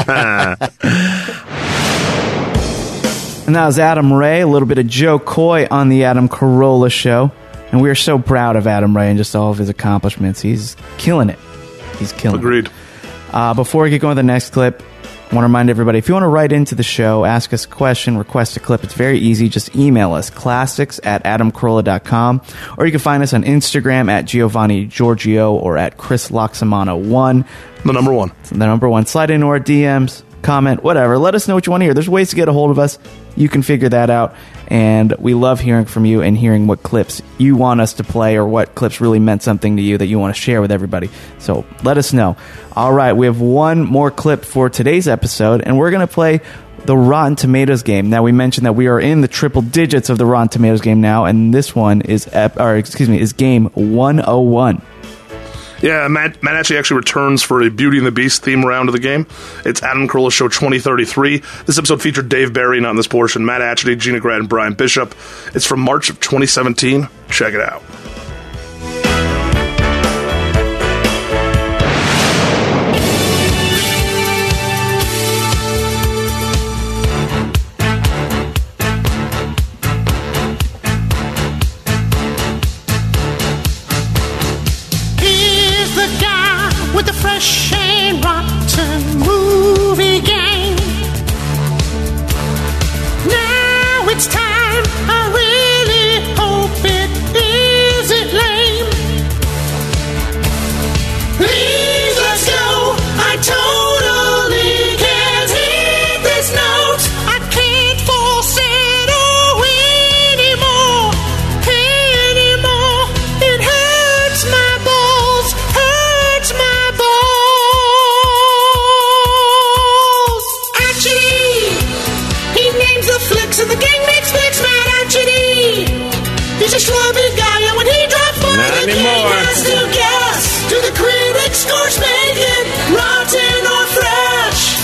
And that was Adam Ray, a little bit of Joe Coy on the Adam Carolla Show. And we are so proud of Adam Ray and just all of his accomplishments. He's killing it. He's killing Agreed. it. Before we get going to the next clip, I want to remind everybody, if you want to write into the show, ask us a question, request a clip, it's very easy. Just email us, classics@adamcarolla.com, or you can find us on Instagram at Giovanni Giorgio or at Chris Loxamana1. The number one. The number one. Slide into our DMs, comment, whatever. Let us know what you want to hear. There's ways to get a hold of us. You can figure that out. And we love hearing from you and hearing what clips you want us to play or what clips really meant something to you that you want to share with everybody. So let us know. All right, we have one more clip for today's episode, and we're going to play the Rotten Tomatoes game. Now, we mentioned that we are in the triple digits of the Rotten Tomatoes game now, and this one is game 101. Yeah, Matt actually returns for a Beauty and the Beast theme round of the game. It's Adam Carolla Show 2033. This episode featured Dave Barry, not in this portion, Matt Atchity, Gina Grad, and Brian Bishop. It's from March of 2017. Check it out. Fresh and rotten movie game. Now it's time. I really hope it isn't lame. Please let's go. I totally can't hit this note. I can't falsetto anymore. It hurts my balls. Hurts my balls. And the gang makes flicks, Matt Archity. He's a schlubby guy, and when he drops by, the king has to guess. Do the critics' scores make it rotten or fresh?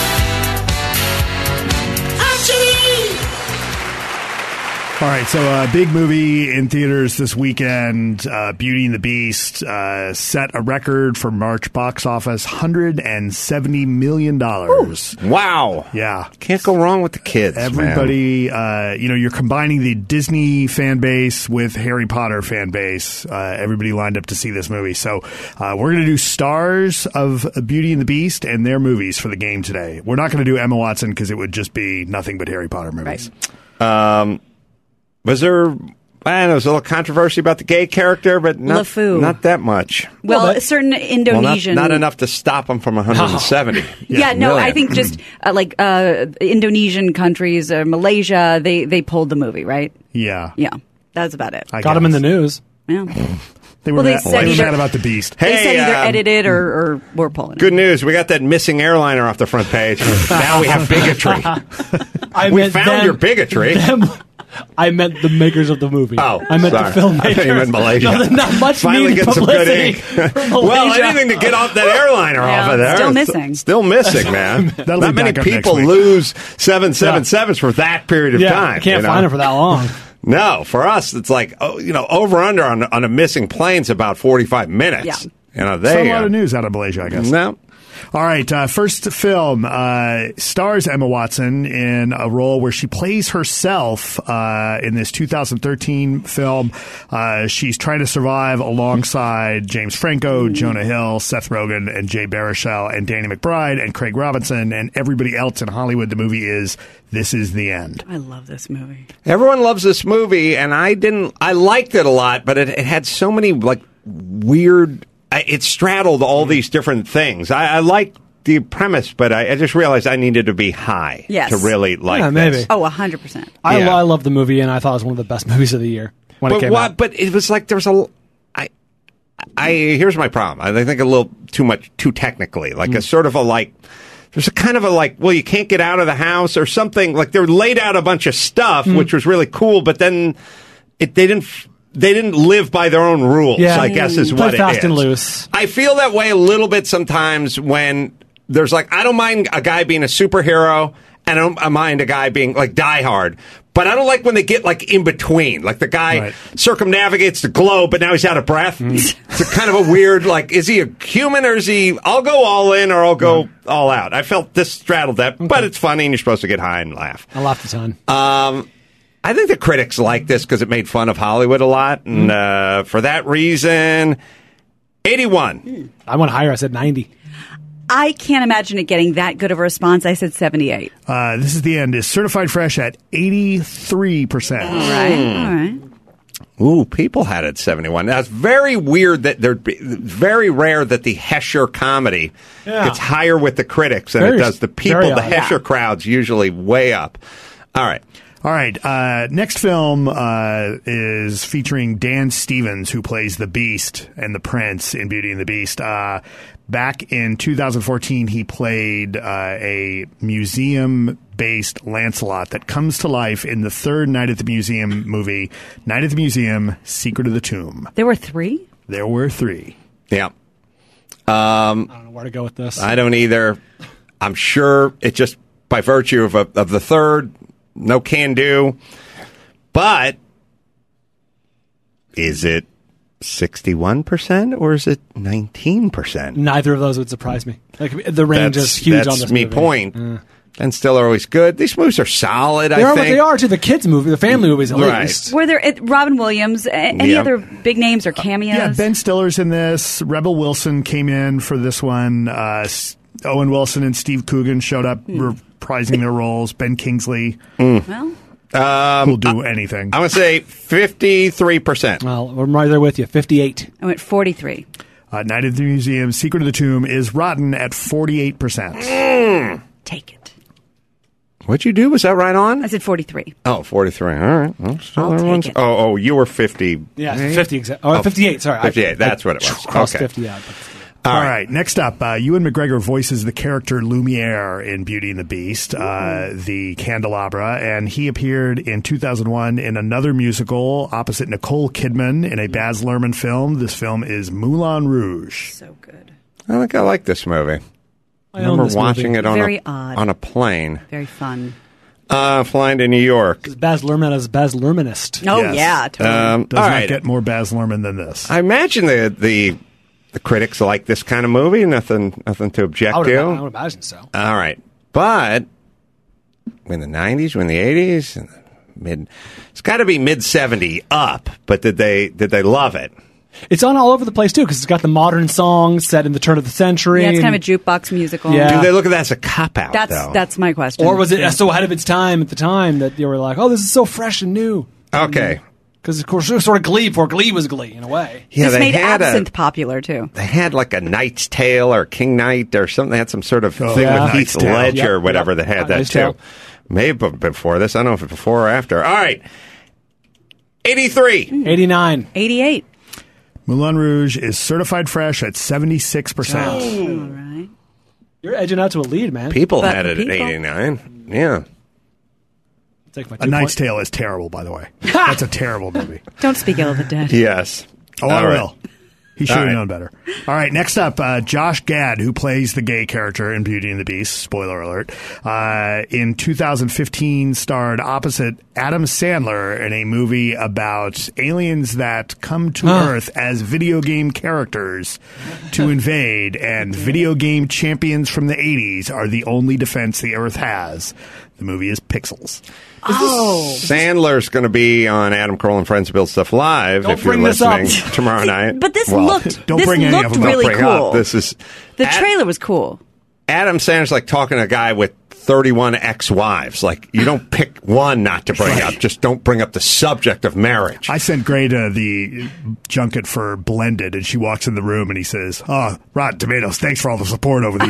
Archity. All right, so a big movie in theaters this weekend, Beauty and the Beast, set a record for March box office, $170 million. Wow. Yeah. Can't go wrong with the kids, Everybody, you're combining the Disney fan base with Harry Potter fan base. Everybody lined up to see this movie. So we're going to do stars of Beauty and the Beast and their movies for the game today. We're not going to do Emma Watson because it would just be nothing but Harry Potter movies. Right. Was there was a little controversy about the gay character, but not that much. Well, certain Indonesian... Not enough to stop them from 170. I think just Indonesian countries, Malaysia, they pulled the movie, right? Yeah. Yeah, that's about it. Got them in the news. Yeah. They were mad about the Beast. They said either edited or were pulling it. Good news. We got that missing airliner off the front page. Now we have bigotry. We found your bigotry. I meant the makers of the movie. Oh, I meant sorry. the filmmakers. I thought you meant Malaysia. No, not much. Finally getting some good ink. Well, Malaysia. anything to get off that airliner off of there. Still missing. Still missing, man. Not many people lose 777s for that period of time. Can't find them for that long. No, for us, it's like over under on a missing plane's about 45 minutes. Yeah. That's a lot of news out of Malaysia, I guess. No. All right, first film stars Emma Watson in a role where she plays herself in this 2013 film. She's trying to survive alongside James Franco, Jonah Hill, Seth Rogen, and Jay Baruchel, and Danny McBride, and Craig Robinson, and everybody else in Hollywood. The movie is This Is the End. I love this movie. Everyone loves this movie, and I liked it a lot, but it had so many like weird. It straddled all these different things. I liked the premise, but I just realized I needed to be high to really like this. Maybe. Oh, 100%. I love the movie, and I thought it was one of the best movies of the year when it came out. But it was like there was here's my problem. I think a little too technically, like a sort of a like. There's a kind of a like, well, you can't get out of the house or something. Like they laid out a bunch of stuff, which was really cool, but then they didn't live by their own rules, I guess is what it is. Fast and loose. I feel that way a little bit sometimes when there's like, I don't mind a guy being a superhero, and I don't mind a guy being like Die Hard. But I don't like when they get like in between. Like the guy circumnavigates the globe, but now he's out of breath. It's a kind of a weird, like, is he a human or is he, I'll go all in or I'll go all out. I felt this straddled that, but it's funny and you're supposed to get high and laugh. I laughed a ton. I think the critics like this because it made fun of Hollywood a lot. And for that reason, 81. I went higher. I said 90. I can't imagine it getting that good of a response. I said 78. This Is the End is certified fresh at 83%. All right. Ooh, people had it 71. Now, it's very weird that very rare that the Hesher comedy gets higher with the critics than it does the people. The Hesher crowd's usually way up. All right. All right. Next film is featuring Dan Stevens, who plays the Beast and the Prince in Beauty and the Beast. Back in 2014, he played a museum-based Lancelot that comes to life in the third Night at the Museum movie, Night at the Museum, Secret of the Tomb. There were 3? There were 3. Yeah. I don't know where to go with this. I don't either. I'm sure it just by virtue of the third, no can do. But is it 61% or is it 19%? Neither of those would surprise me. Like the range is huge on this movie. That's my point. And still are always good. These movies are solid, I think. They are to the kids' movie, the family movies at least. Were there Robin Williams, any other big names or cameos? Yeah, Ben Stiller's in this. Rebel Wilson came in for this one. Owen Wilson and Steve Coogan showed up reprising their roles. Ben Kingsley. Well, will do anything. I'm going to say 53%. Well, I'm right there with you. 58. I went 43. Night at the Museum, Secret of the Tomb is rotten at 48%. Take it. What'd you do? Was that right on? I said 43. Oh, 43. All right. Well, I'll take it. Oh, you were 50. Yeah, 50 exactly. Oh, 58, sorry. 58, that's what it was. Crossed Okay. 50 out. All right. Next up, Ewan McGregor voices the character Lumiere in Beauty and the Beast, the candelabra, and he appeared in 2001 in another musical opposite Nicole Kidman in a Baz Luhrmann film. This film is Moulin Rouge. So good. I think I like this movie. I remember watching it on a plane. Very fun. Flying to New York. Baz Luhrmann is Baz Luhrmannist. Oh, yeah, totally. Does not get more Baz Luhrmann than this. I imagine the critics like this kind of movie. Nothing to object to. I would imagine so. All right. But in the 90s, in the 80s, in the it's got to be mid-70 up. But did they love it? It's on all over the place, too, because it's got the modern songs set in the turn of the century. Yeah, it's kind of a jukebox musical. Yeah. Do they look at that as a cop-out, though? That's my question. Or was it so ahead of its time at the time that you were like, oh, this is so fresh and new? Okay. Because, of course, it was sort of Glee before Glee was Glee, in a way. Yeah, this made absinthe popular, too. They had like a Knight's Tale or King Knight or something. They had some sort of thing with Heath Tale. Ledger or whatever that had that, Knight's too. Tale. Maybe before this. I don't know if it's before or after. All right. 83. 89. 88. Moulin Rouge is certified fresh at 76%. All right. You're edging out to a lead, man. People had it at 89. Yeah. A Knight's Tale is terrible, by the way. That's a terrible movie. Don't speak ill of the dead. Yes. Oh, I will. He should have known better. All right, next up, Josh Gad, who plays the gay character in Beauty and the Beast, spoiler alert, in 2015 starred opposite Adam Sandler in a movie about aliens that come to Earth as video game characters to invade, and video game champions from the 80s are the only defense the Earth has. The movie is Pixels. Sandler's going to be on Adam Carolla and Friends Build Stuff Live if you're listening tomorrow night. But this looked really cool. This is the trailer was cool. Adam Sandler's like talking to a guy with 31 ex-wives. Like, you don't pick one not to bring up. Just don't bring up the subject of marriage. I sent Gray to the junket for Blended, and she walks in the room and he says, Rotten Tomatoes, thanks for all the support over the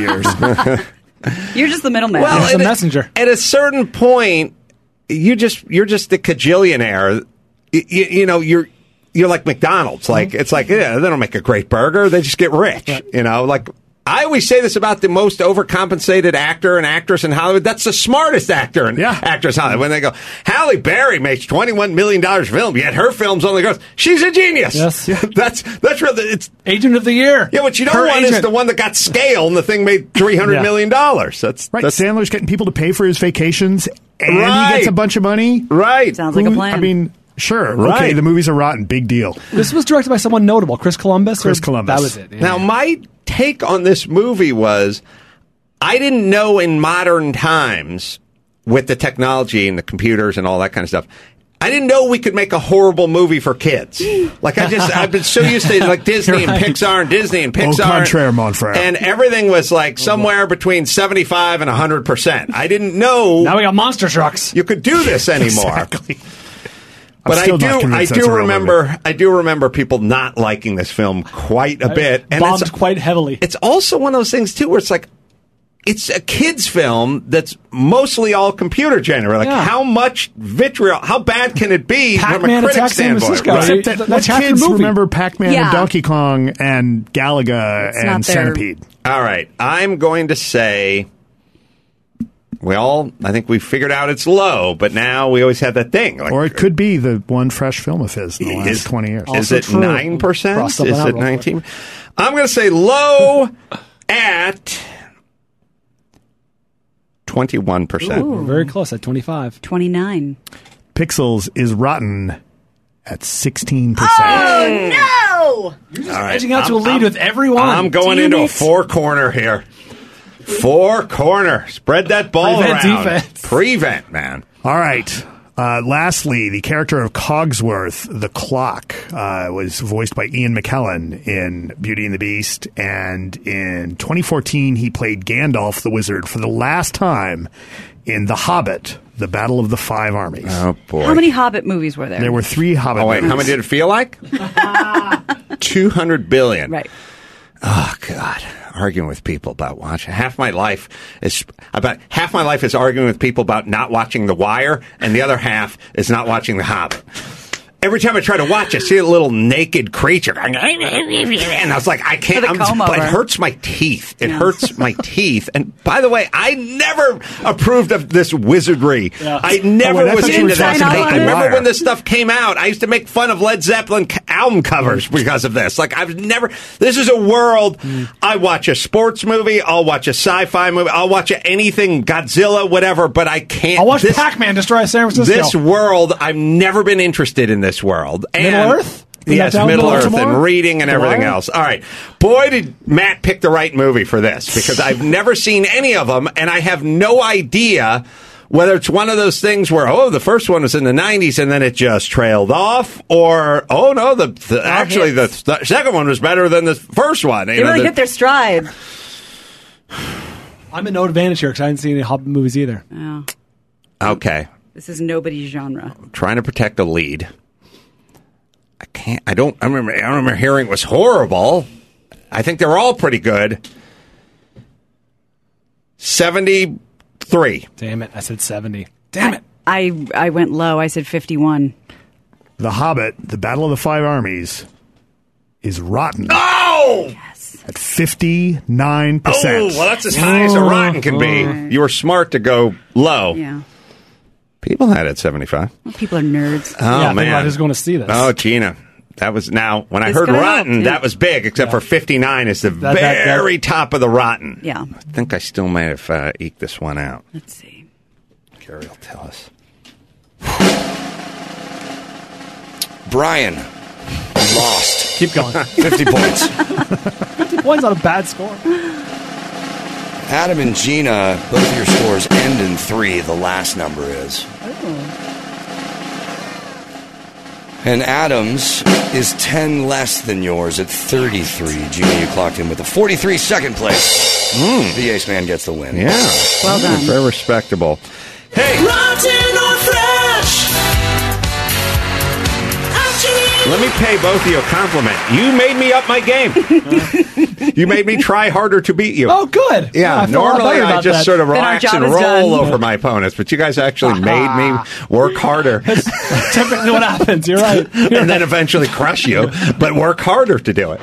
years. You're just the middleman. Well, the messenger. At a certain point, you're just a cajillionaire. You know, you're like McDonald's. Like, it's like, yeah, they don't make a great burger. They just get rich. Right. You know, like, I always say this about the most overcompensated actor and actress in Hollywood. That's the smartest actor and actress in Hollywood. When they go, Halle Berry makes $21 million film, yet her films only goes, she's a genius. Yes. That's really, it's Agent of the Year. Yeah, what you don't want is the one that got scale and the thing made $300 million. That's right. Sandler's getting people to pay for his vacations, and he gets a bunch of money. Right. Sounds like a plan. I mean, sure. Right. Okay, the movies are rotten. Big deal. This was directed by someone notable, Chris Columbus. Chris Columbus. That was it. Yeah. Now, my take on this movie was, I didn't know in modern times, with the technology and the computers and all that kind of stuff, I didn't know we could make a horrible movie for kids. Like, I've been so used to like Disney and Pixar and Disney and Pixar. Au contraire, mon frère. And everything was like somewhere between 75 and 100%. I didn't know. Now we got monster trucks. You could do this anymore. Exactly. But I do remember people not liking this film quite a bit, and bombed quite heavily. It's also one of those things too, where it's like, it's a kids' film that's mostly all computer generated. Like, how much vitriol, how bad can it be from a critic standpoint? What kids remember Pac-Man and Donkey Kong and Galaga and Centipede? All right, I'm going to say, I think we figured out it's low, but now we always have that thing. Like, or it could be the one fresh film of his in the last 20 years. Is it 9%? Is it 19%? I'm going to say low at 21%. Ooh, very close at 25. 29. Pixels is rotten at 16%. Oh, no! You're just edging out to a lead with everyone. I'm going into a four-corner here. Four-corner. Spread that ball around. Defense. Prevent, man. All right. Lastly, the character of Cogsworth, the Clock, was voiced by Ian McKellen in Beauty and the Beast. And in 2014, he played Gandalf the Wizard for the last time in The Hobbit, The Battle of the Five Armies. Oh, boy. How many Hobbit movies were there? There were 3 Hobbit movies. How many did it feel like? 200 billion. Right. Oh, God. Arguing with people about watching. Half my life is arguing with people about not watching The Wire, and the other half is not watching The Hobbit. Every time I try to watch, I see a little naked creature. And I was like, I can't. But it hurts my teeth. It hurts my teeth. And by the way, I never approved of this wizardry. Yeah. I never was into that. I remember when this stuff came out, I used to make fun of Led Zeppelin album covers because of this. Like, this is a world. I watch a sports movie. I'll watch a sci-fi movie. I'll watch anything, Godzilla, whatever, but I can't. I'll watch Pac-Man destroy San Francisco. This world, I've never been interested in this world. Middle Earth? Yes, Middle Earth and reading and everything else. All right. Boy, did Matt pick the right movie for this, because I've never seen any of them, and I have no idea whether it's one of those things where, the first one was in the 90s and then it just trailed off, or, the second one was better than the first one. They really hit their stride. I'm at no advantage here because I haven't seen any Hobbit movies either. Oh. Okay. This is nobody's genre. I'm trying to protect the lead. I don't remember hearing it was horrible. I think they're all pretty good. 73. Damn it. I said 70. Damn it. I went low. I said 51. The Hobbit, The Battle of the Five Armies, is rotten. Oh! Yes. At 59%. Oh, well, that's as high as a rotten can be. You were smart to go low. Yeah. People had it at 75. Well, people are nerds. Oh, man. Who's going to see this? Oh, Gina. That was now when I It's heard gonna rotten, help, yeah. that was big. Except for 59 is the very top of the rotten. Yeah. I think I still may have eked this one out. Let's see. Gary will tell us. Brian lost. Keep going. 50 points. 50 points on a bad score. Adam and Gina, both of your scores end in 3. The last number is. And Adam's is 10 less than yours at 33. Gina, you clocked in with a 43 second place. The Ace Man gets the win. Yeah. Well done. Very respectable. Hey! Rotten or fresh? Let me pay both of you a compliment. You made me up my game. You made me try harder to beat you. Oh, good. Yeah, I feel a lot normally better I about just that. sort of Then our relax job and is roll done. over my opponents, but you guys actually made me work harder. Typically what happens. You're right. And then eventually crush you, but work harder to do it.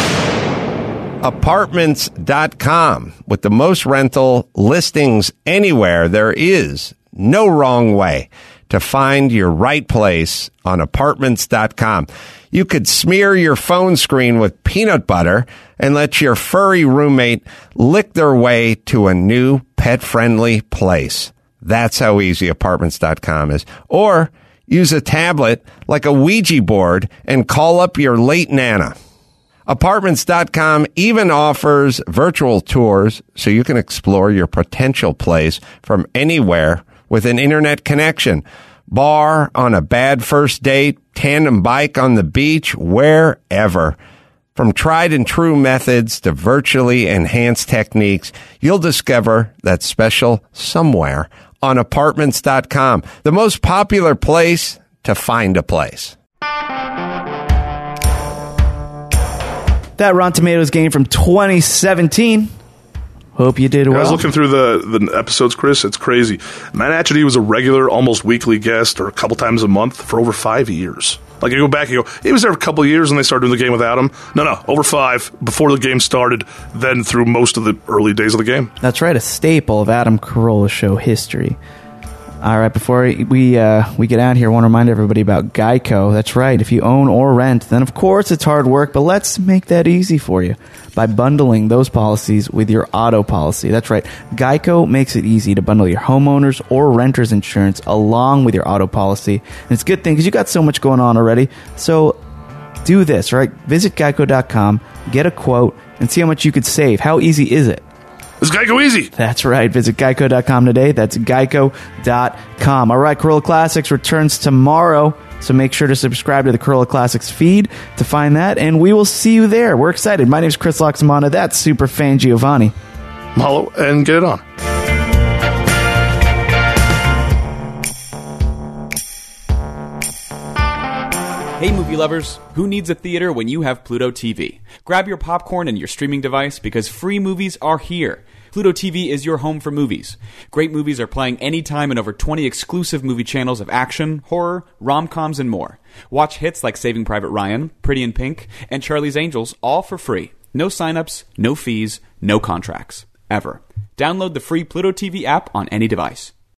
Apartments.com. With the most rental listings anywhere, there is no wrong way to find your right place on Apartments.com. You could smear your phone screen with peanut butter and let your furry roommate lick their way to a new pet-friendly place. That's how easy Apartments.com is. Or use a tablet like a Ouija board and call up your late Nana. Apartments.com even offers virtual tours so you can explore your potential place from anywhere with an internet connection. Bar, on a bad first date, tandem bike on the beach, wherever. From tried and true methods to virtually enhanced techniques, you'll discover that special somewhere on Apartments.com, the most popular place to find a place. That Rotten Tomatoes game from 2017. Hope you did well. I was looking through the episodes, Chris. It's crazy. Matt Atchity was a regular, almost weekly guest, or a couple times a month for over 5 years. Like, you go back, you go, he was there a couple of years and they started doing the game with Adam. No, over 5, before the game started, then through most of the early days of the game. That's right, a staple of Adam Carolla Show history. All right, before we get out here, I want to remind everybody about Geico. That's right, if you own or rent, then of course it's hard work, but let's make that easy for you by bundling those policies with your auto policy. That's right, Geico makes it easy to bundle your homeowners or renters insurance along with your auto policy. And it's a good thing because you got so much going on already. So do this, right? Visit geico.com, get a quote, and see how much you could save. How easy is it? Is Geico easy? That's right. Visit geico.com today. That's geico.com. All right, Carolla Classics returns tomorrow, so make sure to subscribe to the Carolla Classics feed to find that, and we will see you there. We're excited. My name is Chris Loxamana. That's Superfan Giovanni. Mahalo, and get it on. Hey movie lovers, who needs a theater when you have Pluto TV? Grab your popcorn and your streaming device because free movies are here. Pluto TV is your home for movies. Great movies are playing anytime in over 20 exclusive movie channels of action, horror, rom-coms, and more. Watch hits like Saving Private Ryan, Pretty in Pink, and Charlie's Angels all for free. No signups, no fees, no contracts. Ever. Download the free Pluto TV app on any device.